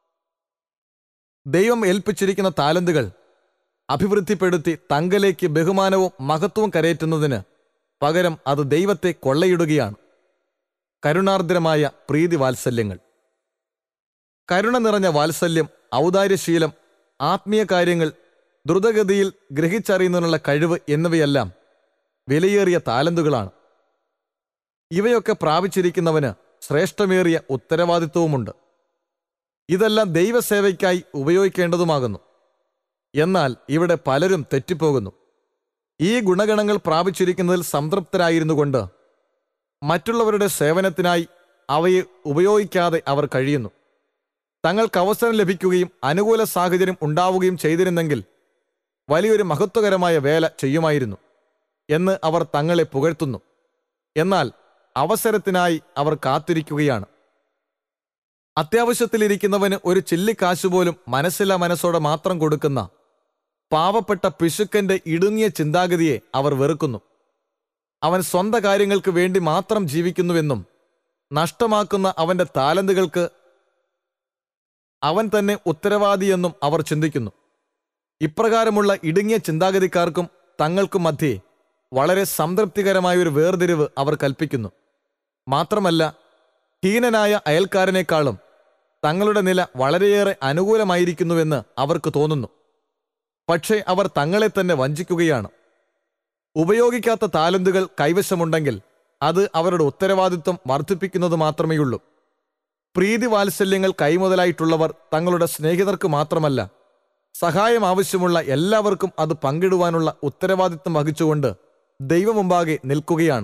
ദൈവം ഏൽപ്പിച്ചിരിക്കുന്ന താലന്തുകൾ അഭിവൃദ്ധിപ്പെടുത്തി തങ്കലേക്ക് ബഹുമാനവും മഹത്വവും കരയറ്റുന്നതിന് പകരം അത് ദൈവത്തെ കൊള്ളയിടുകയാണ്. കരുണാർദ്രമായ പ്രീതി വാത്സല്യങ്ങൾ. കരുണ നിറഞ്ഞ വാത്സല്യം, ഔദാര്യശീലം, ആത്മീയ കാര്യങ്ങൾ, ദ്രുതഗതിയിൽ ഗ്രഹിച്ചറിയുന്നതിനുള്ള കഴിവ് എന്നിവയെല്ലാം വിലയേറിയ താലന്തുകളാണ്. ഇവയൊക്കെ പ്രാപിച്ചിരിക്കുന്നവന് ശ്രേഷ്ഠമേറിയ ഉത്തരവാദിത്വവുമുണ്ട്. ഇതെല്ലാം ദൈവസേവയ്ക്കായി ഉപയോഗിക്കേണ്ടതുമാകുന്നു. എന്നാൽ ഇവിടെ പലരും തെറ്റിപ്പോകുന്നു. ഈ ഗുണഗണങ്ങൾ പ്രാപിച്ചിരിക്കുന്നതിൽ സംതൃപ്തരായിരുന്നു കൊണ്ട് മറ്റുള്ളവരുടെ സേവനത്തിനായി അവയെ ഉപയോഗിക്കാതെ അവർ കഴിയുന്നു. തങ്ങൾക്ക് അവസരം ലഭിക്കുകയും അനുകൂല സാഹചര്യം ഉണ്ടാവുകയും ചെയ്തിരുന്നെങ്കിൽ വലിയൊരു മഹത്വകരമായ വേല ചെയ്യുമായിരുന്നു എന്ന് അവർ തങ്ങളെ പുകഴ്ത്തുന്നു. എന്നാൽ അവസരത്തിനായി അവർ കാത്തിരിക്കുകയാണ്. അത്യാവശ്യത്തിലിരിക്കുന്നവന് ഒരു ചില്ലിക്കാശുപോലും മനസ്സില്ലാ മനസ്സോടെ മാത്രം കൊടുക്കുന്ന പാവപ്പെട്ട പിശുക്കന്റെ ഇടുങ്ങിയ ചിന്താഗതിയെ അവർ വെറുക്കുന്നു. അവൻ സ്വന്തം കാര്യങ്ങൾക്ക് വേണ്ടി മാത്രം ജീവിക്കുന്നുവെന്നും നഷ്ടമാക്കുന്ന അവന്റെ താലന്തുകൾക്ക് അവൻ തന്നെ ഉത്തരവാദിയെന്നും അവർ ചിന്തിക്കുന്നു. ഇപ്രകാരമുള്ള ഇടുങ്ങിയ ചിന്താഗതിക്കാർക്കും തങ്ങൾക്കും മധ്യേ വളരെ സംതൃപ്തികരമായൊരു വേർതിരിവ് അവർ കൽപ്പിക്കുന്നു. മാത്രമല്ല, ഹീനനായ അയൽക്കാരനേക്കാളും തങ്ങളുടെ നില വളരെയേറെ അനുകൂലമായിരിക്കുന്നുവെന്ന് അവർക്ക് തോന്നുന്നു. പക്ഷേ അവർ തങ്ങളെ തന്നെ വഞ്ചിക്കുകയാണ്. ഉപയോഗിക്കാത്ത താലന്തുകൾ കൈവശമുണ്ടെങ്കിൽ അത് അവരുടെ ഉത്തരവാദിത്വം വർദ്ധിപ്പിക്കുന്നത് മാത്രമേയുള്ളൂ. പ്രീതി വാത്സല്യങ്ങൾ കൈമുതലായിട്ടുള്ളവർ തങ്ങളുടെ സ്നേഹിതർക്ക് മാത്രമല്ല, സഹായം ആവശ്യമുള്ള എല്ലാവർക്കും അത് പങ്കിടുവാനുള്ള ഉത്തരവാദിത്വം വഹിച്ചുകൊണ്ട് ദൈവമുമ്പാകെ നിൽക്കുകയാണ്.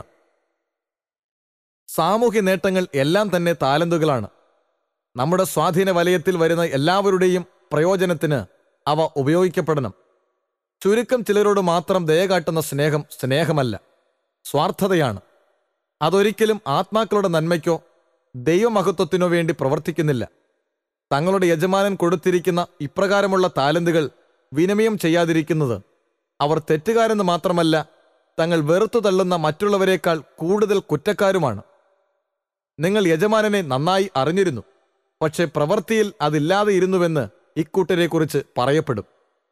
സാമൂഹ്യ നേട്ടങ്ങൾ എല്ലാം തന്നെ താലന്തുകളാണ്. നമ്മുടെ സ്വാധീന വലയത്തിൽ വരുന്ന എല്ലാവരുടെയും പ്രയോജനത്തിന് അവ ഉപയോഗിക്കപ്പെടണം. ചുരുക്കം ചിലരോട് മാത്രം ദയ കാട്ടുന്ന സ്നേഹം സ്നേഹമല്ല, സ്വാർത്ഥതയാണ്. അതൊരിക്കലും ആത്മാക്കളുടെ നന്മയ്ക്കോ ദൈവമഹത്വത്തിനോ വേണ്ടി പ്രവർത്തിക്കുന്നില്ല. തങ്ങളുടെ യജമാനൻ കൊടുത്തിരിക്കുന്ന ഇപ്രകാരമുള്ള താലന്തുകൾ വിനിമയം ചെയ്യാതിരിക്കുന്നത് അവർ തെറ്റുകാരെന്ന് മാത്രമല്ല, തങ്ങൾ വെറുത്തു തള്ളുന്ന മറ്റുള്ളവരെക്കാൾ കൂടുതൽ കുറ്റക്കാരുമാണ്. നിങ്ങൾ യജമാനനെ നന്നായി അറിഞ്ഞിരുന്നു, പക്ഷെ പ്രവൃത്തിയിൽ അതില്ലാതെ ഇരുന്നുവെന്ന് ഇക്കൂട്ടരെക്കുറിച്ച് പറയപ്പെടും.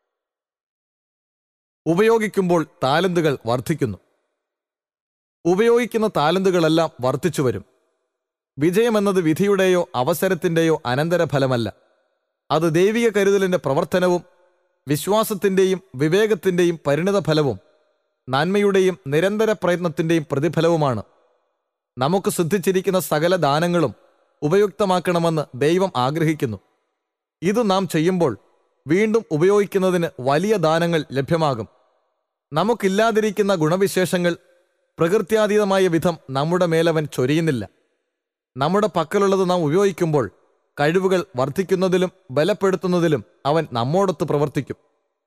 ഉപയോഗിക്കുമ്പോൾ താലന്തുകൾ വർദ്ധിക്കുന്നു. ഉപയോഗിക്കുന്ന താലന്തുകളെല്ലാം വർദ്ധിച്ചു വരും. വിജയമെന്നത് വിധിയുടെയോ അവസരത്തിൻ്റെയോ അനന്തരഫലമല്ല. അത് ദൈവിക കരുതലിൻ്റെ പ്രവർത്തനവും വിശ്വാസത്തിൻ്റെയും വിവേകത്തിൻ്റെയും പരിണിതഫലവും നന്മയുടെയും നിരന്തര പ്രയത്നത്തിൻ്റെയും പ്രതിഫലവുമാണ്. നമുക്ക് സിദ്ധിച്ചിരിക്കുന്ന സകല ദാനങ്ങളും ഉപയുക്തമാക്കണമെന്ന് ദൈവം ആഗ്രഹിക്കുന്നു. ഇത് നാം ചെയ്യുമ്പോൾ വീണ്ടും ഉപയോഗിക്കുന്നതിന് വലിയ ദാനങ്ങൾ ലഭ്യമാകും. നമുക്കില്ലാതിരിക്കുന്ന ഗുണവിശേഷങ്ങൾ പ്രകൃത്യാതീതമായ വിധം നമ്മുടെ മേലവൻ ചൊരിയുന്നില്ല. നമ്മുടെ പക്കലുള്ളത് നാം ഉപയോഗിക്കുമ്പോൾ കഴിവുകൾ വർദ്ധിക്കുന്നതിലും ബലപ്പെടുത്തുന്നതിലും അവൻ നമ്മോടൊത്ത് പ്രവർത്തിക്കും.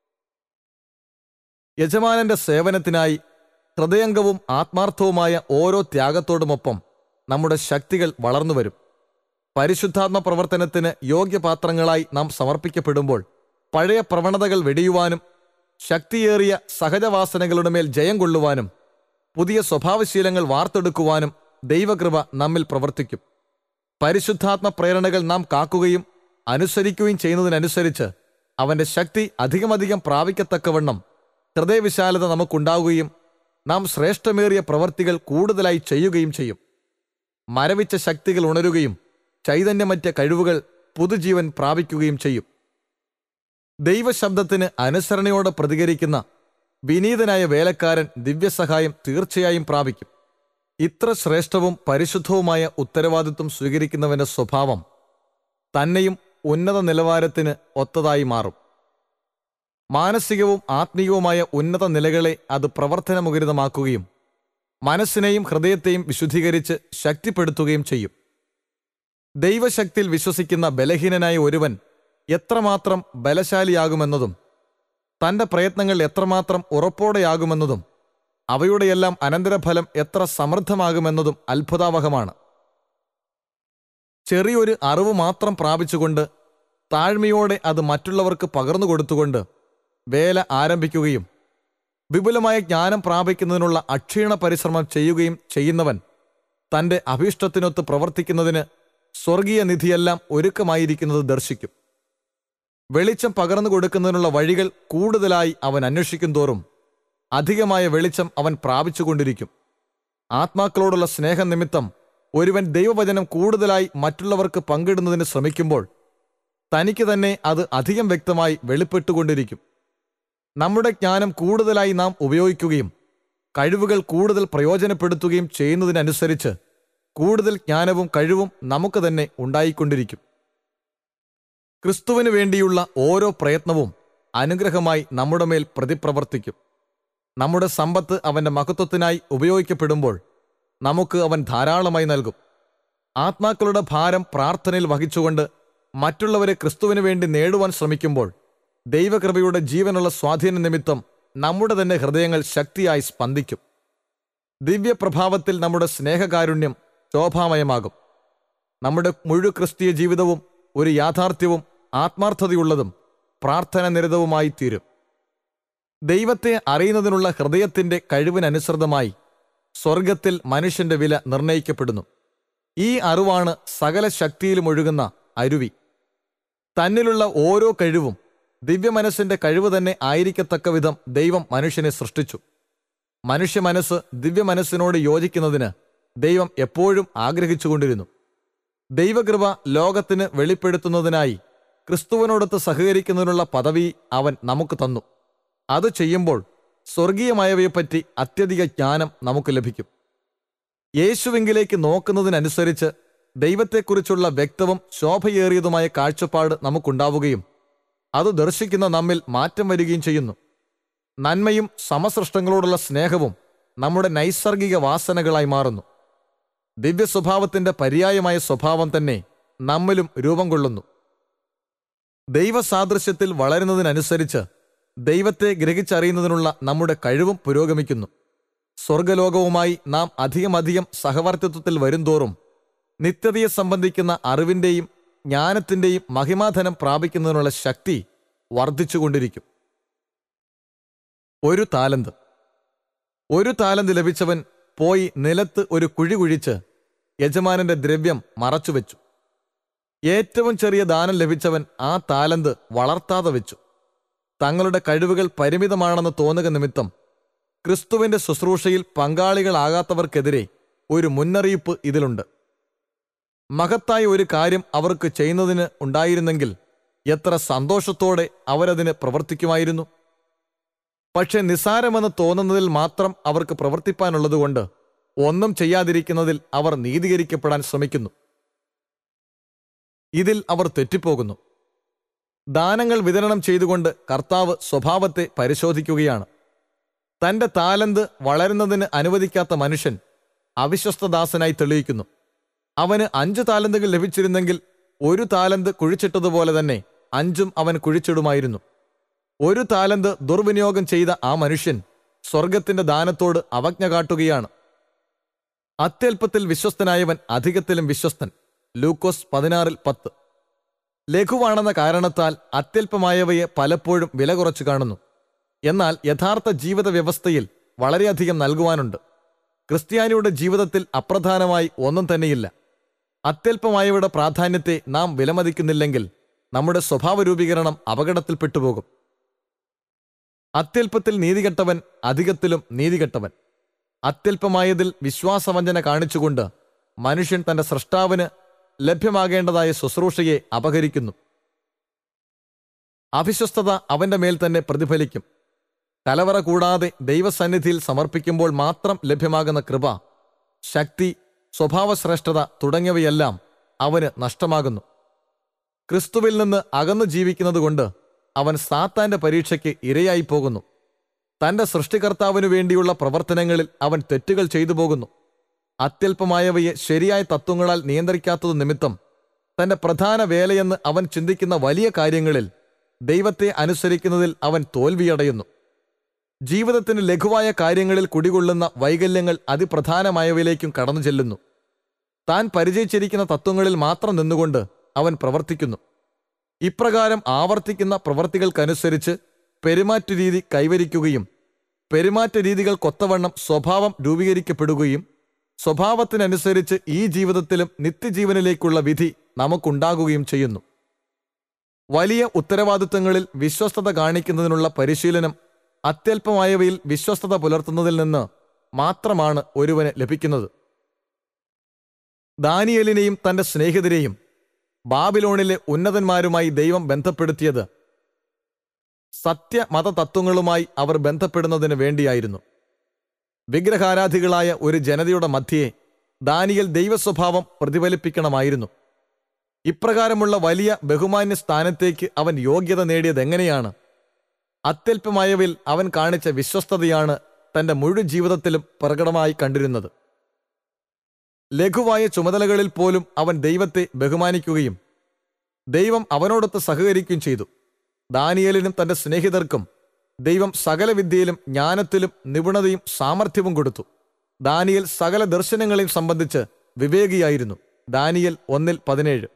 യജമാനന്റെ സേവനത്തിനായി ഹൃദയംഗവും ആത്മാർത്ഥവുമായ ഓരോ ത്യാഗത്തോടുമൊപ്പം നമ്മുടെ ശക്തികൾ വളർന്നുവരും. പരിശുദ്ധാത്മ പ്രവർത്തനത്തിന് യോഗ്യപാത്രങ്ങളായി നാം സമർപ്പിക്കപ്പെടുമ്പോൾ പഴയ പ്രവണതകൾ വെടിയുവാനും ശക്തിയേറിയ സഹജവാസനകളുടെ മേൽ ജയം കൊള്ളുവാനും പുതിയ സ്വഭാവശീലങ്ങൾ വാർത്തെടുക്കുവാനും ദൈവകൃപ നമ്മിൽ പ്രവർത്തിക്കും. പരിശുദ്ധാത്മ പ്രേരണകൾ നാം കാക്കുകയും അനുസരിക്കുകയും ചെയ്യുന്നതിനനുസരിച്ച് അവന്റെ ശക്തി അധികമധികം പ്രാപിക്കത്തക്കവണ്ണം ഹൃദയവിശാലത നമുക്കുണ്ടാവുകയും നാം ശ്രേഷ്ഠമേറിയ പ്രവർത്തികൾ കൂടുതലായി ചെയ്യുകയും ചെയ്യും. മരവിച്ച ശക്തികൾ ഉണരുകയും ചൈതന്യമറ്റ കഴിവുകൾ പുതുജീവൻ പ്രാപിക്കുകയും ചെയ്യും. ദൈവശബ്ദത്തിന് അനുസരണയോടെ പ്രതികരിക്കുന്ന വിനീതനായ വേലക്കാരൻ ദിവ്യസഹായം തീർച്ചയായും പ്രാപിക്കും. ഇത്ര ശ്രേഷ്ഠവും പരിശുദ്ധവുമായ ഉത്തരവാദിത്വം സ്വീകരിക്കുന്നവന്റെ സ്വഭാവം തന്നെയും ഉന്നത നിലവാരത്തിന് ഒത്തതായി മാറും. മാനസികവും ആത്മീയവുമായ ഉന്നത നിലകളെ അത് പ്രവർത്തനമുഖരിതമാക്കുകയും മനസ്സിനെയും ഹൃദയത്തെയും വിശുദ്ധീകരിച്ച് ശക്തിപ്പെടുത്തുകയും ചെയ്യും. ദൈവശക്തിയിൽ വിശ്വസിക്കുന്ന ബലഹീനനായ ഒരുവൻ എത്രമാത്രം ബലശാലിയാകുമെന്നതും തൻ്റെ പ്രയത്നങ്ങൾ എത്രമാത്രം ഉറപ്പോടെയാകുമെന്നതും അവയുടെയെല്ലാം അനന്തരഫലം എത്ര സമൃദ്ധമാകുമെന്നതും അത്ഭുതാവഹമാണ്. ചെറിയൊരു അറിവ് മാത്രം പ്രാപിച്ചുകൊണ്ട് താഴ്മയോടെ അത് മറ്റുള്ളവർക്ക് പകർന്നു കൊടുത്തുകൊണ്ട് വേല ആരംഭിക്കുകയും വിപുലമായ ജ്ഞാനം പ്രാപിക്കുന്നതിനുള്ള അക്ഷീണ പരിശ്രമം ചെയ്യുകയും ചെയ്യുന്നവൻ തൻ്റെ അഭീഷ്ടത്തിനൊത്ത് പ്രവർത്തിക്കുന്നതിന് സ്വർഗീയ നിധിയെല്ലാം ഒരുക്കമായിരിക്കുന്നത് ദർശിക്കും. വെളിച്ചം പകർന്നു കൊടുക്കുന്നതിനുള്ള വഴികൾ കൂടുതലായി അവൻ അന്വേഷിക്കും തോറും അധികമായ വെളിച്ചം അവൻ പ്രാപിച്ചുകൊണ്ടിരിക്കും. ആത്മാക്കളോടുള്ള സ്നേഹം നിമിത്തം ഒരുവൻ ദൈവവചനം കൂടുതലായി മറ്റുള്ളവർക്ക് പങ്കിടുന്നതിന് ശ്രമിക്കുമ്പോൾ തനിക്ക് തന്നെ അത് അധികം വ്യക്തമായി വെളിപ്പെട്ടുകൊണ്ടിരിക്കും. നമ്മുടെ ജ്ഞാനം കൂടുതലായി നാം ഉപയോഗിക്കുകയും കഴിവുകൾ കൂടുതൽ പ്രയോജനപ്പെടുത്തുകയും ചെയ്യുന്നതിനനുസരിച്ച് കൂടുതൽ ജ്ഞാനവും കഴിവും നമുക്ക് തന്നെ ഉണ്ടായിക്കൊണ്ടിരിക്കും. ക്രിസ്തുവിന് വേണ്ടിയുള്ള ഓരോ പ്രയത്നവും അനുഗ്രഹമായി നമ്മുടെ മേൽ പ്രതിപ്രവർത്തിക്കും. നമ്മുടെ സമ്പത്ത് അവൻ്റെ മഹത്വത്തിനായി ഉപയോഗിക്കപ്പെടുമ്പോൾ നമുക്ക് അവൻ ധാരാളമായി നൽകും. ആത്മാക്കളുടെ ഭാരം പ്രാർത്ഥനയിൽ വഹിച്ചുകൊണ്ട് മറ്റുള്ളവരെ ക്രിസ്തുവിന് വേണ്ടി നേടുവാൻ ശ്രമിക്കുമ്പോൾ ദൈവകൃപയുടെ ജീവനുള്ള സ്വാധീന നിമിത്തം നമ്മുടെ തന്നെ ഹൃദയങ്ങൾ ശക്തിയായി സ്പന്ദിക്കും. ദിവ്യപ്രഭാവത്തിൽ നമ്മുടെ സ്നേഹകാരുണ്യം ശോഭാമയമാകും. നമ്മുടെ മുഴു ക്രിസ്തീയ ജീവിതവും ഒരു യാഥാർത്ഥ്യവും ആത്മാർത്ഥതയുള്ളതും പ്രാർത്ഥന നിരതവുമായി തീരും. ദൈവത്തെ അറിയുന്നതിനുള്ള ഹൃദയത്തിൻ്റെ കഴിവിനനുസൃതമായി സ്വർഗത്തിൽ മനുഷ്യന്റെ വില നിർണയിക്കപ്പെടുന്നു. ഈ അറിവാണ് സകല ശക്തിയിലും ഒഴുകുന്ന അരുവി. തന്നിലുള്ള ഓരോ കഴിവും ദിവ്യമനസ്സിന്റെ കഴിവ് തന്നെ ആയിരിക്കത്തക്ക വിധം ദൈവം മനുഷ്യനെ സൃഷ്ടിച്ചു. മനുഷ്യ മനസ്സ് ദിവ്യമനസ്സിനോട് യോജിക്കുന്നതിന് ദൈവം എപ്പോഴും ആഗ്രഹിച്ചുകൊണ്ടിരുന്നു. ദൈവകൃപ ലോകത്തിന് വെളിപ്പെടുത്തുന്നതിനായി ക്രിസ്തുവിനോടൊത്ത് സഹകരിക്കുന്നതിനുള്ള പദവി അവൻ നമുക്ക് തന്നു. അത് ചെയ്യുമ്പോൾ സ്വർഗീയമായവയെപ്പറ്റി അത്യധിക ജ്ഞാനം നമുക്ക് ലഭിക്കും. യേശുവിങ്കിലേക്ക് നോക്കുന്നതിനനുസരിച്ച് ദൈവത്തെക്കുറിച്ചുള്ള വ്യക്തവും ശോഭയേറിയതുമായ കാഴ്ചപ്പാട് നമുക്കുണ്ടാവുകയും അത് ദർശിക്കുന്ന നമ്മിൽ മാറ്റം വരികയും ചെയ്യുന്നു. നന്മയും സമസൃഷ്ടങ്ങളോടുള്ള സ്നേഹവും നമ്മുടെ നൈസർഗിക വാസനകളായി മാറുന്നു. ദിവ്യ സ്വഭാവത്തിന്റെ പര്യായമായ സ്വഭാവം തന്നെ നമ്മിലും രൂപം കൊള്ളുന്നു. ദൈവസാദൃശ്യത്തിൽ വളരുന്നതിനനുസരിച്ച് ദൈവത്തെ ഗ്രഹിച്ചറിയുന്നതിനുള്ള നമ്മുടെ കഴിവും പുരോഗമിക്കുന്നു. സ്വർഗലോകവുമായി നാം അധികമധികം സഹവർത്തിത്വത്തിൽ വരുംതോറും നിത്യതയെ സംബന്ധിക്കുന്ന അറിവിൻ്റെയും ജ്ഞാനത്തിൻ്റെയും മഹിമാധനം പ്രാപിക്കുന്നതിനുള്ള ശക്തി വർദ്ധിച്ചുകൊണ്ടിരിക്കും. ഒരു താലന്ത്. ഒരു താലന്ത് ലഭിച്ചവൻ പോയി നിലത്ത് ഒരു കുഴി കുഴിച്ച് യജമാനന്റെ ദ്രവ്യം മറച്ചുവെച്ചു. ഏറ്റവും ചെറിയ ദാനം ലഭിച്ചവൻ ആ താലന്ത് വളർത്താതെ വെച്ചു. തങ്ങളുടെ കഴിവുകൾ പരിമിതമാണെന്ന് തോന്നുക നിമിത്തം ക്രിസ്തുവിന്റെ ശുശ്രൂഷയിൽ പങ്കാളികളാകാത്തവർക്കെതിരെ ഒരു മുന്നറിയിപ്പ് ഇതിലുണ്ട്. മഹത്തായ ഒരു കാര്യം അവർക്ക് ചെയ്യുന്നതിന് ഉണ്ടായിരുന്നെങ്കിൽ എത്ര സന്തോഷത്തോടെ അവരതിന് പ്രവർത്തിക്കുമായിരുന്നു. പക്ഷെ നിസ്സാരമെന്ന് തോന്നുന്നതിൽ മാത്രം അവർക്ക് പ്രവർത്തിപ്പാനുള്ളതുകൊണ്ട് ഒന്നും ചെയ്യാതിരിക്കുന്നതിൽ അവർ നീതീകരിക്കപ്പെടാൻ ശ്രമിക്കുന്നു. ഇതിൽ അവർ തെറ്റിപ്പോകുന്നു. ദാനങ്ങൾ വിതരണം ചെയ്തുകൊണ്ട് കർത്താവ് സ്വഭാവത്തെ പരിശോധിക്കുകയാണ്. തന്റെ താലന്ത് വളരുന്നതിന് അനുവദിക്കാത്ത മനുഷ്യൻ അവിശ്വസ്തദാസനായി തെളിയിക്കുന്നു. അവന് അഞ്ച് താലന്തുകൾ ലഭിച്ചിരുന്നെങ്കിൽ ഒരു താലന്ത് കുഴിച്ചിട്ടതുപോലെ തന്നെ അഞ്ചും അവൻ കുഴിച്ചിടുമായിരുന്നു. ഒരു താലന്ത് ദുർവിനിയോഗം ചെയ്ത ആ മനുഷ്യൻ സ്വർഗത്തിന്റെ ദാനത്തോട് അവജ്ഞ കാട്ടുകയാണ്. അത്യല്പത്തിൽ വിശ്വസ്തനായവൻ അധികത്തിലും വിശ്വസ്തൻ. ലൂക്കോസ് പതിനാറിൽ പത്ത്. ലഘുവാണെന്ന കാരണത്താൽ അത്യല്പമായവയെ പലപ്പോഴും വില കുറച്ചു കാണുന്നു. എന്നാൽ യഥാർത്ഥ ജീവിത വ്യവസ്ഥയിൽ വളരെയധികം നൽകുവാനുണ്ട്. ക്രിസ്ത്യാനിയുടെ ജീവിതത്തിൽ അപ്രധാനമായി ഒന്നും തന്നെയില്ല. അത്യല്പമായവയുടെ പ്രാധാന്യത്തെ നാം വിലമതിക്കുന്നില്ലെങ്കിൽ നമ്മുടെ സ്വഭാവ രൂപീകരണം അപകടത്തിൽപ്പെട്ടുപോകും. അത്യല്പത്തിൽ നീതികെട്ടവൻ അധികത്തിലും നീതികെട്ടവൻ. അത്യല്പമായതിൽ വിശ്വാസവഞ്ചന കാണിച്ചുകൊണ്ട് മനുഷ്യൻ തന്റെ സ്രഷ്ടാവിന് ലഭ്യമാകേണ്ടതായ ശുശ്രൂഷയെ അപഹരിക്കുന്നു. അവിശ്വസ്തത അവന്റെ മേൽ തന്നെ പ്രതിഫലിക്കും. കലവറ കൂടാതെ ദൈവസന്നിധിയിൽ സമർപ്പിക്കുമ്പോൾ മാത്രം ലഭ്യമാകുന്ന കൃപ, ശക്തി, സ്വഭാവശ്രേഷ്ഠത തുടങ്ങിയവയെല്ലാം അവന് നഷ്ടമാകുന്നു. ക്രിസ്തുവിൽ നിന്ന് അകന്നു ജീവിക്കുന്നതുകൊണ്ട് അവൻ സാത്താന്റെ പരീക്ഷയ്ക്ക് ഇരയായി പോകുന്നു. തന്റെ സൃഷ്ടികർത്താവിനു വേണ്ടിയുള്ള പ്രവർത്തനങ്ങളിൽ അവൻ തെറ്റുകൾ ചെയ്തു പോകുന്നു. അത്യല്പമായവയെ ശരിയായ തത്വങ്ങളാൽ നിയന്ത്രിക്കാത്തതു നിമിത്തം തന്റെ പ്രധാന വേലയെന്ന് അവൻ ചിന്തിക്കുന്ന വലിയ കാര്യങ്ങളിൽ ദൈവത്തെ അനുസരിക്കുന്നതിൽ അവൻ തോൽവിയടയുന്നു. ജീവിതത്തിന് ലഘുവായ കാര്യങ്ങളിൽ കുടികൊള്ളുന്ന വൈകല്യങ്ങൾ അതിപ്രധാനമായവയിലേക്കും കടന്നു ചെല്ലുന്നു. താൻ പരിചയിച്ചിരിക്കുന്ന തത്വങ്ങളിൽ മാത്രം നിന്നുകൊണ്ട് അവൻ പ്രവർത്തിക്കുന്നു. ഇപ്രകാരം ആവർത്തിക്കുന്ന പ്രവർത്തികൾക്കനുസരിച്ച് പെരുമാറ്റ രീതി കൈവരിക്കുകയും പെരുമാറ്റ രീതികൾക്കൊത്തവണ്ണം സ്വഭാവം രൂപീകരിക്കപ്പെടുകയും സ്വഭാവത്തിനനുസരിച്ച് ഈ ജീവിതത്തിലും നിത്യജീവനിലേക്കുള്ള വിധി നമുക്കുണ്ടാകുകയും ചെയ്യുന്നു. വലിയ ഉത്തരവാദിത്വങ്ങളിൽ വിശ്വസ്തത കാണിക്കുന്നതിനുള്ള പരിശീലനം അത്യല്പമായവയിൽ വിശ്വസ്തത പുലർത്തുന്നതിൽ നിന്ന് മാത്രമാണ് ഒരുവന് ലഭിക്കുന്നത്. ദാനിയേലിനെയും തന്റെ സ്നേഹിതരെയും ബാബിലോണിലെ ഉന്നതന്മാരുമായി ദൈവം ബന്ധപ്പെടുത്തിയത് സത്യമതതത്വങ്ങളുമായി അവർ ബന്ധപ്പെടുന്നതിന് വേണ്ടിയായിരുന്നു. വിഗ്രഹാരാധികളായ ഒരു ജനതയുടെ മധ്യേ ദാനിയേൽ ദൈവസ്വഭാവം പ്രതിഫലിപ്പിക്കണമായിരുന്നു. ഇപ്രകാരമുള്ള വലിയ ബഹുമാന്യ സ്ഥാനത്തേക്ക് അവൻ യോഗ്യത നേടിയതെങ്ങനെയാണ്? അത്യല്പമായവയിൽ അവൻ കാണിച്ച വിശ്വസ്തതയാണ് തന്റെ മുഴുവൻ ജീവിതത്തിലും പ്രകടമായി കണ്ടിരുന്നത്. ലഘുവായ ചുമതലകളിൽ പോലും അവൻ ദൈവത്തെ ബഹുമാനിക്കുകയും ദൈവം അവനോടൊത്ത് സഹകരിക്കുകയും ചെയ്തു. ദാനിയേലിനും തന്റെ സ്നേഹിതർക്കും ദൈവം സകല വിദ്യയിലും ജ്ഞാനത്തിലും നിപുണതയും സാമർഥ്യവും കൊടുത്തു. ദാനിയേൽ സകല ദർശനങ്ങളെയും സംബന്ധിച്ച് വിവേകിയായിരുന്നു. ദാനിയേൽ ഒന്നിൽ പതിനേഴ്.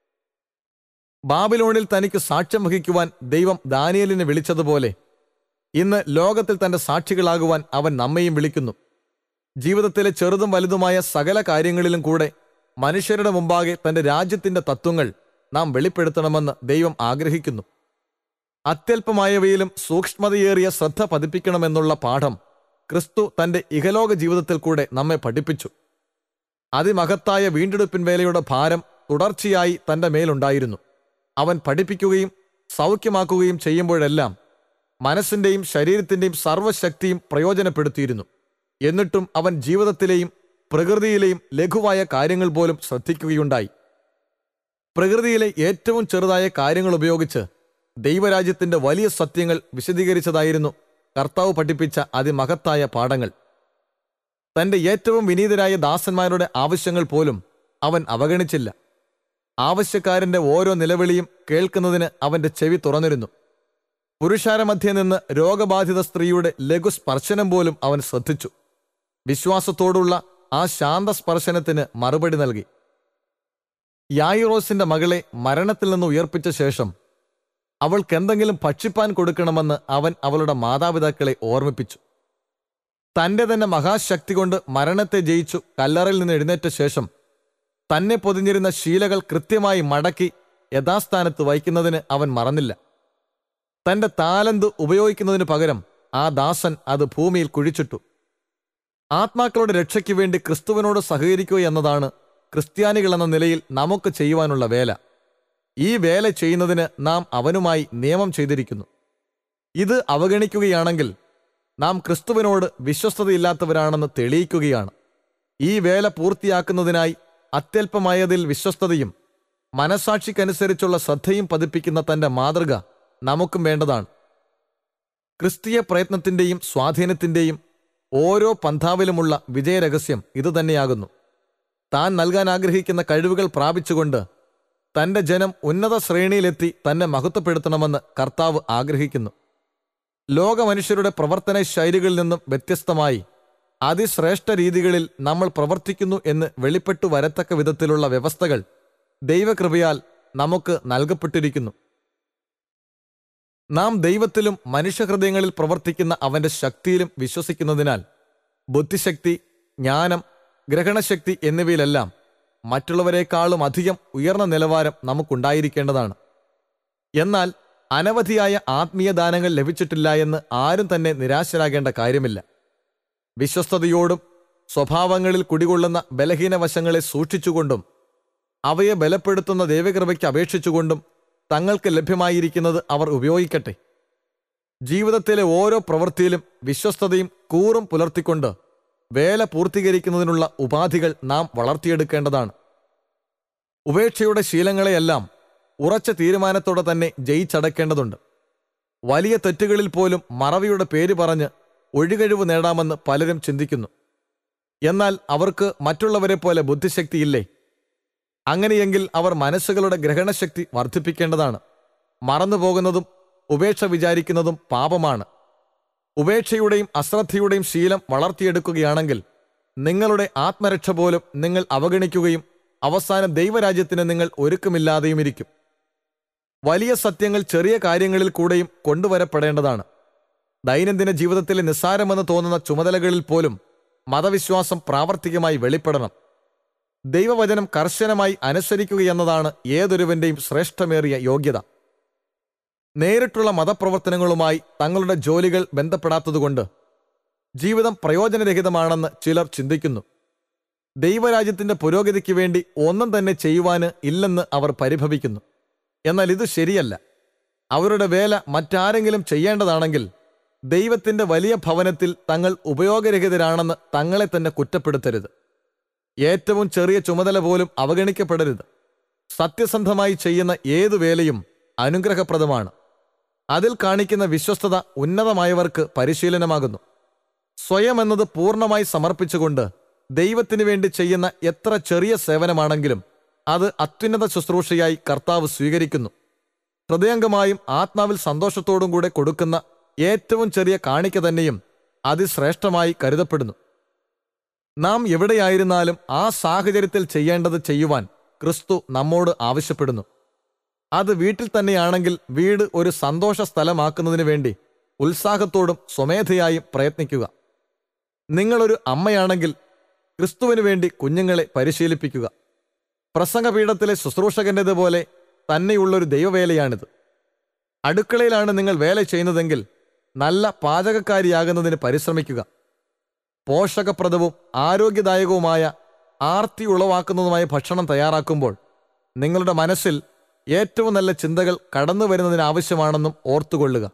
ബാബിലോണിൽ തനിക്ക് സാക്ഷ്യം വഹിക്കുവാൻ ദൈവം ദാനിയേലിനെ വിളിച്ചതുപോലെ ഇന്ന് ലോകത്തിൽ തന്റെ സാക്ഷികളാകുവാൻ അവൻ നമ്മെയും വിളിക്കുന്നു. ജീവിതത്തിലെ ചെറുതും വലുതുമായ സകല കാര്യങ്ങളിലും കൂടെ മനുഷ്യരുടെ മുമ്പാകെ തന്റെ രാജ്യത്തിന്റെ തത്വങ്ങൾ നാം വെളിപ്പെടുത്തണമെന്ന് ദൈവം ആഗ്രഹിക്കുന്നു. അത്യല്പമായവയിലും സൂക്ഷ്മതയേറിയ ശ്രദ്ധ പതിപ്പിക്കണമെന്നുള്ള പാഠം ക്രിസ്തു തന്റെ ഇഹലോക ജീവിതത്തിൽ കൂടെ നമ്മെ പഠിപ്പിച്ചു. അതിമഹത്തായ വീണ്ടെടുപ്പിൻ വേലയുടെ ഭാരം തുടർച്ചയായി തന്റെ മേലുണ്ടായിരുന്നു. അവൻ പഠിപ്പിക്കുകയും സൗഖ്യമാക്കുകയും ചെയ്യുമ്പോഴെല്ലാം മനസ്സിന്റെയും ശരീരത്തിന്റെയും സർവ്വശക്തിയും പ്രയോജനപ്പെടുത്തിയിരുന്നു. എന്നിട്ടും അവൻ ജീവിതത്തിലെയും പ്രകൃതിയിലെയും ലഘുവായ കാര്യങ്ങൾ പോലും ശ്രദ്ധിക്കുകയുണ്ടായി. പ്രകൃതിയിലെ ഏറ്റവും ചെറുതായ കാര്യങ്ങൾ ഉപയോഗിച്ച് ദൈവരാജ്യത്തിന്റെ വലിയ സത്യങ്ങൾ വിശദീകരിച്ചതായിരുന്നു കർത്താവ് പഠിപ്പിച്ച അതിമഹത്തായ പാഠങ്ങൾ. തന്റെ ഏറ്റവും വിനീതരായ ദാസന്മാരുടെ ആവശ്യങ്ങൾ പോലും അവൻ അവഗണിച്ചില്ല. ആവശ്യക്കാരന്റെ ഓരോ നിലവിളിയും കേൾക്കുന്നതിന് അവന്റെ ചെവി തുറന്നിരുന്നു. പുരുഷാരമധ്യേ നിന്ന് രോഗബാധിത സ്ത്രീയുടെ ലഘു സ്പർശനം പോലും അവൻ ശ്രദ്ധിച്ചു. വിശ്വാസത്തോടുള്ള ആ ശാന്ത സ്പർശനത്തിന് മറുപടി നൽകി. യായിറോസിന്റെ മകളെ മരണത്തിൽ നിന്ന് ഉയർപ്പിച്ച ശേഷം അവൾക്കെന്തെങ്കിലും ഭക്ഷിപ്പാൻ കൊടുക്കണമെന്ന് അവൻ അവളുടെ മാതാപിതാക്കളെ ഓർമ്മിപ്പിച്ചു. തന്റെ തന്നെ മഹാശക്തി കൊണ്ട് മരണത്തെ ജയിച്ചു കല്ലറയിൽ നിന്ന് എഴുന്നേറ്റ ശേഷം തന്നെ പൊതിഞ്ഞിരുന്ന ശീലകൾ കൃത്യമായി മടക്കി യഥാസ്ഥാനത്ത് വയ്ക്കുന്നതിന് അവൻ മറന്നില്ല. തന്റെ താലന്ത് ഉപയോഗിക്കുന്നതിനു പകരം ആ ദാസൻ അത് ഭൂമിയിൽ കുഴിച്ചിട്ടു. ആത്മാക്കളുടെ രക്ഷയ്ക്ക് വേണ്ടി ക്രിസ്തുവിനോട് സഹകരിക്കുക എന്നതാണ് ക്രിസ്ത്യാനികൾ എന്ന നിലയിൽ നമുക്ക് ചെയ്യുവാനുള്ള വേല. ഈ വേല ചെയ്യുന്നതിന് നാം അവനുമായി നിയമം ചെയ്തിരിക്കുന്നു. ഇത് അവഗണിക്കുകയാണെങ്കിൽ നാം ക്രിസ്തുവിനോട് വിശ്വസ്തതയില്ലാത്തവരാണെന്ന് തെളിയിക്കുകയാണ്. ഈ വേല പൂർത്തിയാക്കുന്നതിനായി അത്യല്പമായതിൽ വിശ്വസ്തതയും മനസാക്ഷിക്കനുസരിച്ചുള്ള ശ്രദ്ധയും പതിപ്പിക്കുന്ന തന്റെ മാതൃക നമുക്കും വേണ്ടതാണ്. ക്രിസ്തീയ പ്രയത്നത്തിന്റെയും സ്വാധീനത്തിന്റെയും ഓരോ പന്ഥാവിലുമുള്ള വിജയരഹസ്യം ഇതുതന്നെയാകുന്നു. താൻ നൽകാൻ ആഗ്രഹിക്കുന്ന കഴിവുകൾ പ്രാപിച്ചുകൊണ്ട് തന്റെ ജനം ഉന്നത ശ്രേണിയിലെത്തി തന്നെ മഹത്വപ്പെടുത്തണമെന്ന് കർത്താവ് ആഗ്രഹിക്കുന്നു. ലോകമനുഷ്യരുടെ പ്രവർത്തന ശൈലികളിൽ നിന്നും വ്യത്യസ്തമായി അതിശ്രേഷ്ഠ രീതികളിൽ നമ്മൾ പ്രവർത്തിക്കുന്നു എന്ന് വെളിപ്പെട്ടു വരത്തക്ക വിധത്തിലുള്ള വ്യവസ്ഥകൾ ദൈവകൃപയാൽ നമുക്ക് നൽകപ്പെട്ടിരിക്കുന്നു. നാം ദൈവത്തിലും മനുഷ്യഹൃദയങ്ങളിൽ പ്രവർത്തിക്കുന്ന അവന്റെ ശക്തിയിലും വിശ്വസിക്കുന്നതിനാൽ ബുദ്ധിശക്തി, ജ്ഞാനം, ഗ്രഹണശക്തി എന്നിവയിലെല്ലാം മറ്റുള്ളവരെക്കാളും അധികം ഉയർന്ന നിലവാരം നമുക്കുണ്ടായിരിക്കേണ്ടതാണ്. എന്നാൽ അനവധിയായ ആത്മീയ ദാനങ്ങൾ ലഭിച്ചിട്ടില്ല എന്ന് ആരും തന്നെ നിരാശരാകേണ്ട കാര്യമില്ല. വിശ്വസ്തയോടും സ്വഭാവങ്ങളിൽ കുടികൊള്ളുന്ന ബലഹീന വശങ്ങളെ സൂക്ഷിച്ചുകൊണ്ടും അവയെ ബലപ്പെടുത്തുന്ന ദൈവകൃപയ്ക്ക് അപേക്ഷിച്ചുകൊണ്ടും തങ്ങൾക്ക് ലഭ്യമായിരിക്കുന്നത് അവർ ഉപയോഗിക്കട്ടെ. ജീവിതത്തിലെ ഓരോ പ്രവൃത്തിയിലും വിശ്വസ്തതയും കൂറും പുലർത്തിക്കൊണ്ട് വേല പൂർത്തീകരിക്കുന്നതിനുള്ള ഉപാധികൾ നാം വളർത്തിയെടുക്കേണ്ടതാണ്. ഉപേക്ഷയുടെ ശീലങ്ങളെയെല്ലാം ഉറച്ച തീരുമാനത്തോടെ തന്നെ ജയിച്ചടക്കേണ്ടതുണ്ട്. വലിയ തെറ്റുകളിൽ പോലും മറവിയുടെ പേര് പറഞ്ഞ് ഒഴികഴിവ് നേടാമെന്ന് പലരും ചിന്തിക്കുന്നു. എന്നാൽ അവർക്ക് മറ്റുള്ളവരെ പോലെ ബുദ്ധിശക്തിയില്ലേ? അങ്ങനെയെങ്കിൽ അവർ മനസ്സുകളുടെ ഗ്രഹണശക്തി വർദ്ധിപ്പിക്കേണ്ടതാണ്. മറന്നുപോകുന്നതും ഉപേക്ഷ വിചാരിക്കുന്നതും പാപമാണ്. ഉപേക്ഷയുടെയും അശ്രദ്ധയുടെയും ശീലം വളർത്തിയെടുക്കുകയാണെങ്കിൽ നിങ്ങളുടെ ആത്മരക്ഷ പോലും നിങ്ങൾ അവഗണിക്കുകയും അവസാനം ദൈവരാജ്യത്തിന് നിങ്ങൾ ഒരുക്കമില്ലാതെയുമിരിക്കും. വലിയ സത്യങ്ങൾ ചെറിയ കാര്യങ്ങളിൽ കൂടെയും കൊണ്ടുവരപ്പെടേണ്ടതാണ്. ദൈനംദിന ജീവിതത്തിലെ നിസ്സാരമെന്ന് തോന്നുന്ന ചുമതലകളിൽ പോലും മതവിശ്വാസം പ്രാവർത്തികമായി വെളിപ്പെടണം. ദൈവവചനം കർശനമായി അനുസരിക്കുകയെന്നതാണ് ഏതൊരുവന്റെയും ശ്രേഷ്ഠമേറിയ യോഗ്യത. നേരിട്ടുള്ള മതപ്രവർത്തനങ്ങളുമായി തങ്ങളുടെ ജോലികൾ ബന്ധപ്പെടാത്തതുകൊണ്ട് ജീവിതം പ്രയോജനരഹിതമാണെന്ന് ചിലർ ചിന്തിക്കുന്നു. ദൈവരാജ്യത്തിന്റെ പുരോഗതിക്ക് വേണ്ടി ഒന്നും തന്നെ ചെയ്യുവാന് ഇല്ലെന്ന് അവർ പരിഭവിക്കുന്നു. എന്നാൽ ഇത് ശരിയല്ല. അവരുടെ വേല മറ്റാരെങ്കിലും ചെയ്യേണ്ടതാണെങ്കിൽ ദൈവത്തിന്റെ വലിയ ഭവനത്തിൽ തങ്ങൾ ഉപയോഗരഹിതരാണെന്ന് തങ്ങളെ തന്നെ കുറ്റപ്പെടുത്തരുത്. ഏറ്റവും ചെറിയ ചുമതല പോലും അവഗണിക്കപ്പെടരുത്. സത്യസന്ധമായി ചെയ്യുന്ന ഏതു വേലയും അനുഗ്രഹപ്രദമാണ്. അതിൽ കാണിക്കുന്ന വിശ്വസ്തത ഉന്നതമായവർക്ക് പരിശീലനമാകുന്നു. സ്വയം എന്നത് പൂർണ്ണമായി സമർപ്പിച്ചുകൊണ്ട് ദൈവത്തിനു വേണ്ടി ചെയ്യുന്ന എത്ര ചെറിയ സേവനമാണെങ്കിലും അത് അത്യുന്നത ശുശ്രൂഷയായി കർത്താവ് സ്വീകരിക്കുന്നു. ഹൃദയംഗമായും ആത്മാവിൽ സന്തോഷത്തോടും കൂടെ കൊടുക്കുന്ന ഏറ്റവും ചെറിയ കാണിക്ക തന്നെയും അതിശ്രേഷ്ഠമായി കരുതപ്പെടുന്നു. നാം എവിടെയായിരുന്നാലും ആ സാഹചര്യത്തിൽ ചെയ്യേണ്ടത് ചെയ്യുവാൻ ക്രിസ്തു നമ്മോട് ആവശ്യപ്പെടുന്നു. അത് വീട്ടിൽ തന്നെയാണെങ്കിൽ വീട് ഒരു സന്തോഷ സ്ഥലമാക്കുന്നതിന് വേണ്ടി ഉത്സാഹത്തോടും സ്വമേധയായും പ്രയത്നിക്കുക. നിങ്ങളൊരു അമ്മയാണെങ്കിൽ ക്രിസ്തുവിന് വേണ്ടി കുഞ്ഞുങ്ങളെ പരിശീലിപ്പിക്കുക. പ്രസംഗപീഠത്തിലെ ശുശ്രൂഷകൻ്റെതുപോലെ തന്നെയുള്ളൊരു ദൈവവേലയാണിത്. അടുക്കളയിലാണ് നിങ്ങൾ വേല ചെയ്യുന്നതെങ്കിൽ നല്ല പാചകക്കാരിയാകുന്നതിന് പരിശ്രമിക്കുക. പോഷകപ്രദവും ആരോഗ്യദായകവുമായ ആർത്തി ഉളവാക്കുന്നതുമായ ഭക്ഷണം തയ്യാറാക്കുമ്പോൾ നിങ്ങളുടെ മനസ്സിൽ ഏറ്റവും നല്ല ചിന്തകൾ കടന്നു വരുന്നതിനാവശ്യമാണെന്നും ഓർത്തുകൊള്ളുക.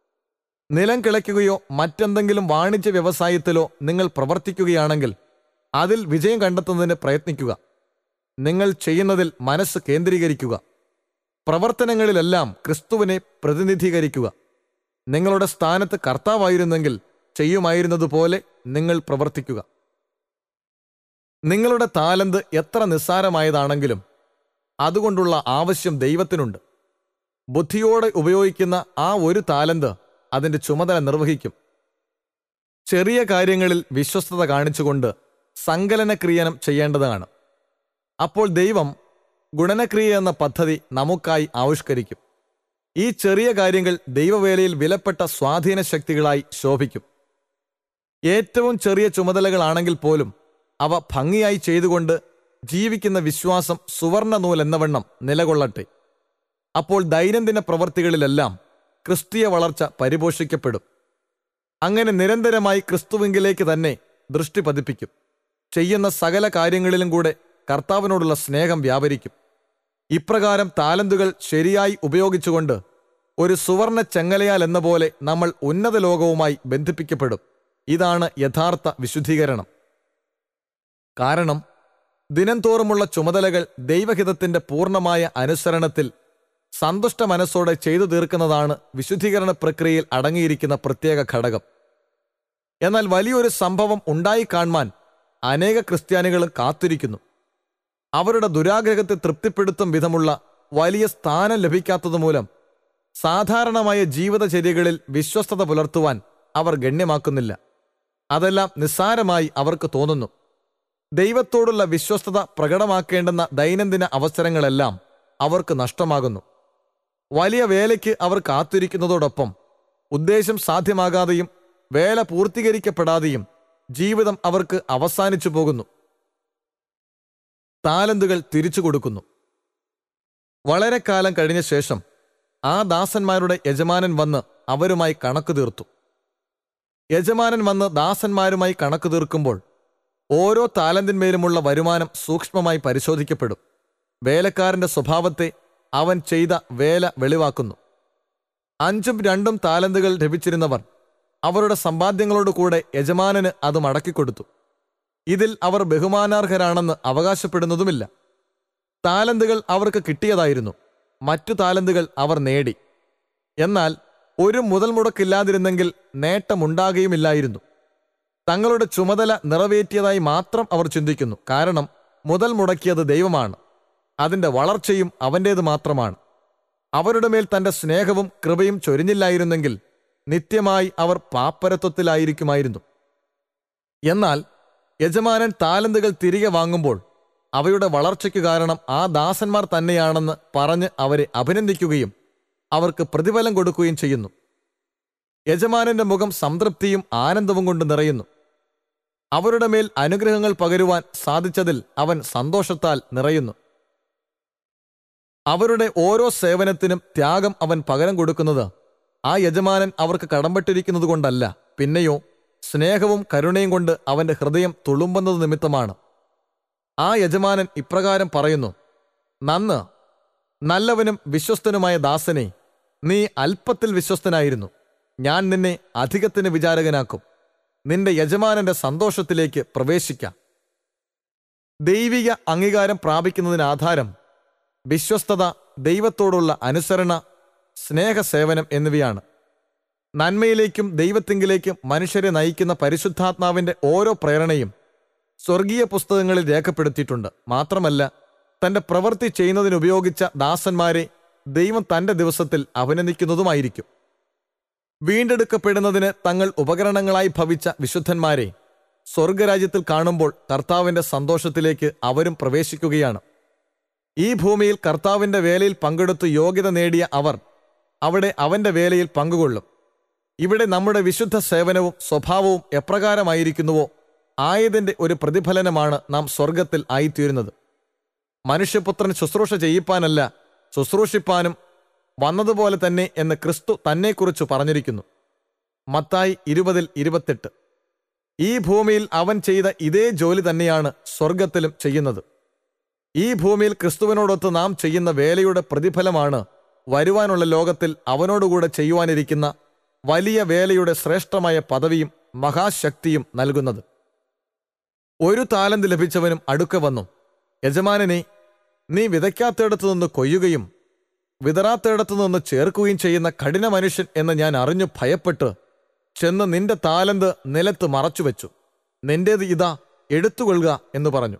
നിലം കിളയ്ക്കുകയോ മറ്റെന്തെങ്കിലും വാണിജ്യ വ്യവസായത്തിലോ നിങ്ങൾ പ്രവർത്തിക്കുകയാണെങ്കിൽ അതിൽ വിജയം കണ്ടെത്തുന്നതിന് പ്രയത്നിക്കുക. നിങ്ങൾ ചെയ്യുന്നതിൽ മനസ്സ് കേന്ദ്രീകരിക്കുക. പ്രവർത്തനങ്ങളിലെല്ലാം ക്രിസ്തുവിനെ പ്രതിനിധീകരിക്കുക. നിങ്ങളുടെ സ്ഥാനത്ത് കർത്താവായിരുന്നെങ്കിൽ ചെയ്യുമായിരുന്നതുപോലെ നിങ്ങൾ പ്രവർത്തിക്കുക. നിങ്ങളുടെ താലന്ത് എത്ര നിസ്സാരമായതാണെങ്കിലും അതുകൊണ്ടുള്ള ആവശ്യം ദൈവത്തിനുണ്ട്. ബുദ്ധിയോടെ ഉപയോഗിക്കുന്ന ആ ഒരു താലന്ത് അതിൻ്റെ ചുമതല നിർവഹിക്കും. ചെറിയ കാര്യങ്ങളിൽ വിശ്വസ്തത കാണിച്ചുകൊണ്ട് സങ്കലനക്രിയനം ചെയ്യേണ്ടതാണ്. അപ്പോൾ ദൈവം ഗുണനക്രിയ എന്ന പദ്ധതി നമുക്കായി ആവിഷ്കരിക്കും. ഈ ചെറിയ കാര്യങ്ങൾ ദൈവവേലയിൽ വിലപ്പെട്ട സ്വാധീന ശക്തികളായി ശോഭിക്കും. ഏറ്റവും ചെറിയ ചുമതലകളാണെങ്കിൽ പോലും അവ ഭംഗിയായി ചെയ്തുകൊണ്ട് ജീവിക്കുന്ന വിശ്വാസം സുവർണ നൂലെന്നവണ്ണം നിലകൊള്ളട്ടെ. അപ്പോൾ ദൈനംദിന പ്രവൃത്തികളിലെല്ലാം ക്രിസ്തീയ വളർച്ച പരിപോഷിക്കപ്പെടും. അങ്ങനെ നിരന്തരമായി ക്രിസ്തുവിങ്കിലേക്ക് തന്നെ ദൃഷ്ടി പതിപ്പിക്കും. ചെയ്യുന്ന സകല കാര്യങ്ങളിലും കൂടെ കർത്താവിനോടുള്ള സ്നേഹം വ്യാപരിക്കും. ഇപ്രകാരം താലന്തുകൾ ശരിയായി ഉപയോഗിച്ചുകൊണ്ട് ഒരു സുവർണ ചെങ്ങലയാൽ എന്ന പോലെ നമ്മൾ ഉന്നത ലോകവുമായി ബന്ധിപ്പിക്കപ്പെടും. ഇതാണ് യഥാർത്ഥ വിശുദ്ധീകരണം. കാരണം ദിനംതോറുമുള്ള ചുമതലകൾ ദൈവഹിതത്തിന്റെ പൂർണ്ണമായ അനുസരണത്തിൽ സന്തുഷ്ട മനസ്സോടെ ചെയ്തു തീർക്കുന്നതാണ് വിശുദ്ധീകരണ പ്രക്രിയയിൽ അടങ്ങിയിരിക്കുന്ന പ്രത്യേക ഘടകം. എന്നാൽ വലിയൊരു സംഭവം ഉണ്ടായിക്കാണുവാൻ അനേക ക്രിസ്ത്യാനികളും കാത്തിരിക്കുന്നു. അവരുടെ ദുരാഗ്രഹത്തെ തൃപ്തിപ്പെടുത്തും വിധമുള്ള വലിയ സ്ഥാനം ലഭിക്കാത്തതുമൂലം സാധാരണമായ ജീവിതചര്യകളിൽ വിശ്വസ്തത പുലർത്തുവാൻ അവർ ഗണ്യമാക്കുന്നില്ല. അതെല്ലാം നിസ്സാരമായി അവർക്ക് തോന്നുന്നു. ദൈവത്തോടുള്ള വിശ്വസ്തത പ്രകടമാക്കേണ്ടുന്ന ദൈനംദിന അവസരങ്ങളെല്ലാം അവർക്ക് നഷ്ടമാകുന്നു. വലിയ വേലയ്ക്ക് അവർ കാത്തിരിക്കുന്നതോടൊപ്പം ഉദ്ദേശം സാധ്യമാകാതെയും വേല പൂർത്തീകരിക്കപ്പെടാതെയും ജീവിതം അവർക്ക് അവസാനിച്ചു പോകുന്നു. താലന്തുകൾ തിരിച്ചു കൊടുക്കുന്നു. വളരെ കാലം കഴിഞ്ഞ ശേഷം ആ ദാസന്മാരുടെ യജമാനൻ വന്ന് അവരുമായി കണക്ക് തീർത്തു. യജമാനൻ വന്ന് ദാസന്മാരുമായി കണക്ക് തീർക്കുമ്പോൾ ഓരോ താലന്തിന്മേലുമുള്ള വരുമാനം സൂക്ഷ്മമായി പരിശോധിക്കപ്പെടും. വേലക്കാരന്റെ സ്വഭാവത്തെ അവൻ ചെയ്ത വേല വെളിവാക്കുന്നു. അഞ്ചും രണ്ടും താലന്തുകൾ ലഭിച്ചിരുന്നവർ അവരുടെ സമ്പാദ്യങ്ങളോട് കൂടെ യജമാനന് അത് മടക്കിക്കൊടുത്തു. ഇതിൽ അവർ ബഹുമാനാർഹരാണെന്ന് അവകാശപ്പെടുന്നതുമില്ല. താലന്തുകൾ അവർക്ക് കിട്ടിയതായിരുന്നു, മറ്റു താലന്തുകൾ അവർ നേടി. എന്നാൽ ഒരു മുതൽ മുടക്കില്ലാതിരുന്നെങ്കിൽ നേട്ടമുണ്ടാകുകയുമില്ലായിരുന്നു. തങ്ങളുടെ ചുമതല നിറവേറ്റിയതായി മാത്രം അവർ ചിന്തിക്കുന്നു. കാരണം മുതൽ മുടക്കിയത് ദൈവമാണ്, അതിൻ്റെ വളർച്ചയും അവൻ്റേത് മാത്രമാണ്. അവരുടെ മേൽ തൻ്റെ സ്നേഹവും കൃപയും ചൊരിഞ്ഞില്ലായിരുന്നെങ്കിൽ നിത്യമായി അവർ പാപ്പരത്വത്തിലായിരിക്കുമായിരുന്നു. എന്നാൽ യജമാനൻ താലന്തുകൾ തിരികെ വാങ്ങുമ്പോൾ അവയുടെ വളർച്ചയ്ക്കു കാരണം ആ ദാസന്മാർ തന്നെയാണെന്ന് പറഞ്ഞ് അവരെ അഭിനന്ദിക്കുകയും അവർക്ക് പ്രതിഫലം കൊടുക്കുകയും ചെയ്യുന്നു. യജമാനന്റെ മുഖം സംതൃപ്തിയും ആനന്ദവും കൊണ്ട് നിറയുന്നു. അവരുടെ മേൽ അനുഗ്രഹങ്ങൾ പകരുവാൻ സാധിച്ചതിൽ അവൻ സന്തോഷത്താൽ നിറയുന്നു. അവരുടെ ഓരോ സേവനത്തിനും ത്യാഗം അവൻ പകരം കൊടുക്കുന്നത് ആ യജമാനൻ അവർക്ക് കടംപെട്ടിരിക്കുന്നത് കൊണ്ടല്ല, പിന്നെയോ സ്നേഹവും കരുണയും കൊണ്ട് അവന്റെ ഹൃദയം തുളുമ്പുന്നത് നിമിത്തമാണ്. ആ യജമാനൻ ഇപ്രകാരം പറയുന്നു: നന്ന്, നല്ലവനും വിശ്വസ്തനുമായ ദാസനെ, നീ അല്പത്തിൽ വിശ്വസ്തനായിരുന്നു, ഞാൻ നിന്നെ അധികത്തിന് വിചാരകനാക്കും. നിന്റെ യജമാനന്റെ സന്തോഷത്തിലേക്ക് പ്രവേശിക്കാം. ദൈവിക അംഗീകാരം പ്രാപിക്കുന്നതിന് ആധാരം വിശ്വസ്തത, ദൈവത്തോടുള്ള അനുസരണ, സ്നേഹസേവനം എന്നിവയാണ്. നന്മയിലേക്കും ദൈവത്തിങ്കിലേക്കും മനുഷ്യരെ നയിക്കുന്ന പരിശുദ്ധാത്മാവിന്റെ ഓരോ പ്രേരണയും സ്വർഗീയ പുസ്തകങ്ങളിൽ രേഖപ്പെടുത്തിയിട്ടുണ്ട്. മാത്രമല്ല, തന്റെ പ്രവൃത്തി ചെയ്യുന്നതിനുപയോഗിച്ച ദാസന്മാരെ ദൈവം തന്റെ ദിവസത്തിൽ അഭിനന്ദിക്കുന്നതുമായിരിക്കും. വീണ്ടെടുക്കപ്പെടുന്നതിന് തങ്ങൾ ഉപകരണങ്ങളായി ഭവിച്ച വിശുദ്ധന്മാരെ സ്വർഗരാജ്യത്തിൽ കാണുമ്പോൾ കർത്താവിന്റെ സന്തോഷത്തിലേക്ക് അവരും പ്രവേശിക്കുകയാണ്. ഈ ഭൂമിയിൽ കർത്താവിന്റെ വേലയിൽ പങ്കെടുത്ത് യോഗ്യത നേടിയ അവർ അവിടെ അവന്റെ വേലയിൽ പങ്കുകൊള്ളും. ഇവിടെ നമ്മുടെ വിശുദ്ധ സേവനവും സ്വഭാവവും എപ്രകാരമായിരിക്കുന്നുവോ ആയതിന്റെ ഒരു പ്രതിഫലനമാണ് നാം സ്വർഗത്തിൽ ആയിത്തീരുന്നത്. മനുഷ്യപുത്രൻ ശുശ്രൂഷ ചെയ്യിപ്പാനല്ല, ശുശ്രൂഷിപ്പാനും വന്നതുപോലെ തന്നെ എന്ന് ക്രിസ്തു തന്നെക്കുറിച്ച് പറഞ്ഞിരിക്കുന്നു. മത്തായി ഇരുപതിൽ ഇരുപത്തെട്ട്. ഈ ഭൂമിയിൽ അവൻ ചെയ്ത ഇതേ ജോലി തന്നെയാണ് സ്വർഗത്തിലും ചെയ്യുന്നത്. ഈ ഭൂമിയിൽ ക്രിസ്തുവിനോടൊത്ത് നാം ചെയ്യുന്ന വേലയുടെ പ്രതിഫലമാണ് വരുവാനുള്ള ലോകത്തിൽ അവനോടുകൂടെ ചെയ്യുവാനിരിക്കുന്ന വലിയ വേലയുടെ ശ്രേഷ്ഠമായ പദവിയും മഹാശക്തിയും നൽകുന്നത്. ഒരു താലന്ത് ലഭിച്ചവനും അടുക്ക വന്നു, യജമാനനെ, നീ വിതയ്ക്കാത്തയിടത്തു നിന്ന് കൊയ്യുകയും വിതറാത്തയിടത്തു നിന്ന് ചേർക്കുകയും ചെയ്യുന്ന കഠിന മനുഷ്യൻ എന്ന് ഞാൻ അറിഞ്ഞു ഭയപ്പെട്ട് ചെന്ന് നിന്റെ താലന്ത് നിലത്ത് മറച്ചുവെച്ചു. നിന്റേത് ഇതാ, എടുത്തുകൊള്ളുക എന്ന് പറഞ്ഞു.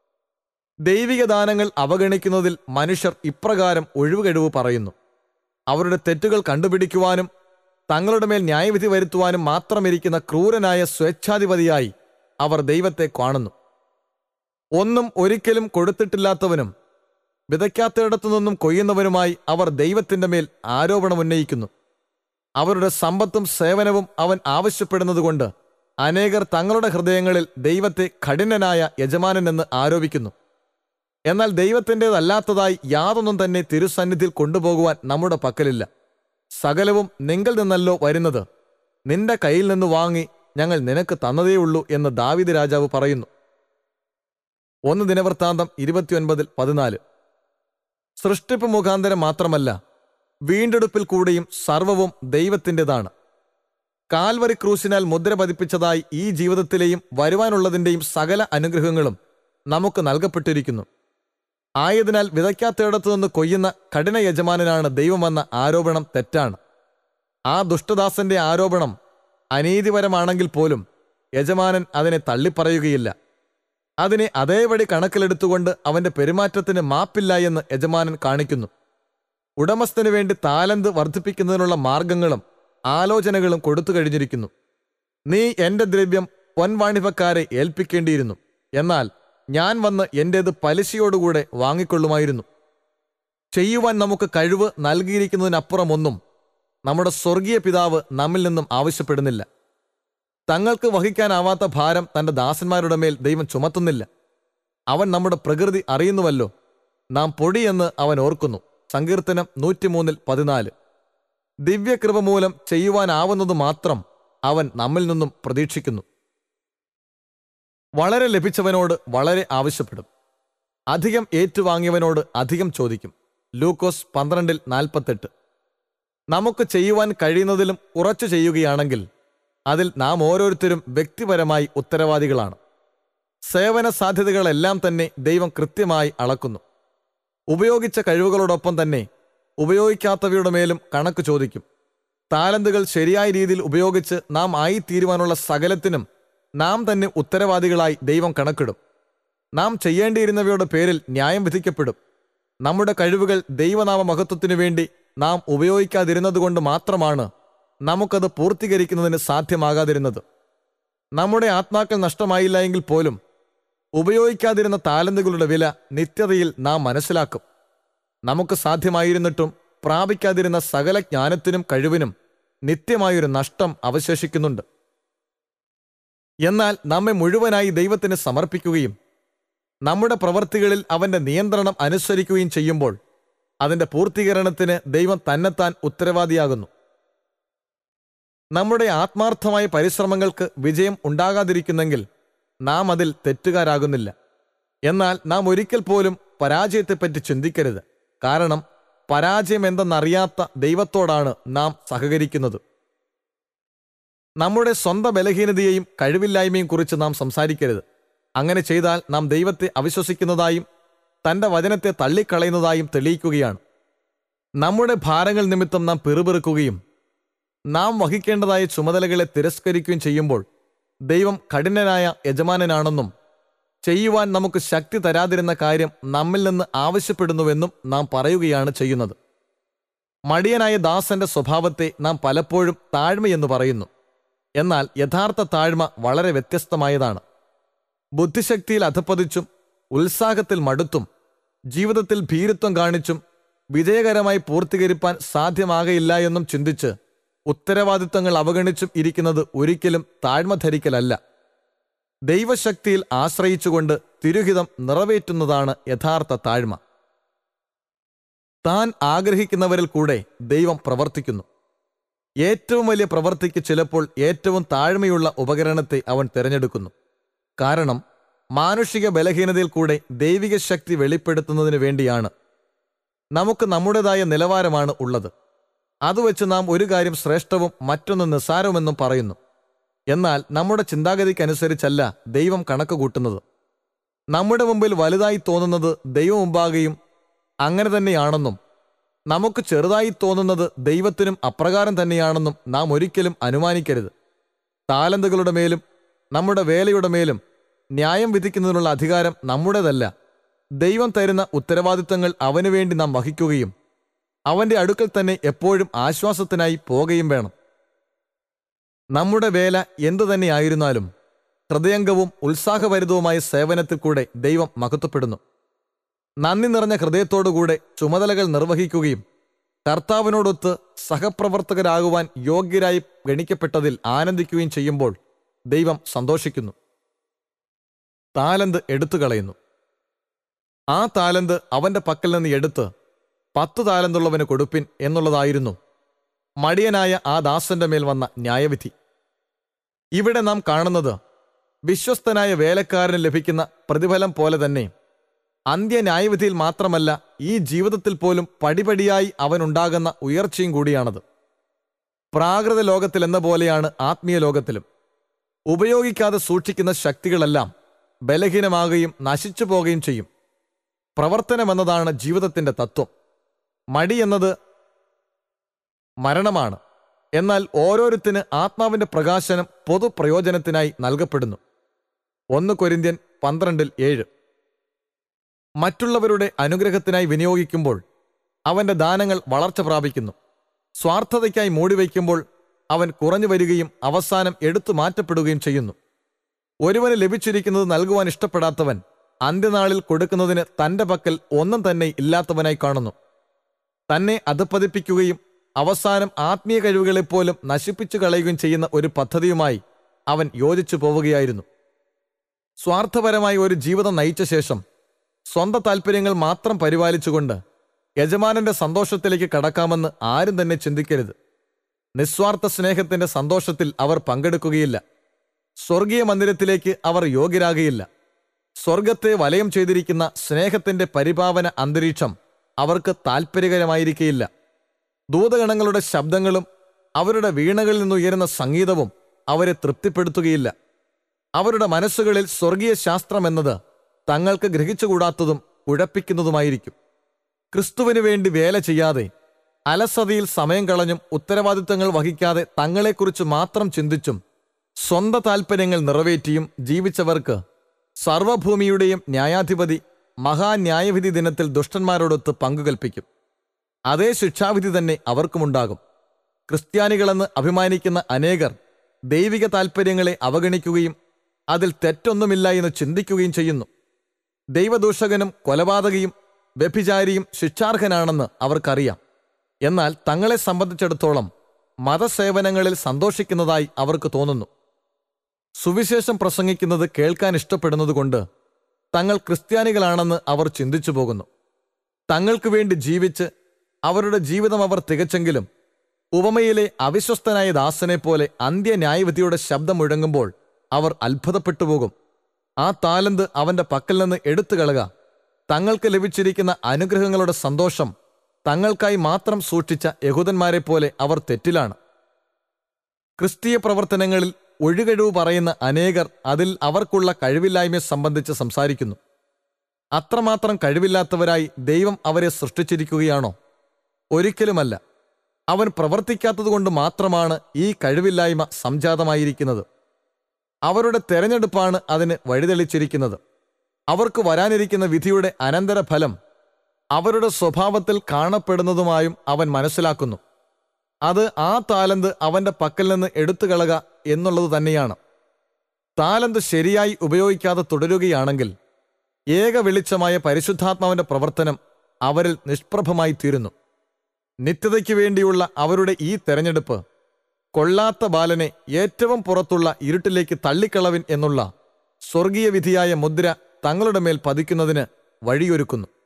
ദൈവിക ദാനങ്ങൾ അവഗണിക്കുന്നതിൽ മനുഷ്യർ ഇപ്രകാരം ഒഴിവുകഴിവ് പറയുന്നു. അവരുടെ തെറ്റുകൾ കണ്ടുപിടിക്കുവാനും തങ്ങളുടെ മേൽ ന്യായവിധി വരുത്തുവാനും മാത്രമിരിക്കുന്ന ക്രൂരനായ സ്വേച്ഛാധിപതിയായി അവർ ദൈവത്തെ കാണുന്നു. ഒന്നും ഒരിക്കലും കൊടുത്തിട്ടില്ലാത്തവനും വിതയ്ക്കാത്തയിടത്തു നിന്നും കൊയ്യുന്നവനുമായി അവർ ദൈവത്തിൻ്റെ മേൽ ആരോപണമുന്നയിക്കുന്നു. അവരുടെ സമ്പത്തും സേവനവും അവൻ ആവശ്യപ്പെടുന്നതുകൊണ്ട് അനേകർ തങ്ങളുടെ ഹൃദയങ്ങളിൽ ദൈവത്തെ കഠിനനായ യജമാനനെന്ന് ആരോപിക്കുന്നു. എന്നാൽ ദൈവത്തിൻ്റെതല്ലാത്തതായി യാതൊന്നും തന്നെ തിരുസന്നിധിയിൽ കൊണ്ടുപോകുവാൻ നമ്മുടെ പക്കലില്ല. സകലവും നിങ്കിൽ നിന്നല്ലോ വരുന്നത്, നിന്റെ കയ്യിൽ നിന്ന് വാങ്ങി ഞങ്ങൾ നിനക്ക് തന്നതേയുള്ളൂ എന്ന് ദാവീദ് രാജാവ് പറയുന്നു. ഒന്ന് ദിനവൃത്താന്തം ഇരുപത്തിയൊൻപതിൽ പതിനാല്. സൃഷ്ടിപ്പ് മുഖാന്തരം മാത്രമല്ല, വീണ്ടെടുപ്പിൽ കൂടെയും സർവവും ദൈവത്തിൻ്റെതാണ്. കാൽവരി ക്രൂശിനാൽ മുദ്ര പതിപ്പിച്ചതായി ഈ ജീവിതത്തിലെയും വരുവാനുള്ളതിൻ്റെയും സകല അനുഗ്രഹങ്ങളും നമുക്ക് നൽകപ്പെട്ടിരിക്കുന്നു. ആയതിനാൽ വിതയ്ക്കാത്തയിടത്തു നിന്ന് കൊയ്യുന്ന കഠിന യജമാനനാണ് ദൈവമെന്ന ആരോപണം തെറ്റാണ്. ആ ദുഷ്ടദാസന്റെ ആരോപണം അനീതിപരമാണെങ്കിൽ പോലും യജമാനൻ അതിനെ തള്ളിപ്പറയുകയില്ല. അതിനെ അതേപടി കണക്കിലെടുത്തുകൊണ്ട് അവന്റെ പെരുമാറ്റത്തിന് മാപ്പില്ല എന്ന് യജമാനൻ കാണിക്കുന്നു. ഉടമസ്ഥന് വേണ്ടി താലന്ത് വർദ്ധിപ്പിക്കുന്നതിനുള്ള മാർഗങ്ങളും ആലോചനകളും കൊടുത്തു കഴിഞ്ഞിരിക്കുന്നു. നീ എന്റെ ദ്രവ്യം പൊൻവാണിഭക്കാരെ ഏൽപ്പിക്കേണ്ടിയിരുന്നു, എന്നാൽ ഞാൻ വന്ന് എന്റേത് പലിശയോടുകൂടെ വാങ്ങിക്കൊള്ളുമായിരുന്നു. ചെയ്യുവാൻ നമുക്ക് കഴിവ് നൽകിയിരിക്കുന്നതിനപ്പുറമൊന്നും നമ്മുടെ സ്വർഗീയ പിതാവ് നമ്മിൽ നിന്നും ആവശ്യപ്പെടുന്നില്ല. തങ്ങൾക്ക് വഹിക്കാനാവാത്ത ഭാരം തന്റെ ദാസന്മാരുടെ മേൽ ദൈവം ചുമത്തുന്നില്ല. അവൻ നമ്മുടെ പ്രകൃതി അറിയുന്നുവല്ലോ, നാം പൊടിയെന്ന് അവൻ ഓർക്കുന്നു. സങ്കീർത്തനം നൂറ്റിമൂന്നിൽ പതിനാല്. ദിവ്യകൃപ മൂലം ചെയ്യുവാനാവുന്നത് മാത്രം അവൻ നമ്മിൽ നിന്നും പ്രതീക്ഷിക്കുന്നു. വളരെ ലഭിച്ചവനോട് വളരെ ആവശ്യപ്പെടും. അധികം ഏറ്റുവാങ്ങിയവനോട് അധികം ചോദിക്കും. ലൂക്കോസ് പന്ത്രണ്ടിൽ നാൽപ്പത്തെട്ട്. നമുക്ക് ചെയ്യുവാൻ കഴിയുന്നതിലും കുറച്ചു ചെയ്യുകയാണെങ്കിൽ അതിൽ നാം ഓരോരുത്തരും വ്യക്തിപരമായി ഉത്തരവാദികളാണ്. സേവന സാധ്യതകളെല്ലാം തന്നെ ദൈവം കൃത്യമായി അളക്കുന്നു. ഉപയോഗിച്ച കഴിവുകളോടൊപ്പം തന്നെ ഉപയോഗിക്കാത്തവയുടെ മേലും കണക്ക് ചോദിക്കും. താലന്തുകൾ ശരിയായ രീതിയിൽ ഉപയോഗിച്ച് നാം ആയിത്തീരുവാനുള്ള സകലത്തിനും നാം തന്നെ ഉത്തരവാദികളായി ദൈവം കണക്കിടും. നാം ചെയ്യേണ്ടിയിരുന്നവയുടെ പേരിൽ ന്യായം വിധിക്കപ്പെടും. നമ്മുടെ കഴിവുകൾ ദൈവനാമ മഹത്വത്തിനു വേണ്ടി നാം ഉപയോഗിക്കാതിരുന്നതുകൊണ്ട് മാത്രമാണ് നമുക്കത് പൂർത്തീകരിക്കുന്നതിന് സാധ്യമാകാതിരുന്നത്. നമ്മുടെ ആത്മാക്കൾ നഷ്ടമായില്ല എങ്കിൽ പോലും ഉപയോഗിക്കാതിരുന്ന താലന്തുകളുടെ വില നിത്യതയിൽ നാം മനസ്സിലാക്കും. നമുക്ക് സാധ്യമായിരുന്നിട്ടും പ്രാപിക്കാതിരുന്ന സകല ജ്ഞാനത്തിനും കഴിവിനും നിത്യമായൊരു നഷ്ടം അവശേഷിക്കുന്നുണ്ട്. എന്നാൽ നമ്മെ മുഴുവനായി ദൈവത്തിന് സമർപ്പിക്കുകയും നമ്മുടെ പ്രവൃത്തികളിൽ അവന്റെ നിയന്ത്രണം അനുസരിക്കുകയും ചെയ്യുമ്പോൾ അതിന്റെ പൂർത്തീകരണത്തിന് ദൈവം തന്നെത്താൻ ഉത്തരവാദിയാകുന്നു. നമ്മുടെ ആത്മാർത്ഥമായ പരിശ്രമങ്ങൾക്ക് വിജയം ഉണ്ടാകാതിരിക്കുന്നെങ്കിൽ നാം അതിൽ തെറ്റുകാരാകുന്നില്ല. എന്നാൽ നാം ഒരിക്കൽ പോലും പരാജയത്തെപ്പറ്റി ചിന്തിക്കരുത്. കാരണം പരാജയം എന്തെന്നറിയാത്ത ദൈവത്തോടാണ് നാം സഹകരിക്കുന്നത്. നമ്മുടെ സ്വന്തം ബലഹീനതയെയും കഴിവില്ലായ്മയും കുറിച്ച് നാം സംസാരിക്കരുത്. അങ്ങനെ ചെയ്താൽ നാം ദൈവത്തെ അവിശ്വസിക്കുന്നതായും തൻ്റെ വചനത്തെ തള്ളിക്കളയുന്നതായും തെളിയിക്കുകയാണ്. നമ്മുടെ ഭാരങ്ങൾ നിമിത്തം നാം പിറുപിറുക്കുകയും നാം വഹിക്കേണ്ടതായ ചുമതലകളെ തിരസ്കരിക്കുകയും ചെയ്യുമ്പോൾ ദൈവം കഠിനനായ യജമാനനാണെന്നും ചെയ്യുവാൻ നമുക്ക് ശക്തി തരാതിരുന്ന കാര്യം നമ്മിൽ നിന്ന് ആവശ്യപ്പെടുന്നുവെന്നും നാം പറയുകയാണ് ചെയ്യുന്നത്. മടിയനായ ദാസന്റെ സ്വഭാവത്തെ നാം പലപ്പോഴും താഴ്മയെന്ന് പറയുന്നു. എന്നാൽ യഥാർത്ഥ താഴ്മ വളരെ വ്യത്യസ്തമായതാണ്. ബുദ്ധിശക്തിയിൽ അധപ്പതിച്ചും ഉത്സാഹത്തിൽ മടുത്തും ജീവിതത്തിൽ ഭീരുത്വം കാണിച്ചും വിജയകരമായി പൂർത്തീകരിപ്പാൻ സാധ്യമാകയില്ല എന്നും ചിന്തിച്ച് ഉത്തരവാദിത്തങ്ങൾ അവഗണിച്ചും ഇരിക്കുന്നത് ഒരിക്കലും താഴ്മ ധരിക്കലല്ല. ദൈവശക്തിയിൽ ആശ്രയിച്ചുകൊണ്ട് തിരുഹിതം നിറവേറ്റുന്നതാണ് യഥാർത്ഥ താഴ്മ. താൻ ആഗ്രഹിക്കുന്നവരിൽ കൂടെ ദൈവം പ്രവർത്തിക്കുന്നു. ഏറ്റവും വലിയ പ്രവൃത്തിക്ക് ചിലപ്പോൾ ഏറ്റവും താഴ്മയുള്ള ഉപകരണത്തെ അവൻ തിരഞ്ഞെടുക്കുന്നു. കാരണം മാനുഷിക ബലഹീനതയിൽ കൂടെ ദൈവിക ശക്തി വെളിപ്പെടുത്തുന്നതിന് വേണ്ടിയാണ്. നമുക്ക് നമ്മുടേതായ നിലവാരമാണ് ഉള്ളത്. അതുവെച്ച് നാം ഒരു കാര്യം ശ്രേഷ്ഠവും മറ്റൊന്ന് നിസ്സാരവുമെന്നും പറയുന്നു. എന്നാൽ നമ്മുടെ ചിന്താഗതിക്കനുസരിച്ചല്ല ദൈവം കണക്ക് കൂട്ടുന്നത്. നമ്മുടെ മുമ്പിൽ വലുതായി തോന്നുന്നത് ദൈവം മുമ്പാകെയും അങ്ങനെ തന്നെയാണെന്നും നമുക്ക് ചെറുതായി തോന്നുന്നത് ദൈവത്തിനും അപ്രകാരം തന്നെയാണെന്നും നാം ഒരിക്കലും അനുമാനിക്കരുത്. താലന്തുകളുടെ മേലും നമ്മുടെ വേലയുടെ മേലും ന്യായം വിധിക്കുന്നതിനുള്ള അധികാരം നമ്മുടേതല്ല. ദൈവം തരുന്ന ഉത്തരവാദിത്തങ്ങൾ അവനു വേണ്ടി നാം വഹിക്കുകയും അവന്റെ അടുക്കൽ തന്നെ എപ്പോഴും ആശ്വാസത്തിനായി പോകുകയും വേണം. നമ്മുടെ വേല എന്തു തന്നെയായിരുന്നാലും ഹൃദയംഗവും ഉത്സാഹഭരിതവുമായ സേവനത്തിൽ കൂടെ ദൈവം മഹത്വപ്പെടുന്നു. നന്ദി നിറഞ്ഞ ഹൃദയത്തോടുകൂടെ ചുമതലകൾ നിർവഹിക്കുകയും കർത്താവിനോടൊത്ത് സഹപ്രവർത്തകരാകുവാൻ യോഗ്യരായി ഗണിക്കപ്പെട്ടതിൽ ആനന്ദിക്കുകയും ചെയ്യുമ്പോൾ ദൈവം സന്തോഷിക്കുന്നു. താലന്ത് എടുത്തു കളയുന്നു. ആ താലന്ത് അവന്റെ പക്കൽ നിന്ന് എടുത്ത് പത്തു താലന്തുള്ളവന് കൊടുപ്പിൻ എന്നുള്ളതായിരുന്നു മടിയനായ ആ ദാസന്റെ മേൽ വന്ന ന്യായവിധി. ഇവിടെ നാം കാണുന്നത് വിശ്വസ്തനായ വേലക്കാരന് ലഭിക്കുന്ന പ്രതിഫലം പോലെ തന്നെ അന്ത്യ ന്യായവിധിയിൽ മാത്രമല്ല, ഈ ജീവിതത്തിൽ പോലും പടിപടിയായി അവനുണ്ടാകുന്ന ഉയർച്ചയും കൂടിയാണത്. പ്രാകൃത ലോകത്തിൽ എന്ന പോലെയാണ് ആത്മീയ ലോകത്തിലും. ഉപയോഗിക്കാതെ സൂക്ഷിക്കുന്ന ശക്തികളെല്ലാം ബലഹീനമാകുകയും നശിച്ചു പോകുകയും ചെയ്യും. പ്രവർത്തനമെന്നതാണ് ജീവിതത്തിന്റെ തത്വം. മടി എന്നത് മരണമാണ്. എന്നാൽ ഓരോരുത്തന് ആത്മാവിന്റെ പ്രകാശനം പൊതുപ്രയോജനത്തിനായി നൽകപ്പെടുന്നു. ഒന്ന് കൊരിന്ത്യൻ പന്ത്രണ്ടിൽ ഏഴ്. മറ്റുള്ളവരുടെ അനുഗ്രഹത്തിനായി വിനിയോഗിക്കുമ്പോൾ അവന്റെ ദാനങ്ങൾ വളർച്ച പ്രാപിക്കുന്നു. സ്വാർത്ഥതയ്ക്കായി മൂടിവയ്ക്കുമ്പോൾ അവൻ കുറഞ്ഞു വരികയും അവസാനം എടുത്തു മാറ്റപ്പെടുകയും ചെയ്യുന്നു. ഒരുവന് ലഭിച്ചിരിക്കുന്നത് നൽകുവാൻ ഇഷ്ടപ്പെടാത്തവൻ അന്ത്യനാളിൽ കൊടുക്കുന്നതിന് തന്റെ പക്കൽ ഒന്നും തന്നെ ഇല്ലാത്തവനായി കാണുന്നു. തന്നെ അധപ്പതിപ്പിക്കുകയും അവസാനം ആത്മീയ കഴിവുകളെപ്പോലും നശിപ്പിച്ചു കളയുകയും ചെയ്യുന്ന ഒരു പദ്ധതിയുമായി അവൻ യോജിച്ചു പോവുകയായിരുന്നു. സ്വാർത്ഥപരമായ ഒരു ജീവിതം നയിച്ച ശേഷം സ്വന്തം താല്പര്യങ്ങൾ മാത്രം പരിപാലിച്ചുകൊണ്ട് യജമാനന്റെ സന്തോഷത്തിലേക്ക് കടക്കാമെന്ന് ആരും തന്നെ ചിന്തിക്കരുത്. നിസ്വാർത്ഥ സ്നേഹത്തിന്റെ സന്തോഷത്തിൽ അവർ പങ്കെടുക്കുകയില്ല. സ്വർഗീയ മന്ദിരത്തിലേക്ക് അവർ യോഗ്യരാകയില്ല. സ്വർഗത്തെ വലയം ചെയ്തിരിക്കുന്ന സ്നേഹത്തിന്റെ പരിപാവന അന്തരീക്ഷം അവർക്ക് താൽപ്പര്യകരമായിരിക്കയില്ല. ദൂതഗണങ്ങളുടെ ശബ്ദങ്ങളും അവരുടെ വീണകളിൽ നിന്നുയരുന്ന സംഗീതവും അവരെ തൃപ്തിപ്പെടുത്തുകയില്ല. അവരുടെ മനസ്സുകളിൽ സ്വർഗീയ ശാസ്ത്രമെന്നത് തങ്ങൾക്ക് ഗ്രഹിച്ചുകൂടാത്തതും കുഴപ്പിക്കുന്നതുമായിരിക്കും. ക്രിസ്തുവിനു വേണ്ടി വേല ചെയ്യാതെ, അലസതയിൽ സമയം കളഞ്ഞും ഉത്തരവാദിത്തങ്ങൾ വഹിക്കാതെ തങ്ങളെക്കുറിച്ച് മാത്രം ചിന്തിച്ചും സ്വന്തം താൽപ്പര്യങ്ങൾ നിറവേറ്റിയും ജീവിച്ചവർക്ക് സർവഭൂമിയുടെയും ന്യായാധിപതി മഹാന്യായവിധി ദിനത്തിൽ ദുഷ്ടന്മാരോടൊത്ത് പങ്കുകൽപ്പിക്കും. അതേ ശിക്ഷാവിധി തന്നെ അവർക്കുമുണ്ടാകും. ക്രിസ്ത്യാനികളെന്ന് അഭിമാനിക്കുന്ന അനേകർ ദൈവിക താൽപ്പര്യങ്ങളെ അവഗണിക്കുകയും അതിൽ തെറ്റൊന്നുമില്ല എന്ന് ചിന്തിക്കുകയും ചെയ്യുന്നു. ദൈവദൂഷകനും കൊലപാതകിയും വ്യഭിചാരിയും ശിക്ഷാർഹനാണെന്ന് അവർക്കറിയാം. എന്നാൽ തങ്ങളെ സംബന്ധിച്ചിടത്തോളം മതസേവനങ്ങളിൽ സന്തോഷിക്കുന്നതായി അവർക്ക് തോന്നുന്നു. സുവിശേഷം പ്രസംഗിക്കുന്നത് കേൾക്കാൻ ഇഷ്ടപ്പെടുന്നതുകൊണ്ട് തങ്ങൾ ക്രിസ്ത്യാനികളാണെന്ന് അവർ ചിന്തിച്ചു പോകുന്നു. തങ്ങൾക്ക് വേണ്ടി ജീവിച്ച് അവരുടെ ജീവിതം അവർ തികച്ചെങ്കിലും ഉപമയിലെ അവിശ്വസ്തനായ ദാസനെ പോലെ അന്ത്യന്യായവിധിയുടെ ശബ്ദം മുഴങ്ങുമ്പോൾ അവർ അത്ഭുതപ്പെട്ടു പോകും. ആ താലന്ത് അവന്റെ പക്കൽ നിന്ന് എടുത്തു കളക. തങ്ങൾക്ക് ലഭിച്ചിരിക്കുന്ന അനുഗ്രഹങ്ങളുടെ സന്തോഷം തങ്ങൾക്കായി മാത്രം സൂക്ഷിച്ച യഹൂദന്മാരെ പോലെ അവർ തെറ്റിലാണ്. ക്രിസ്തീയ പ്രവർത്തനങ്ങളിൽ ഒഴികഴിവ് പറയുന്ന അനേകർ അതിൽ അവർക്കുള്ള കഴിവില്ലായ്മയെ സംബന്ധിച്ച് സംസാരിക്കുന്നു. അത്രമാത്രം കഴിവില്ലാത്തവരായി ദൈവം അവരെ സൃഷ്ടിച്ചിരിക്കുകയാണോ? ഒരിക്കലുമല്ല. അവൻ പ്രവർത്തിക്കാത്തതുകൊണ്ട് മാത്രമാണ് ഈ കഴിവില്ലായ്മ സംജാതമായിരിക്കുന്നത്. അവരുടെ തെരഞ്ഞെടുപ്പാണ് അതിന് വഴിതെളിച്ചിരിക്കുന്നത്. അവർക്ക് വരാനിരിക്കുന്ന വിധിയുടെ അനന്തരഫലം അവരുടെ സ്വഭാവത്തിൽ കാണപ്പെടുന്നതുമായും അവൻ മനസ്സിലാക്കുന്നു. അത് ആ താലന്ത് അവന്റെ പക്കൽ നിന്ന് എടുത്തു കളക എന്നുള്ളത് തന്നെയാണ്. താലന്ത് ശരിയായി ഉപയോഗിക്കാതെ തുടരുകയാണെങ്കിൽ ഏക വെളിച്ചമായ പരിശുദ്ധാത്മാവിന്റെ പ്രവർത്തനം അവരിൽ നിഷ്പ്രഭമായി തീരുന്നു. നിത്യതയ്ക്ക് വേണ്ടിയുള്ള അവരുടെ ഈ തെരഞ്ഞെടുപ്പ് കൊള്ളാത്ത ബാലനെ ഏറ്റവും പുറത്തുള്ള ഇരുട്ടിലേക്ക് തള്ളിക്കളവിൻ എന്നുള്ള സ്വർഗീയ വിധിയായ മുദ്ര തങ്ങളുടെ മേൽ പതിക്കുന്നതിന് വഴിയൊരുക്കുന്നു.